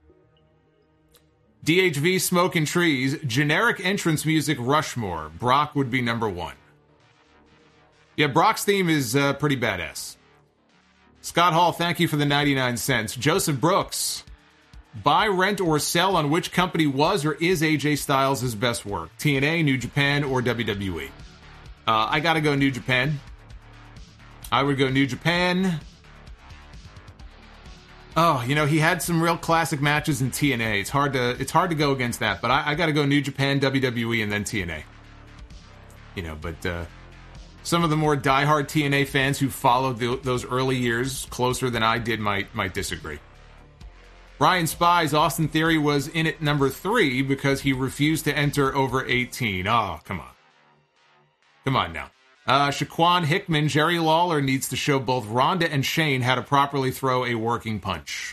D H V Smoking Trees, generic entrance music Rushmore. Brock would be number one. Yeah, Brock's theme is uh, pretty badass. Scott Hall, thank you for the ninety-nine cents. Joseph Brooks, buy, rent, or sell on which company was or is A J Styles' best work? T N A, New Japan, or W W E? Uh, I gotta go New Japan. I would go New Japan. Oh, you know, he had some real classic matches in T N A. It's hard to it's hard to go against that, but I, I got to go New Japan, W W E, and then T N A. You know, but uh, some of the more diehard T N A fans who followed the, those early years closer than I did might might disagree. Ryan Spies, Austin Theory was in at number three because he refused to enter over eighteen. Oh, come on. Come on now. Uh, Shaquan Hickman, Jerry Lawler needs to show both Ronda and Shane how to properly throw a working punch.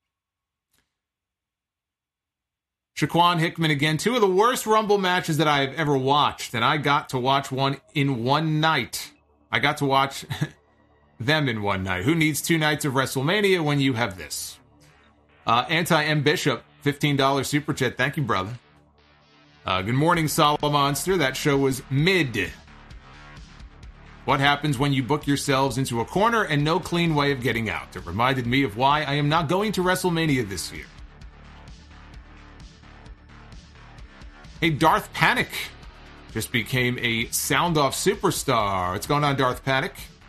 Shaquan Hickman again, two of the worst Rumble matches that I have ever watched, and I got to watch one in one night. I got to watch them in one night. Who needs two nights of WrestleMania when you have this? Uh, Anti-M Bishop, fifteen dollars super chat. Thank you, brother. Uh, good morning, Solomonster. That show was mid. What happens when you book yourselves into a corner and no clean way of getting out? It reminded me of why I am not going to WrestleMania this year. Hey, Darth Panic just became a sound-off superstar. What's going on, Darth Panic?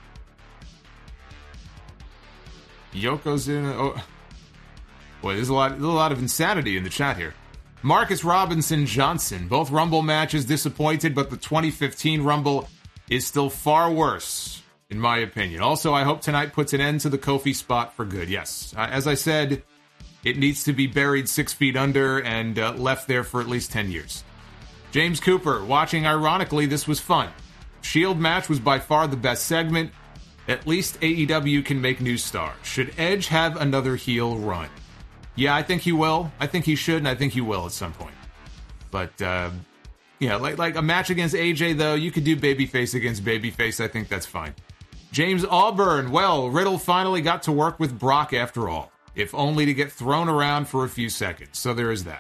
Yoko's in... Oh, boy, there's a lot, there's a lot of insanity in the chat here. Marcus Robinson Johnson. Both Rumble matches disappointed, but the twenty fifteen Rumble is still far worse, in my opinion. Also, I hope tonight puts an end to the Kofi spot for good. Yes, as I said It needs to be buried six feet under and uh, left there for at least ten years. James Cooper, watching ironically, this was fun. Shield match was by far the best segment. At least A E W can make new stars. Should Edge have another heel run? Yeah, I think he will. I think he should, and I think he will at some point. But, uh, yeah, like, like a match against A J, though, you could do babyface against babyface. I think that's fine. James Auburn, well, Riddle finally got to work with Brock after all, if only to get thrown around for a few seconds. So there is that.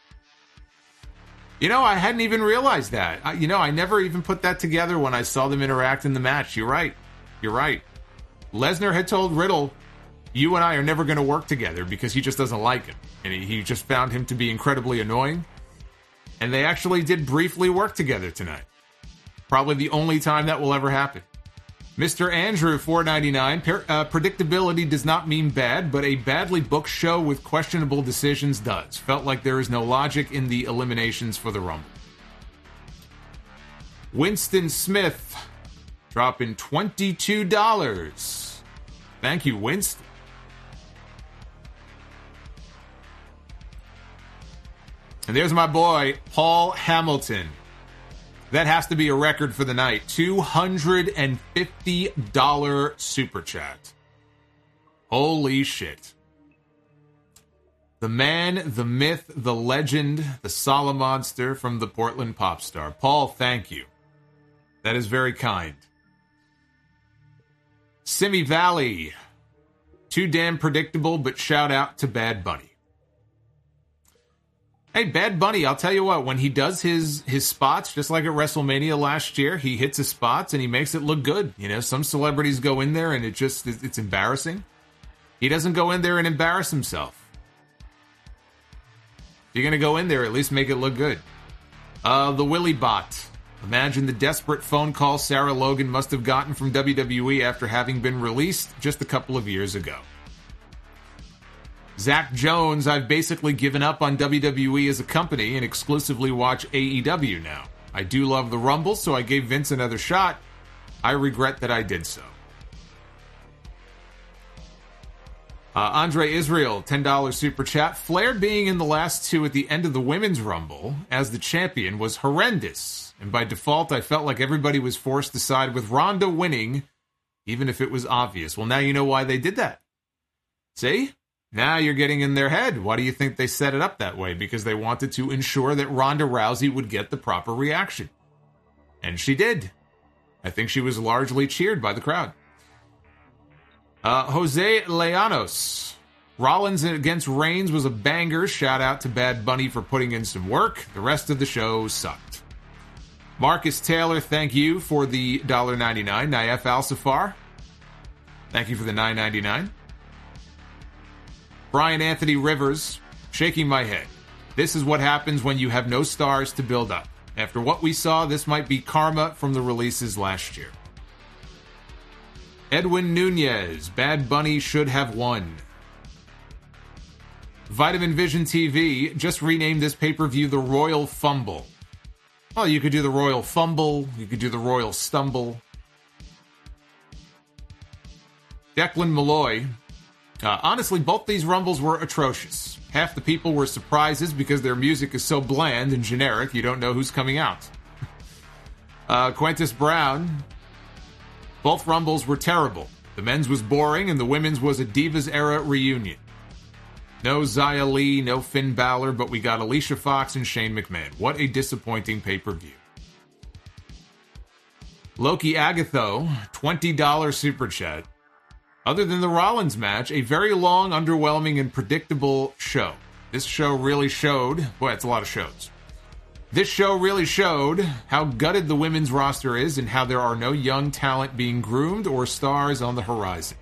You know, I hadn't even realized that. I, you know, I never even put that together when I saw them interact in the match. You're right. You're right. Lesnar had told Riddle, you and I are never going to work together because he just doesn't like him. And he, he just found him to be incredibly annoying. And they actually did briefly work together tonight. Probably the only time that will ever happen. Mister Andrew, four ninety-nine. Per, uh, predictability does not mean bad, but a badly booked show with questionable decisions does. Felt like there is no logic in the eliminations for the Rumble. Winston Smith, dropping twenty-two dollars. Thank you, Winston. And there's my boy, Paul Hamilton. That has to be a record for the night. two hundred fifty dollars super chat. Holy shit. The man, the myth, the legend, the Sala monster from the Portland pop star. Paul, thank you. That is very kind. Simi Valley. Too damn predictable, but shout out to Bad Bunny. Hey, Bad Bunny, I'll tell you what, when he does his his spots, just like at WrestleMania last year, he hits his spots and he makes it look good. You know, some celebrities go in there and it just, it's embarrassing. He doesn't go in there and embarrass himself. If you're going to go in there, at least make it look good. Uh, the Willy Bot. Imagine the desperate phone call Sarah Logan must have gotten from W W E after having been released just a couple of years ago. Zach Jones, I've basically given up on W W E as a company and exclusively watch A E W now. I do love the Rumble, so I gave Vince another shot. I regret that I did so. Uh, Andre Israel, ten dollars super chat. Flair being in the last two at the end of the Women's Rumble as the champion was horrendous. And by default, I felt like everybody was forced to side with Ronda winning, even if it was obvious. Well, now you know why they did that. See? Now you're getting in their head. Why do you think they set it up that way? Because they wanted to ensure that Ronda Rousey would get the proper reaction. And she did. I think she was largely cheered by the crowd. Uh, Jose Leanos. Rollins against Reigns was a banger. Shout out to Bad Bunny for putting in some work. The rest of the show sucked. Marcus Taylor, thank you for the one dollar ninety-nine. Naif Al-Safar, thank you for the nine ninety-nine. Brian Anthony Rivers, shaking my head. This is what happens when you have no stars to build up. After what we saw, this might be karma from the releases last year. Edwin Nunez, Bad Bunny should have won. Vitamin Vision T V, just renamed this pay-per-view the Royal Fumble. Oh, you could do the Royal Fumble, you could do the Royal Stumble. Declan Malloy, Uh, honestly, both these Rumbles were atrocious. Half the people were surprises because their music is so bland and generic, you don't know who's coming out. uh, Quintus Brown, both Rumbles were terrible. The men's was boring and the women's was a Divas-era reunion. No Xia Li, no Finn Balor, but we got Alicia Fox and Shane McMahon. What a disappointing pay-per-view. Loki Agatho, twenty dollars super chat. Other than the Rollins match, a very long, underwhelming, and predictable show. This show really showed... Boy, it's a lot of shows. This show really showed how gutted the women's roster is and how there are no young talent being groomed or stars on the horizon.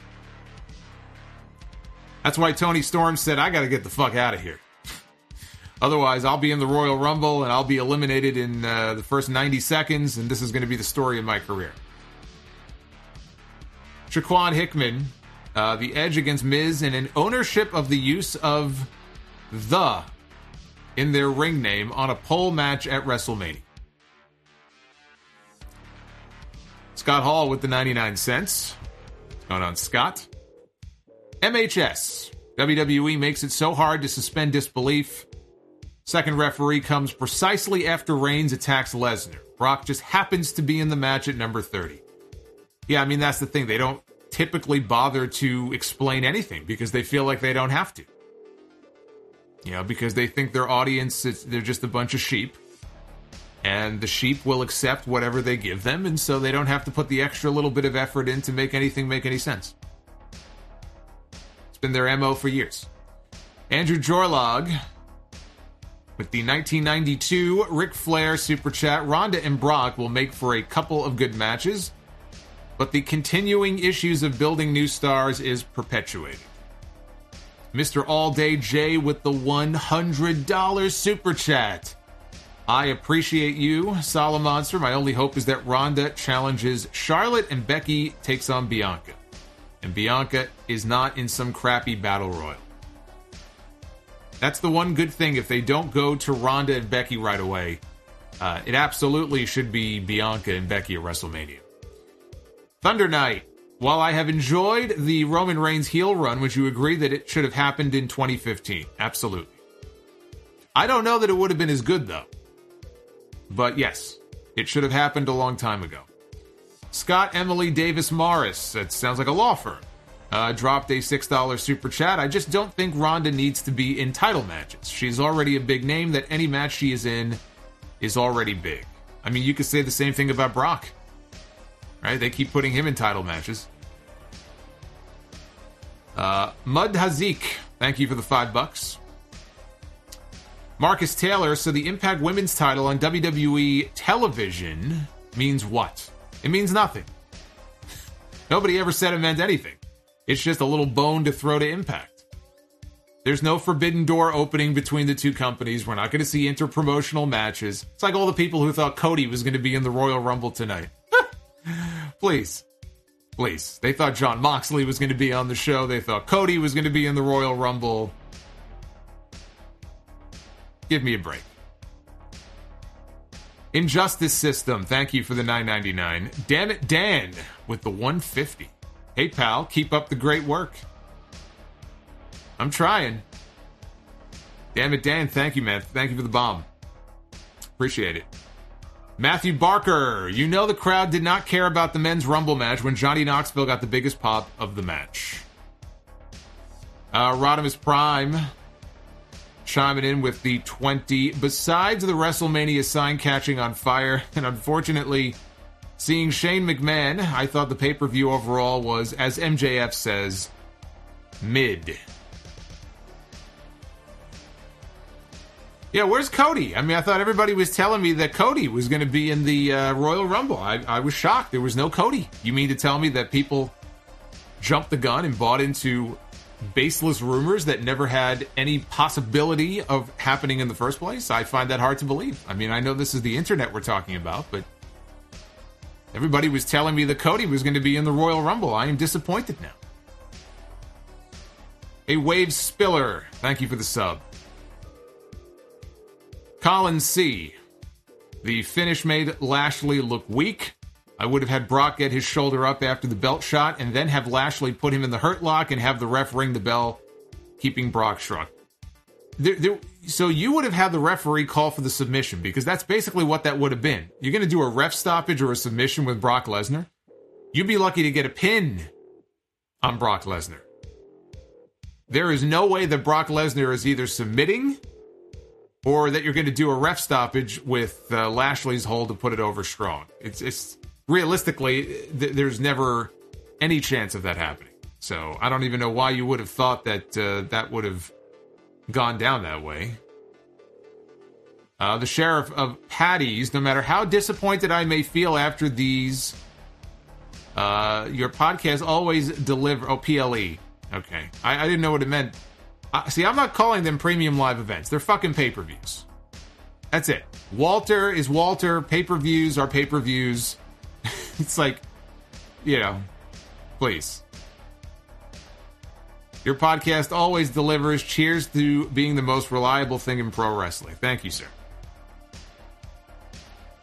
That's why Tony Storm said, I gotta get the fuck out of here. Otherwise, I'll be in the Royal Rumble and I'll be eliminated in uh, the first ninety seconds, and this is going to be the story of my career. Shaquan Hickman, uh, the Edge against Miz, and an ownership of the use of the in their ring name on a pole match at WrestleMania. Scott Hall with the ninety-nine cents. What's going on, Scott? M H S. W W E makes it so hard to suspend disbelief. Second referee comes precisely after Reigns attacks Lesnar. Brock just happens to be in the match at number thirty. Yeah, I mean, that's the thing. They don't typically bother to explain anything because they feel like they don't have to. You know, because they think their audience, is, they're just a bunch of sheep. And the sheep will accept whatever they give them, and so they don't have to put the extra little bit of effort in to make anything make any sense. It's been their M O for years. Andrew Jorlog with the nineteen ninety-two Ric Flair Super Chat. Ronda and Brock will make for a couple of good matches, but the continuing issues of building new stars is perpetuated. Mister All Day J with the one hundred dollars Super Chat. I appreciate you, Solomonster. My only hope is that Ronda challenges Charlotte and Becky takes on Bianca. And Bianca is not in some crappy battle royal. That's the one good thing. If they don't go to Ronda and Becky right away, uh, it absolutely should be Bianca and Becky at WrestleMania. Thunder Knight. While I have enjoyed the Roman Reigns heel run, would you agree that it should have happened in twenty fifteen? Absolutely. I don't know that it would have been as good, though. But yes, it should have happened a long time ago. Scott Emily Davis Morris, that sounds like a law firm, uh, dropped a six dollars super chat. I just don't think Ronda needs to be in title matches. She's already a big name. That any match she is in is already big. I mean, you could say the same thing about Brock. Right? They keep putting him in title matches. Uh, Mud Hazik, thank you for the five bucks. Marcus Taylor, so the Impact Women's title on W W E television means what? It means nothing. Nobody ever said it meant anything. It's just a little bone to throw to Impact. There's no forbidden door opening between the two companies. We're not going to see interpromotional matches. It's like all the people who thought Cody was going to be in the Royal Rumble tonight. Please. Please. They thought Jon Moxley was going to be on the show. They thought Cody was going to be in the Royal Rumble. Give me a break. Injustice System, thank you for the nine ninety-nine. Damn it, Dan, with the one fifty. Hey, pal, keep up the great work. I'm trying. Damn it, Dan, thank you, man. Thank you for the bomb. Appreciate it. Matthew Barker, you know the crowd did not care about the men's Rumble match when Johnny Knoxville got the biggest pop of the match. Uh, Rodimus Prime chiming in with the twenty. Besides the WrestleMania sign catching on fire, and unfortunately seeing Shane McMahon, I thought the pay-per-view overall was, as M J F says, mid. Yeah, where's Cody? I mean, I thought everybody was telling me that Cody was going to be in the uh, Royal Rumble. I, I was shocked. There was no Cody. You mean to tell me that people jumped the gun and bought into baseless rumors that never had any possibility of happening in the first place? I find that hard to believe. I mean, I know this is the internet we're talking about, but everybody was telling me that Cody was going to be in the Royal Rumble. I am disappointed now. A Wave Spiller, thank you for the sub. Colin C. The finish made Lashley look weak. I would have had Brock get his shoulder up after the belt shot and then have Lashley put him in the hurt lock and have the ref ring the bell, keeping Brock struck. There, there, so you would have had the referee call for the submission, because that's basically what that would have been. You're going to do a ref stoppage or a submission with Brock Lesnar? You'd be lucky to get a pin on Brock Lesnar. There is no way that Brock Lesnar is either submitting or that you're going to do a ref stoppage with uh, Lashley's hold to put it over strong. It's it's realistically, th- there's never any chance of that happening. So I don't even know why you would have thought that uh, that would have gone down that way. Uh, the Sheriff of Patties, no matter how disappointed I may feel after these, uh, your podcast always deliver. Oh, P L E. Okay. I, I didn't know what it meant. Uh, see, I'm not calling them premium live events. They're fucking pay-per-views. That's it. Walter is Walter. Pay-per-views are pay-per-views. It's like, you know, please. Your podcast always delivers. Cheers to being the most reliable thing in pro wrestling. Thank you, sir.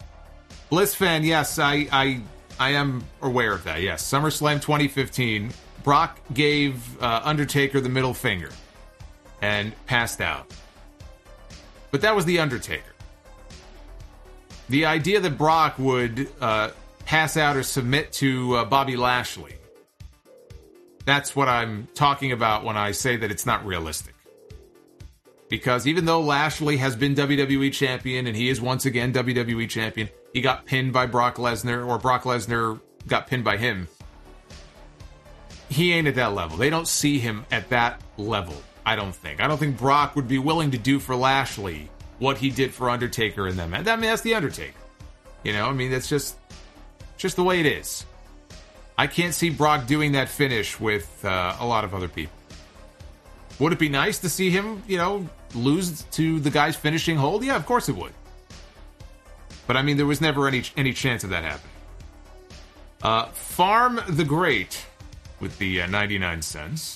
Bliss fan, yes, I, I, I am aware of that. Yes, SummerSlam twenty fifteen. Brock gave uh, Undertaker the middle finger and passed out. But that was The Undertaker. The idea that Brock would uh, pass out or submit to uh, Bobby Lashley, that's what I'm talking about when I say that it's not realistic. Because even though Lashley has been W W E champion, and he is once again W W E champion, he got pinned by Brock Lesnar, or Brock Lesnar got pinned by him. He ain't at that level. They don't see him at that level, I don't think. I don't think Brock would be willing to do for Lashley what he did for Undertaker and them. I mean, that's The Undertaker. You know, I mean, that's just, just the way it is. I can't see Brock doing that finish with uh, a lot of other people. Would it be nice to see him, you know, lose to the guy's finishing hold? Yeah, of course it would. But, I mean, there was never any any chance of that happening. Uh, Farm the Great with the uh, ninety-nine cents.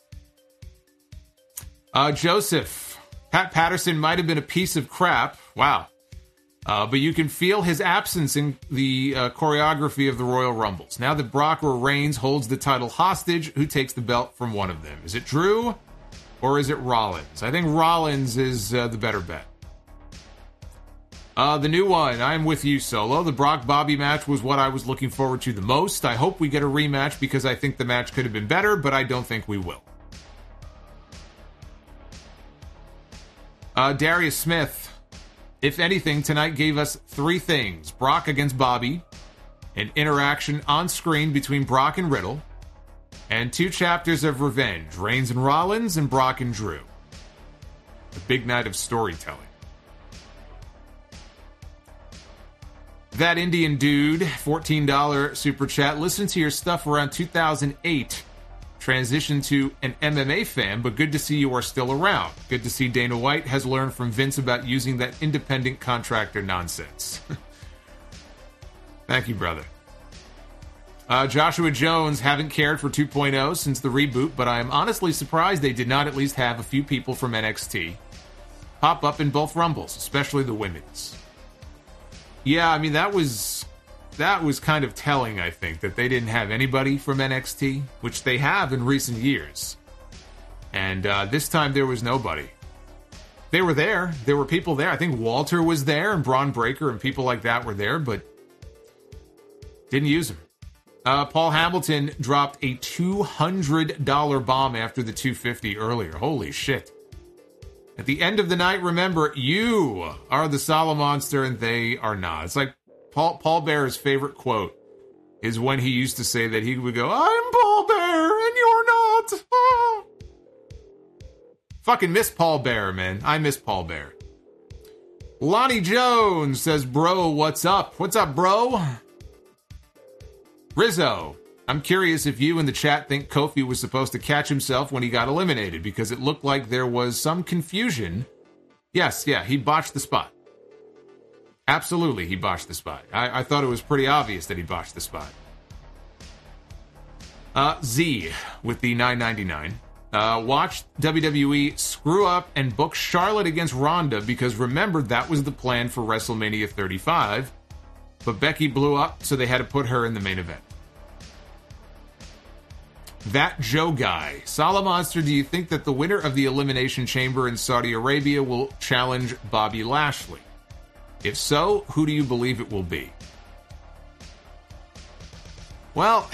Uh, Joseph. Pat Patterson might have been a piece of crap. Wow. Uh, but you can feel his absence in the uh, choreography of the Royal Rumbles. Now that Brock or Reigns holds the title hostage, who takes the belt from one of them? Is it Drew or is it Rollins? I think Rollins is uh, the better bet. Uh, the new one, I'm with you, Solo. The Brock-Bobby match was what I was looking forward to the most. I hope we get a rematch because I think the match could have been better, but I don't think we will. Uh, Darius Smith, if anything, tonight gave us three things. Brock against Bobby, an interaction on screen between Brock and Riddle, and two chapters of revenge, Reigns and Rollins and Brock and Drew. A big night of storytelling. That Indian dude, fourteen dollars super chat, listened to your stuff around two thousand eight. Transitioned to an M M A fan, but good to see you are still around. Good to see Dana White has learned from Vince about using that independent contractor nonsense. Thank you, brother. Uh, Joshua Jones, haven't cared for two point oh since the reboot, but I am honestly surprised they did not at least have a few people from N X T pop up in both Rumbles, especially the women's. Yeah, I mean, that was... That was kind of telling, I think, that they didn't have anybody from N X T, which they have in recent years. And uh, this time there was nobody. They were there. There were people there. I think Walter was there, and Braun Breaker and people like that were there, but didn't use them. Uh, Paul Hamilton dropped a two hundred dollars bomb after the two hundred fifty earlier. Holy shit. At the end of the night, remember, you are the Sala Monster and they are not. It's like Paul, Paul Bear's favorite quote is when he used to say that he would go, I'm Paul Bear and you're not. Ah. Fucking miss Paul Bear, man. I miss Paul Bear. Lonnie Jones says, bro, what's up? What's up, bro? Rizzo, I'm curious if you in the chat think Kofi was supposed to catch himself when he got eliminated, because it looked like there was some confusion. Yes, yeah, he botched the spot. Absolutely, he botched the spot. I, I thought it was pretty obvious that he botched the spot. Uh, Z, with the nine ninety-nine. Uh, watched W W E screw up and book Charlotte against Ronda, because remember, that was the plan for WrestleMania thirty-five. But Becky blew up, so they had to put her in the main event. That Joe guy. Sala Monster, do you think that the winner of the Elimination Chamber in Saudi Arabia will challenge Bobby Lashley? If so, who do you believe it will be? Well,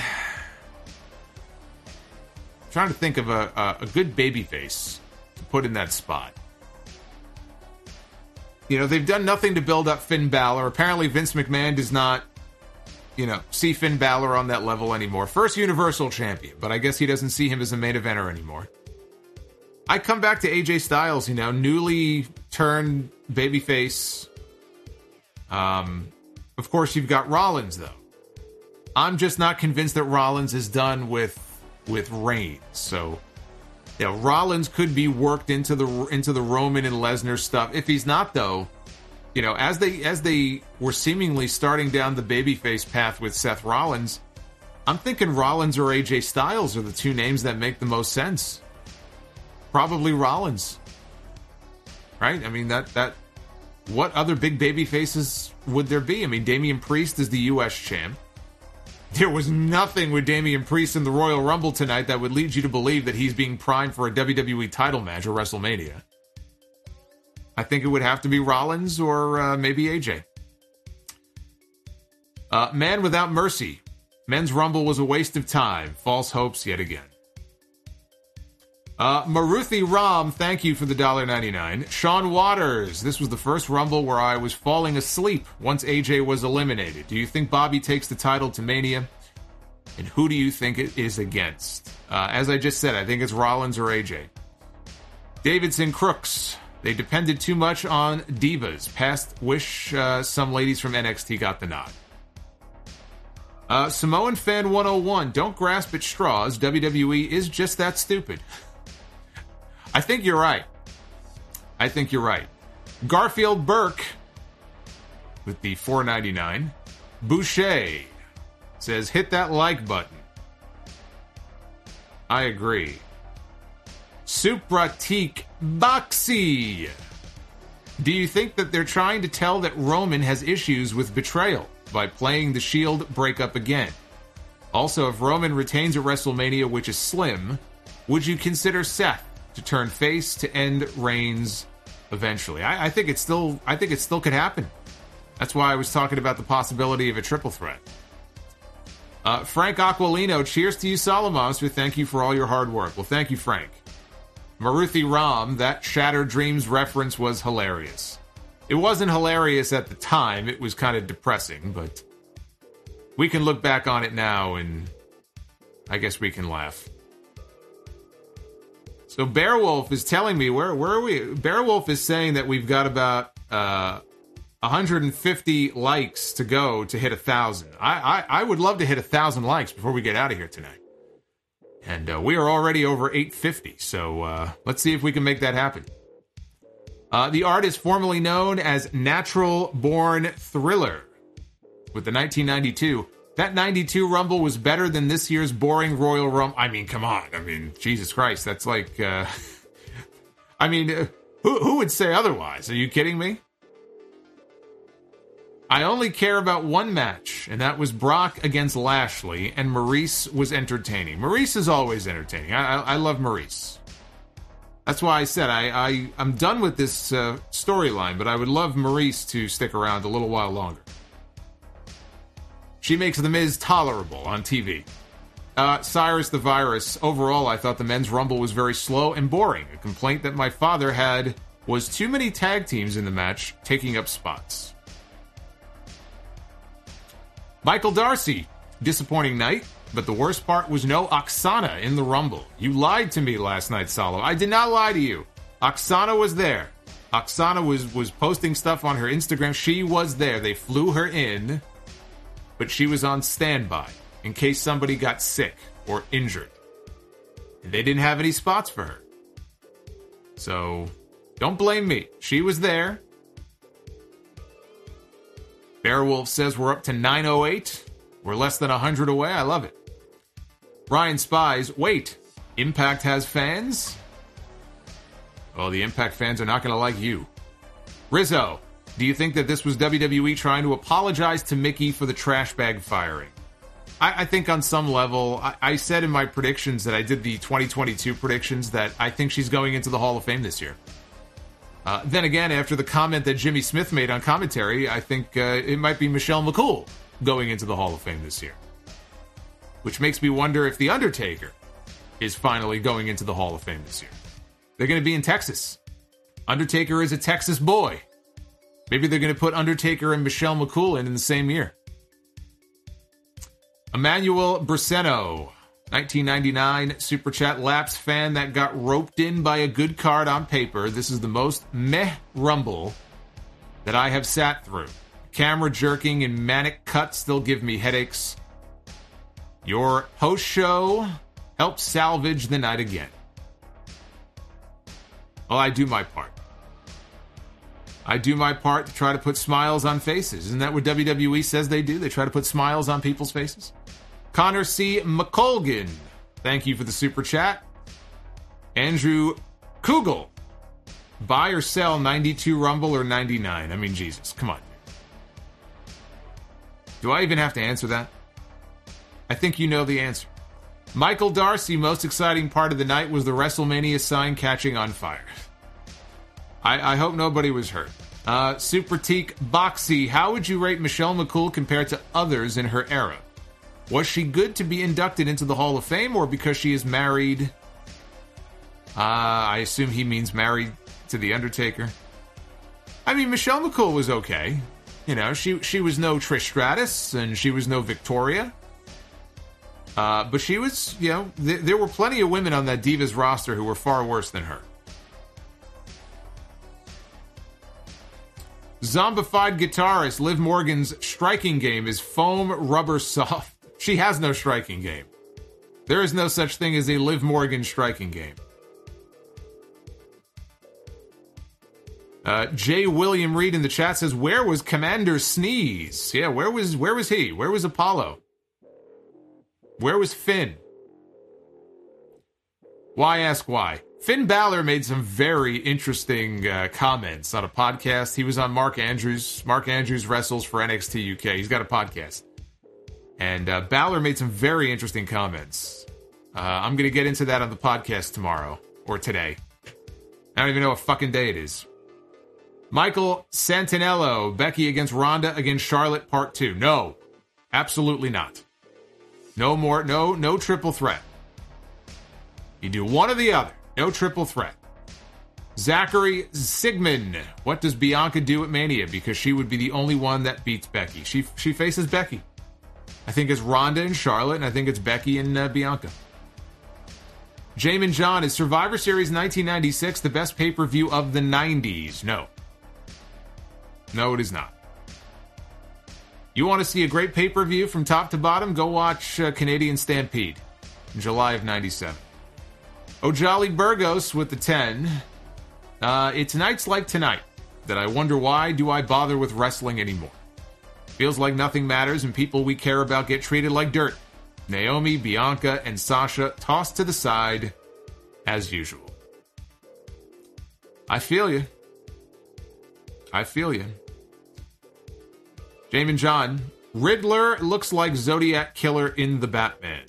I'm trying to think of a, a, a good babyface to put in that spot. You know, they've done nothing to build up Finn Balor. Apparently, Vince McMahon does not, you know, see Finn Balor on that level anymore. First Universal Champion, but I guess he doesn't see him as a main eventer anymore. I come back to A J Styles, you know, newly turned babyface. Um, of course, you've got Rollins, though. I'm just not convinced that Rollins is done with with Reigns. So, you know, Rollins could be worked into the into the Roman and Lesnar stuff. If he's not, though, you know, as they as they were seemingly starting down the babyface path with Seth Rollins, I'm thinking Rollins or A J Styles are the two names that make the most sense. Probably Rollins, right? I mean, that that. What other big baby faces would there be? I mean, Damian Priest is the U S champ. There was nothing with Damian Priest in the Royal Rumble tonight that would lead you to believe that he's being primed for a W W E title match or WrestleMania. I think it would have to be Rollins or uh, maybe A J. Uh, Man Without Mercy. Men's Rumble was a waste of time. False hopes yet again. Uh, Maruthi Ram, thank you for the one dollar and ninety-nine cents. Sean Waters, this was the first Rumble where I was falling asleep once A J was eliminated. Do you think Bobby takes the title to Mania? And who do you think it is against? Uh, as I just said, I think it's Rollins or A J. Davidson Crooks, they depended too much on divas. Past wish uh, some ladies from N X T got the nod. Uh, Samoan Fan one oh one, don't grasp at straws. W W E is just that stupid. I think you're right. I think you're right. Garfield Burke with the four ninety-nine. Boucher says, hit that like button. I agree. Supratique Boxy. Do you think that they're trying to tell that Roman has issues with betrayal by playing the Shield breakup again? Also, if Roman retains at WrestleMania, which is slim, would you consider Seth to turn face to end Reigns eventually? I, I think it still. I think it still could happen. That's why I was talking about the possibility of a triple threat. Uh, Frank Aquilino, cheers to you, Solomonster. Thank you for all your hard work. Well, thank you, Frank. Maruthi Ram, that Shattered Dreams reference was hilarious. It wasn't hilarious at the time. It was kind of depressing, but we can look back on it now and I guess we can laugh. So Bearwolf is telling me, where where are we? Bearwolf is saying that we've got about uh, one hundred fifty likes to go to hit one thousand. I, I, I would love to hit one thousand likes before we get out of here tonight. And uh, we are already over eight fifty, so uh, let's see if we can make that happen. Uh, the artist formerly known as Natural Born Thriller with the nineteen ninety-two. That ninety-two Rumble was better than this year's boring Royal Rumble. I mean, come on. I mean, Jesus Christ. That's like, uh, I mean, uh, who, who would say otherwise? Are you kidding me? I only care about one match, and that was Brock against Lashley, and Maurice was entertaining. Maurice is always entertaining. I, I, I love Maurice. That's why I said I, I, I'm done with this uh, storyline, but I would love Maurice to stick around a little while longer. She makes The Miz tolerable on T V. Uh, Cyrus the Virus. Overall, I thought the Men's Rumble was very slow and boring. A complaint that my father had was too many tag teams in the match taking up spots. Michael Darcy. Disappointing night, but the worst part was no Oksana in the Rumble. You lied to me last night, Solo. I did not lie to you. Oksana was there. Oksana was, was posting stuff on her Instagram. She was there. They flew her in, but she was on standby in case somebody got sick or injured. And they didn't have any spots for her. So, don't blame me. She was there. Bearwolf says we're up to nine oh eight. We're less than one hundred away. I love it. Ryan Spies, wait. Impact has fans? Well, the Impact fans are not going to like you. Rizzo, do you think that this was W W E trying to apologize to Mickey for the trash bag firing? I, I think on some level, I, I said in my predictions that I did the twenty twenty-two predictions that I think she's going into the Hall of Fame this year. Uh, then again, after the comment that Jimmy Smith made on commentary, I think uh, it might be Michelle McCool going into the Hall of Fame this year. Which makes me wonder if The Undertaker is finally going into the Hall of Fame this year. They're going to be in Texas. Undertaker is a Texas boy. Maybe they're going to put Undertaker and Michelle McCool in in the same year. Emmanuel Braceno, nineteen ninety-nine Super Chat Laps fan that got roped in by a good card on paper. This is the most meh Rumble that I have sat through. Camera jerking and manic cuts still give me headaches. Your host show helped salvage the night again. Well, I do my part. I do my part to try to put smiles on faces. Isn't that what W W E says they do? They try to put smiles on people's faces? Connor C. McColgan, thank you for the super chat. Andrew Kugel, buy or sell ninety-two Rumble or ninety-nine? I mean, Jesus, come on. Do I even have to answer that? I think you know the answer. Michael Darcy, most exciting part of the night was the WrestleMania sign catching on fire. I, I hope nobody was hurt. Uh, Super Teak Boxy, how would you rate Michelle McCool compared to others in her era? Was she good to be inducted into the Hall of Fame, or because she is married? Uh, I assume he means married to The Undertaker. I mean, Michelle McCool was okay. You know, she, she was no Trish Stratus, and she was no Victoria. Uh, but she was, you know, th- there were plenty of women on that Divas roster who were far worse than her. Zombified guitarist Liv Morgan's striking game is foam rubber soft. She has no striking game. There is no such thing as a Liv Morgan striking game. Uh, J. William Reed in the chat says, where was Commander Sneeze? Yeah, where was where was he? Where was Apollo? Where was Finn? Why ask why? Finn Balor made some very interesting uh, comments on a podcast. He was on Mark Andrews. Mark Andrews wrestles for N X T U K. He's got a podcast. And uh, Balor made some very interesting comments. Uh, I'm going to get into that on the podcast tomorrow. Or today. I don't even know what fucking day it is. Michael Santinello. Becky against Ronda against Charlotte part two. No. Absolutely not. No more, no, no triple threat. You do one or the other. No triple threat. Zachary Sigmund. What does Bianca do at Mania? Because she would be the only one that beats Becky. She she faces Becky. I think it's Ronda and Charlotte, and I think it's Becky and uh, Bianca. Jamin John, is Survivor Series nineteen ninety-six the best pay-per-view of the nineties? No. No, it is not. You want to see a great pay-per-view from top to bottom? Go watch uh, Canadian Stampede in July of ninety-seven. Ojali Burgos with the ten. Uh, it's nights like tonight that I wonder why do I bother with wrestling anymore. Feels like nothing matters and people we care about get treated like dirt. Naomi, Bianca, and Sasha tossed to the side as usual. I feel you. I feel you. Jamin John, Riddler looks like Zodiac Killer in the Batman.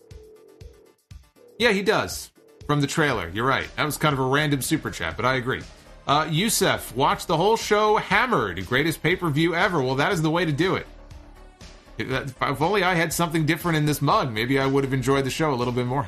Yeah, he does. From the trailer, you're right. That was kind of a random super chat, but I agree. Uh, Yusef, watch the whole show Hammered, greatest pay-per-view ever. Well, that is the way to do it. If only I had something different in this mug, maybe I would have enjoyed the show a little bit more.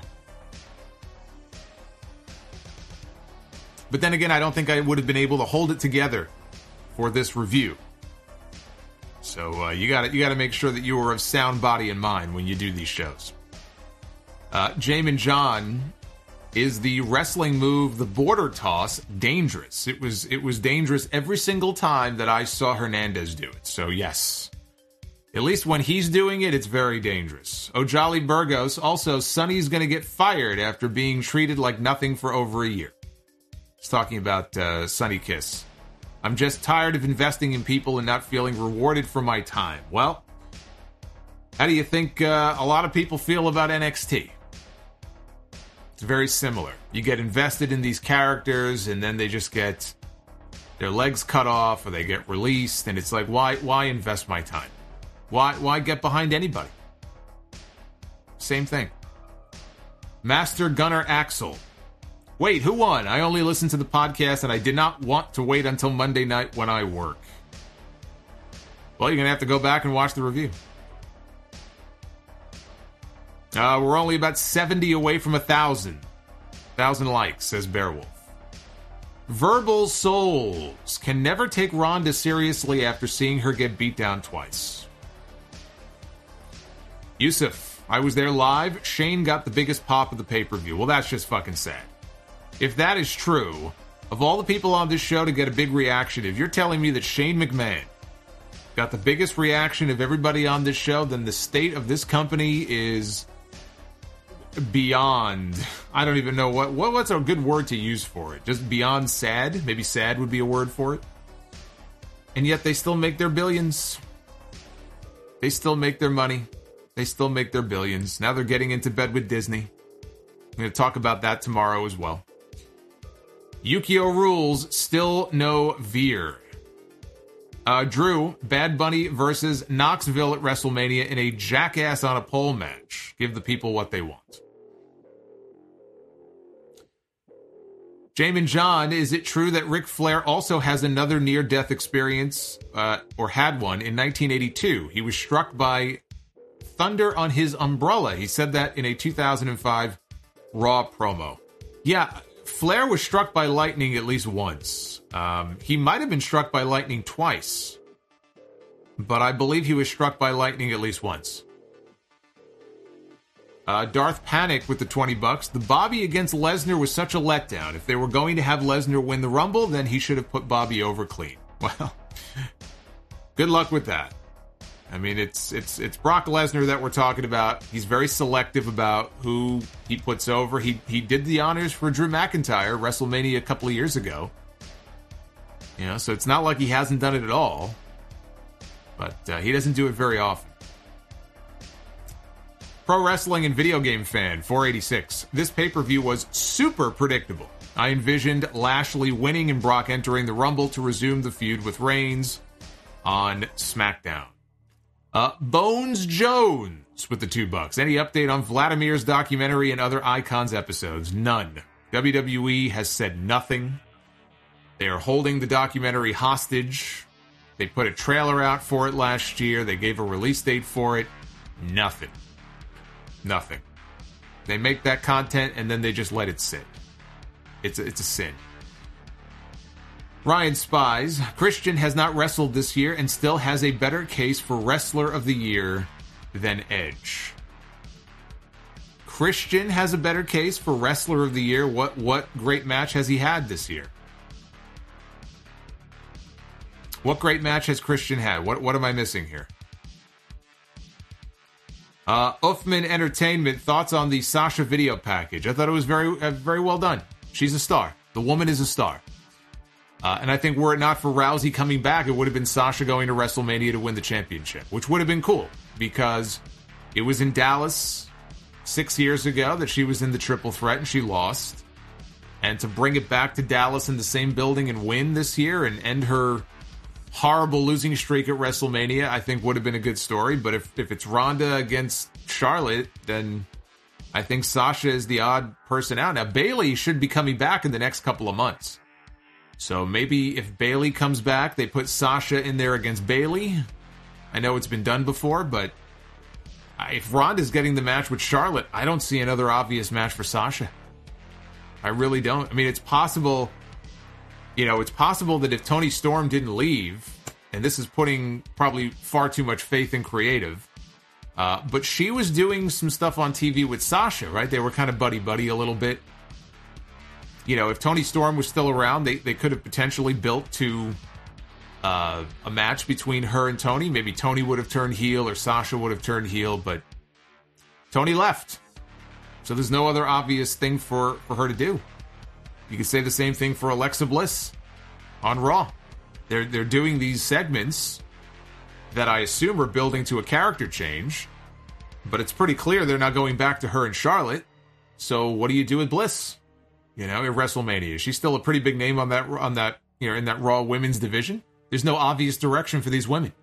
But then again, I don't think I would have been able to hold it together for this review. So uh, you got you got to make sure that you are of sound body and mind when you do these shows. Uh, Jamin John, is the wrestling move, the border toss, dangerous? It was it was dangerous every single time that I saw Hernandez do it. So yes, at least when he's doing it, it's very dangerous. Ojali Burgos, also Sonny's going to get fired after being treated like nothing for over a year. He's talking about uh, Sonny Kiss. I'm just tired of investing in people and not feeling rewarded for my time. Well, how do you think uh, a lot of people feel about N X T? It's very similar. You get invested in these characters, and then they just get their legs cut off, or they get released, and it's like, why why invest my time? Why why get behind anybody? Same thing. Master Gunner Axel. Wait, who won? I only listened to the podcast, and I did not want to wait until Monday night when I work. Well, you're going to have to go back and watch the review. Uh, we're only about seventy away from a thousand. Thousand likes, says Beowulf. Verbal Souls can never take Ronda seriously after seeing her get beat down twice. Yusuf, I was there live. Shane got the biggest pop of the pay-per-view. Well, that's just fucking sad. If that is true, of all the people on this show to get a big reaction, if you're telling me that Shane McMahon got the biggest reaction of everybody on this show, then the state of this company is beyond, I don't even know what, what what's a good word to use for it. Just beyond sad? Maybe sad would be a word for it. And yet they still make their billions. They still make their money. They still make their billions. Now they're getting into bed with Disney. I'm going to talk about that tomorrow as well. Yukio rules, still no Veer. Uh, Drew, Bad Bunny versus Knoxville at WrestleMania in a jackass on a pole match. Give the people what they want. Jamin John, is it true that Ric Flair also has another near-death experience, uh, or had one, in nineteen eighty-two? He was struck by thunder on his umbrella. He said that in a two thousand five Raw promo. Yeah, Flair was struck by lightning at least once. Um, he might have been struck by lightning twice, but I believe he was struck by lightning at least once. Uh, Darth Panic with the twenty bucks. The Bobby against Lesnar was such a letdown. If they were going to have Lesnar win the Rumble, then he should have put Bobby over clean. Well, good luck with that. I mean, it's it's it's Brock Lesnar that we're talking about. He's very selective about who he puts over. He he did the honors for Drew McIntyre WrestleMania a couple of years ago. You know, so it's not like he hasn't done it at all. But uh, he doesn't do it very often. Pro Wrestling and Video Game Fan, four eighty-six. This pay-per-view was super predictable. I envisioned Lashley winning and Brock entering the Rumble to resume the feud with Reigns on SmackDown. Uh, Bones Jones with the two bucks. Any update on Vladimir's documentary and other Icons episodes? None. W W E has said nothing. They are holding the documentary hostage. They put a trailer out for it last year. They gave a release date for it. Nothing. Nothing. They make that content and then they just let it sit. It's a, it's a sin. Ryan Spies. Christian has not wrestled this year and still has a better case for Wrestler of the Year than Edge. Christian has a better case for Wrestler of the Year. What what great match has he had this year? What great match has Christian had? What what am I missing here? Uh, Uffman Entertainment, thoughts on the Sasha video package. I thought it was very uh, very well done. She's a star. The woman is a star. Uh, and I think were it not for Rousey coming back, it would have been Sasha going to WrestleMania to win the championship, which would have been cool because it was in Dallas six years ago that she was in the triple threat and she lost. And to bring it back to Dallas in the same building and win this year and end her horrible losing streak at WrestleMania, I think would have been a good story. But if, if it's Ronda against Charlotte, then I think Sasha is the odd person out. Now, Bayley should be coming back in the next couple of months. So maybe if Bayley comes back, they put Sasha in there against Bayley. I know it's been done before, but if Ronda's getting the match with Charlotte, I don't see another obvious match for Sasha. I really don't. I mean, it's possible, you know, it's possible that if Toni Storm didn't leave, and this is putting probably far too much faith in creative, uh, but she was doing some stuff on T V with Sasha, right? They were kind of buddy-buddy a little bit. You know, if Toni Storm was still around, they, they could have potentially built to uh, a match between her and Toni. Maybe Toni would have turned heel or Sasha would have turned heel, but Toni left. So there's no other obvious thing for, for her to do. You could say the same thing for Alexa Bliss on Raw. They're, they're doing these segments that I assume are building to a character change, but it's pretty clear they're not going back to her and Charlotte. So what do you do with Bliss? You know, at WrestleMania, she's still a pretty big name on that on that you know in that Raw women's division. There's no obvious direction for these women.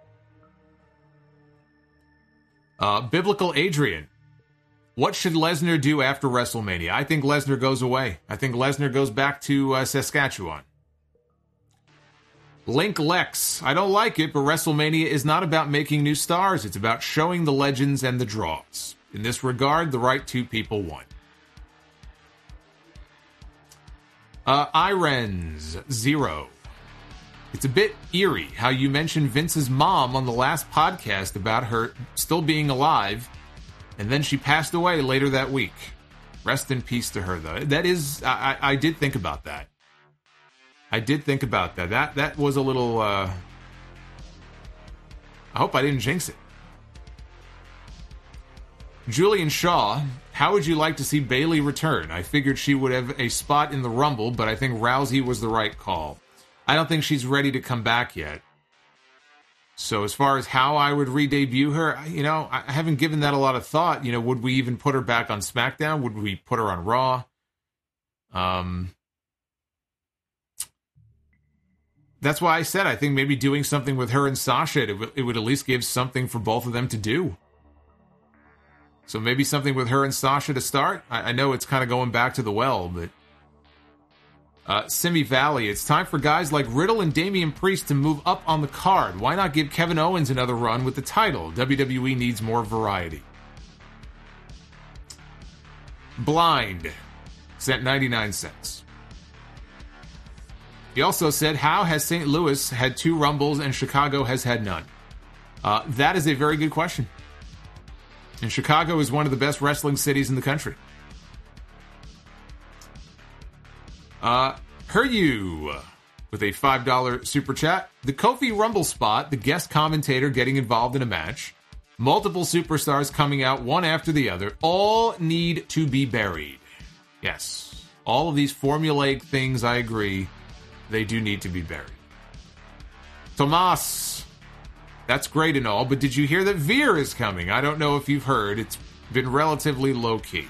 Uh, Biblical Adrian, what should Lesnar do after WrestleMania? I think Lesnar goes away. I think Lesnar goes back to uh, Saskatchewan. Link Lex, I don't like it, but WrestleMania is not about making new stars. It's about showing the legends and the draws. In this regard, the right two people won. Uh, Irens, zero. It's a bit eerie how you mentioned Vince's mom on the last podcast about her still being alive, and then she passed away later that week. Rest in peace to her, though. That is, I, I did think about that. I did think about that. That that was a little, uh... I hope I didn't jinx it. Julian Shaw, how would you like to see Bayley return? I figured she would have a spot in the Rumble, but I think Rousey was the right call. I don't think she's ready to come back yet. So as far as how I would re-debut her, you know, I haven't given that a lot of thought. You know, would we even put her back on SmackDown? Would we put her on Raw? Um, that's why I said I think maybe doing something with her and Sasha, it, w- it would at least give something for both of them to do. So maybe something with her and Sasha to start. I, I know it's kind of going back to the well, but... Uh, Simi Valley, it's time for guys like Riddle and Damian Priest to move up on the card. Why not give Kevin Owens another run with the title? W W E needs more variety. Blind sent ninety-nine cents. He also said, how has Saint Louis had two Rumbles and Chicago has had none? Uh, that is a very good question. And Chicago is one of the best wrestling cities in the country. Uh, Heryu with a five dollars super chat. The Kofi Rumble spot, the guest commentator getting involved in a match, multiple superstars coming out one after the other, all need to be buried. Yes, all of these formulaic things, I agree, they do need to be buried. Tomas, that's great and all, but did you hear that Veer is coming? I don't know if you've heard. It's been relatively low-key.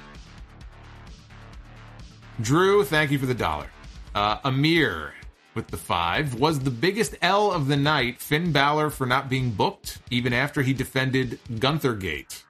Drew, thank you for the dollar. Uh, Amir with the five. Was the biggest L of the night Finn Balor for not being booked, even after he defended Gunther Gate?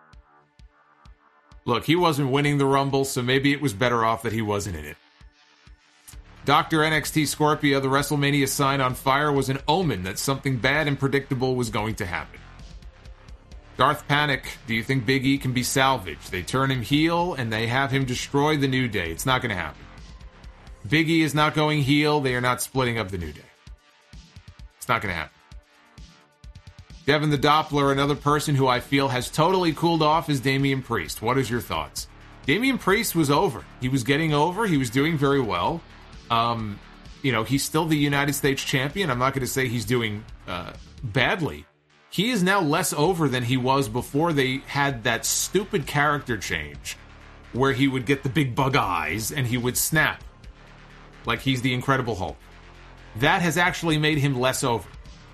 Look, he wasn't winning the Rumble, so maybe it was better off that he wasn't in it. Doctor N X T Scorpio, the WrestleMania sign on fire was an omen that something bad and predictable was going to happen. Darth Panic, do you think Big E can be salvaged? They turn him heel and they have him destroy the New Day. It's not going to happen. Big E is not going heel. They are not splitting up the New Day. It's not going to happen. Devin the Doppler, another person who I feel has totally cooled off, is Damian Priest. What is your thoughts? Damian Priest was over. He was getting over. He was doing very well. Um, you know, he's still the United States champion. I'm not going to say he's doing uh, badly. He is now less over than he was before they had that stupid character change where he would get the big bug eyes and he would snap like he's the Incredible Hulk. That has actually made him less over.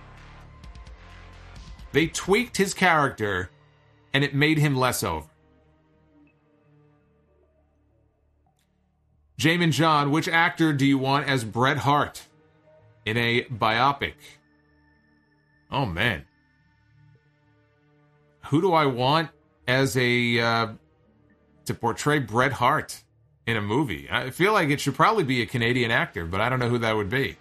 They tweaked his character and it made him less over. Jamin John, which actor do you want as Bret Hart in a biopic? Oh, man. Who do I want as a, uh, to portray Bret Hart in a movie? I feel like it should probably be a Canadian actor, but I don't know who that would be.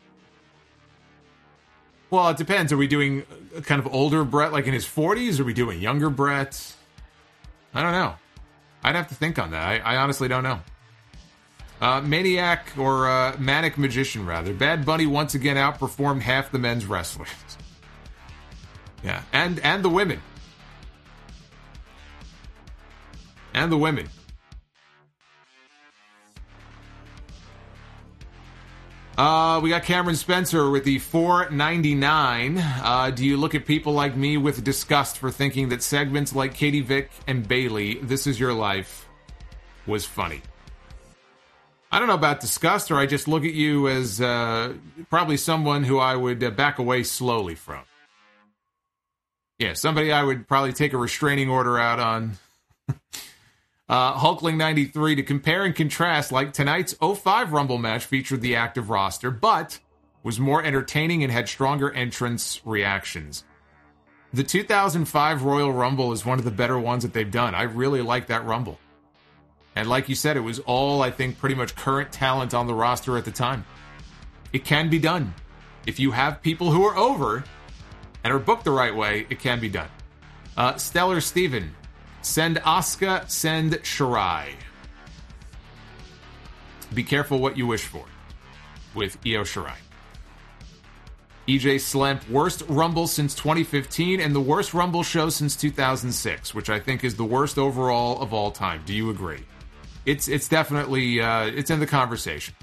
Well, it depends. Are we doing a kind of older Bret, like in his forties? Are we doing younger Bret? I don't know. I'd have to think on that. I, I honestly don't know. Uh, Maniac, or uh, Manic Magician, rather. Bad Bunny once again outperformed half the men's wrestlers. Yeah, and and the women. And the women. Uh, we got Cameron Spencer with the four ninety-nine. Uh, do you look at people like me with disgust for thinking that segments like Katie Vick and Bayley, This Is Your Life, was funny? I don't know about disgust, or I just look at you as uh, probably someone who I would uh, back away slowly from. Yeah, somebody I would probably take a restraining order out on. uh, Hulkling ninety-three, to compare and contrast, like tonight's oh five Rumble match featured the active roster, but was more entertaining and had stronger entrance reactions. The two thousand five Royal Rumble is one of the better ones that they've done. I really like that Rumble. And like you said, it was all, I think, pretty much current talent on the roster at the time. It can be done. If you have people who are over and are booked the right way, it can be done. Uh, Stellar Steven, send Asuka, send Shirai. Be careful what you wish for with Io Shirai. E J Slemp, worst Rumble since twenty fifteen and the worst Rumble show since two thousand six, which I think is the worst overall of all time. Do you agree? It's it's definitely, uh, it's in the conversation.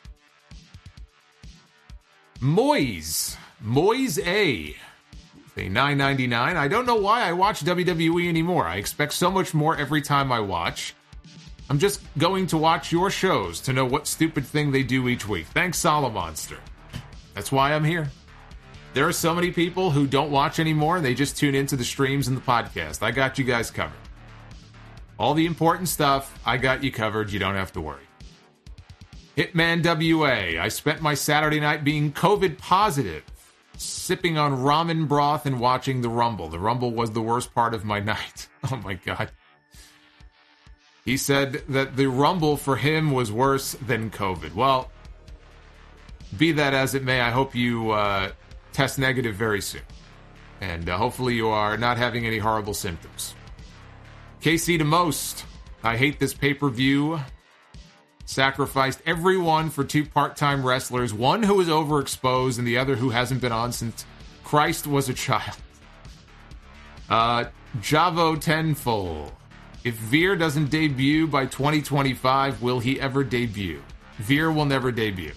Moise, Moise A, a nine ninety-nine. I don't know why I watch W W E anymore. I expect so much more every time I watch. I'm just going to watch your shows to know what stupid thing they do each week. Thanks, Solomonster. That's why I'm here. There are so many people who don't watch anymore. They just tune into the streams and the podcast. I got you guys covered. All the important stuff, I got you covered. You don't have to worry. Hitman W A. I spent my Saturday night being COVID positive, sipping on ramen broth and watching the Rumble. The Rumble was the worst part of my night. Oh my God. He said that the Rumble for him was worse than COVID. Well, be that as it may, I hope you uh, test negative very soon. And uh, hopefully you are not having any horrible symptoms. K C to most. I hate this pay-per-view. Sacrificed everyone for two part-time wrestlers, one who is overexposed and the other who hasn't been on since Christ was a child. Uh, Javo Tenfold. If Veer doesn't debut by twenty twenty-five, will he ever debut? Veer will never debut.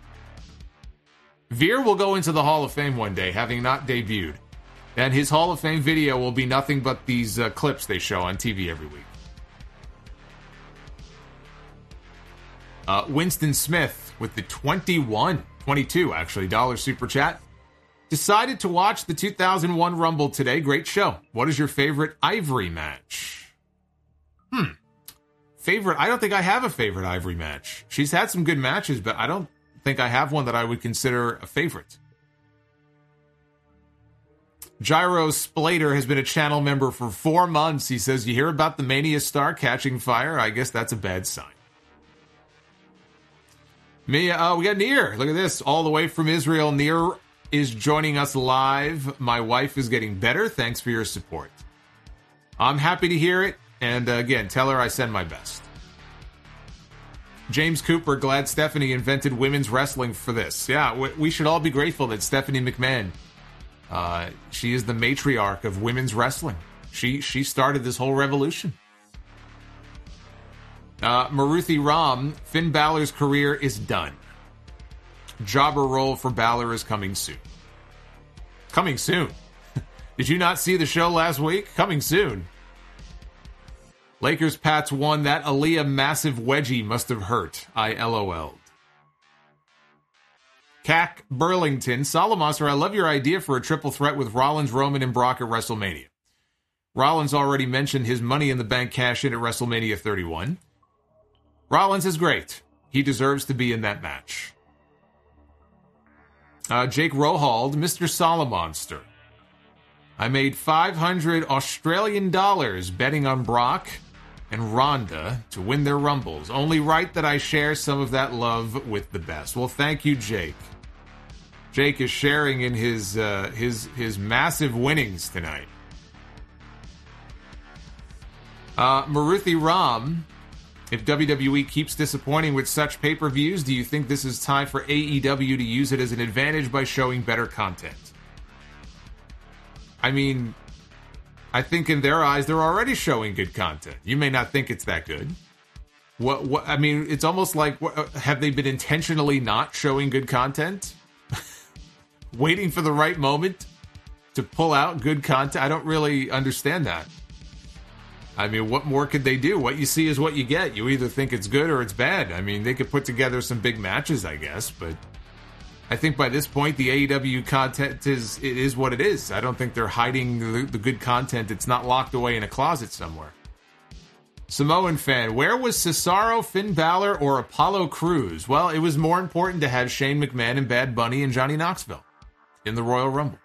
Veer will go into the Hall of Fame one day, having not debuted. And his Hall of Fame video will be nothing but these uh, clips they show on T V every week. Uh, Winston Smith with the twenty-one, twenty-two actually, dollar super chat. Decided to watch the two thousand one Rumble today. Great show. What is your favorite Ivory match? Hmm. Favorite? I don't think I have a favorite Ivory match. She's had some good matches, but I don't think I have one that I would consider a favorite. Gyro Splater has been a channel member for four months. He says, you hear about the Mania star catching fire? I guess that's a bad sign. Mia, uh, we got Nir. Look at this. All the way from Israel. Nir is joining us live. My wife is getting better. Thanks for your support. I'm happy to hear it. And uh, again, tell her I send my best. James Cooper, glad Stephanie invented women's wrestling for this. Yeah, we, we should all be grateful that Stephanie McMahon, uh, she is the matriarch of women's wrestling. She she started this whole revolution. Uh, Maruthi Ram, Finn Balor's career is done. Jobber role for Balor is coming soon. Coming soon. Did you not see the show last week? Coming soon. Lakers Pats won. That Aaliyah massive wedgie must have hurt. I LOL'd. Cac Burlington. Solomonster, I love your idea for a triple threat with Rollins, Roman, and Brock at WrestleMania. Rollins already mentioned his Money in the Bank cash-in at WrestleMania thirty-one. Rollins is great. He deserves to be in that match. Uh, Jake Rohald, Mister Solomonster. I made five hundred Australian dollars betting on Brock and Ronda to win their Rumbles. Only right that I share some of that love with the best. Well, thank you, Jake. Jake is sharing in his uh, his his massive winnings tonight. Uh, Maruthi Ram, if W W E keeps disappointing with such pay-per-views, do you think this is time for A E W to use it as an advantage by showing better content? I mean, I think in their eyes, they're already showing good content. You may not think it's that good. What? What? I mean, it's almost like, what, have they been intentionally not showing good content? Waiting for the right moment to pull out good content? I don't really understand that. I mean, what more could they do? What you see is what you get. You either think it's good or it's bad. I mean, they could put together some big matches, I guess, but I think by this point, the A E W content is it is what it is. I don't think they're hiding the, the good content. It's not locked away in a closet somewhere. Samoan fan, where was Cesaro, Finn Balor, or Apollo Crews? Well, it was more important to have Shane McMahon and Bad Bunny and Johnny Knoxville in the Royal Rumble.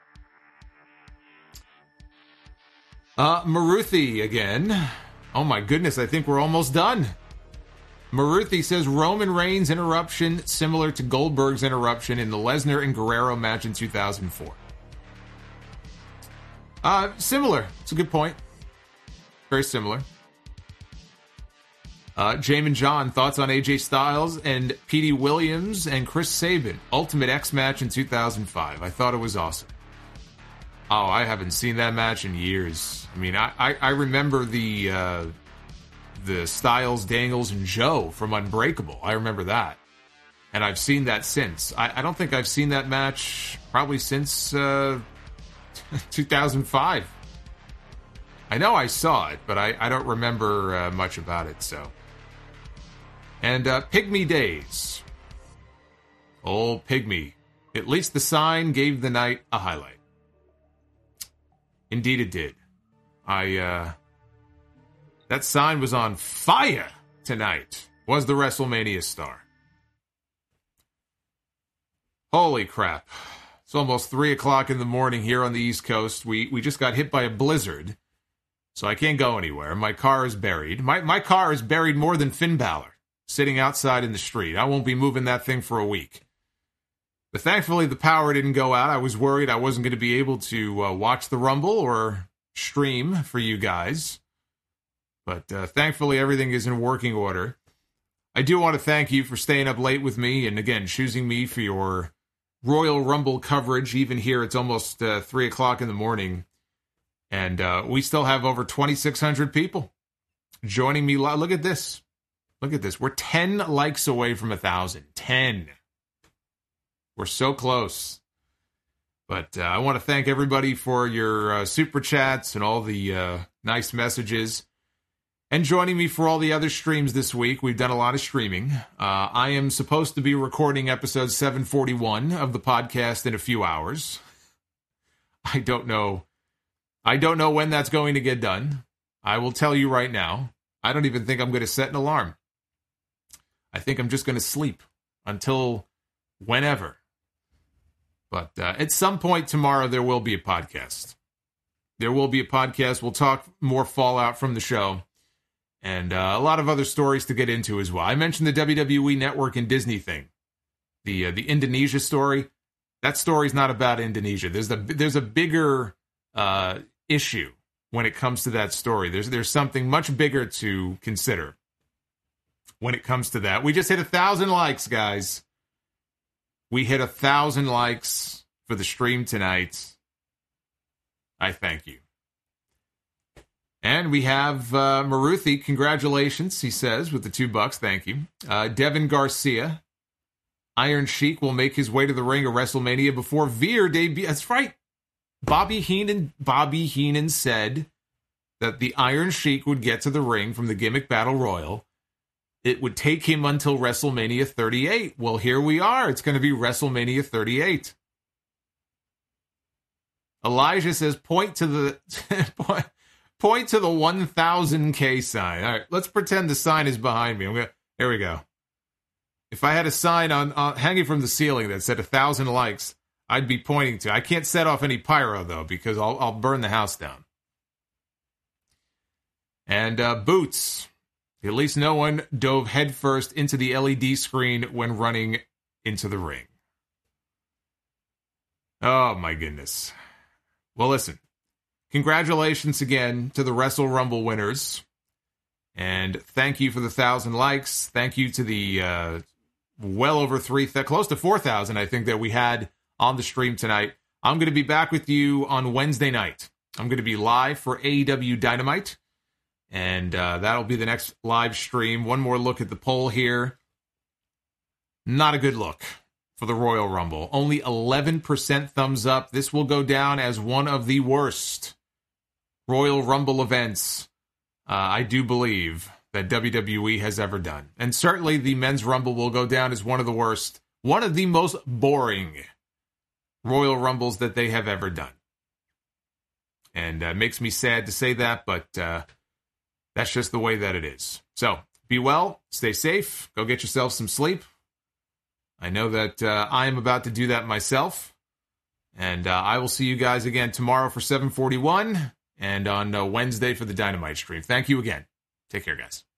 Uh, Maruthi again. Oh my goodness, I think we're almost done. Maruthi says Roman Reigns interruption similar to Goldberg's interruption in the Lesnar and Guerrero match in two thousand four. Uh, similar. It's a good point. Very similar. Uh, Jamin John, thoughts on A J Styles and Petey Williams and Chris Sabin. Ultimate X match in two thousand five. I thought it was awesome. Oh, I haven't seen that match in years. I mean, I, I, I remember the... Uh, the Styles, Daniels, and Joe from Unbreakable. I remember that. And I've seen that since. I, I don't think I've seen that match probably since uh, two thousand five. I know I saw it, but I, I don't remember uh, much about it, so. And uh, Pygmy Days. Old Pygmy. At least the sign gave the night a highlight. Indeed it did. I, uh... That sign was on fire tonight, was the WrestleMania star. Holy crap. It's almost three o'clock in the morning here on the East Coast. We we just got hit by a blizzard, so I can't go anywhere. My car is buried. My, my car is buried more than Finn Balor, sitting outside in the street. I won't be moving that thing for a week. But thankfully, the power didn't go out. I was worried I wasn't going to be able to uh, watch the Rumble or stream for you guys. But uh, thankfully, everything is in working order. I do want to thank you for staying up late with me and, again, choosing me for your Royal Rumble coverage. Even here, it's almost uh, three o'clock in the morning. And uh, we still have over twenty-six hundred people joining me. Look at this. Look at this. We're ten likes away from one thousand. ten. We're so close. But uh, I want to thank everybody for your uh, super chats and all the uh, nice messages. And joining me for all the other streams this week. We've done a lot of streaming. Uh, I am supposed to be recording episode seven forty-one of the podcast in a few hours. I don't know. I don't know when that's going to get done. I will tell you right now. I don't even think I'm going to set an alarm. I think I'm just going to sleep until whenever. But uh, at some point tomorrow, there will be a podcast. There will be a podcast. We'll talk more fallout from the show. And uh, a lot of other stories to get into as well. I mentioned the W W E Network and Disney thing. The uh, the Indonesia story. That story's not about Indonesia. There's a, there's a bigger uh, issue when it comes to that story. There's, there's something much bigger to consider when it comes to that. We just hit a thousand likes, guys. We hit a thousand likes for the stream tonight. I thank you. And we have uh, Maruthi. Congratulations, he says, with the two bucks. Thank you. Uh, Devin Garcia. Iron Sheik will make his way to the ring at WrestleMania before Veer debut. That's right. Bobby Heenan, Bobby Heenan said that the Iron Sheik would get to the ring from the Gimmick Battle Royal. It would take him until WrestleMania thirty-eight. Well, here we are. It's going to be WrestleMania thirty-eight. Elijah says, point to the point, point to the one thousand K sign. All right, let's pretend the sign is behind me. I'm gonna, there we go. If I had a sign on uh, hanging from the ceiling that said one thousand likes, I'd be pointing to. I can't set off any pyro, though, because I'll, I'll burn the house down. And uh, Boots. At least no one dove headfirst into the L E D screen when running into the ring. Oh, my goodness. Well, listen. Congratulations again to the Wrestle Rumble winners. And thank you for the one thousand likes. Thank you to the uh, well over three, th- close to four thousand, I think, that we had on the stream tonight. I'm going to be back with you on Wednesday night. I'm going to be live for A E W Dynamite. And uh, that'll be the next live stream. One more look at the poll here. Not a good look for the Royal Rumble. Only eleven percent thumbs up. This will go down as one of the worst Royal Rumble events, uh, I do believe, that W W E has ever done. And certainly the Men's Rumble will go down as one of the worst, one of the most boring Royal Rumbles that they have ever done. And it uh, makes me sad to say that, but... Uh, That's just the way that it is. So, be well, stay safe, go get yourself some sleep. I know that uh, I am about to do that myself. And uh, I will see you guys again tomorrow for seven forty-one and on uh, Wednesday for the Dynamite stream. Thank you again. Take care, guys.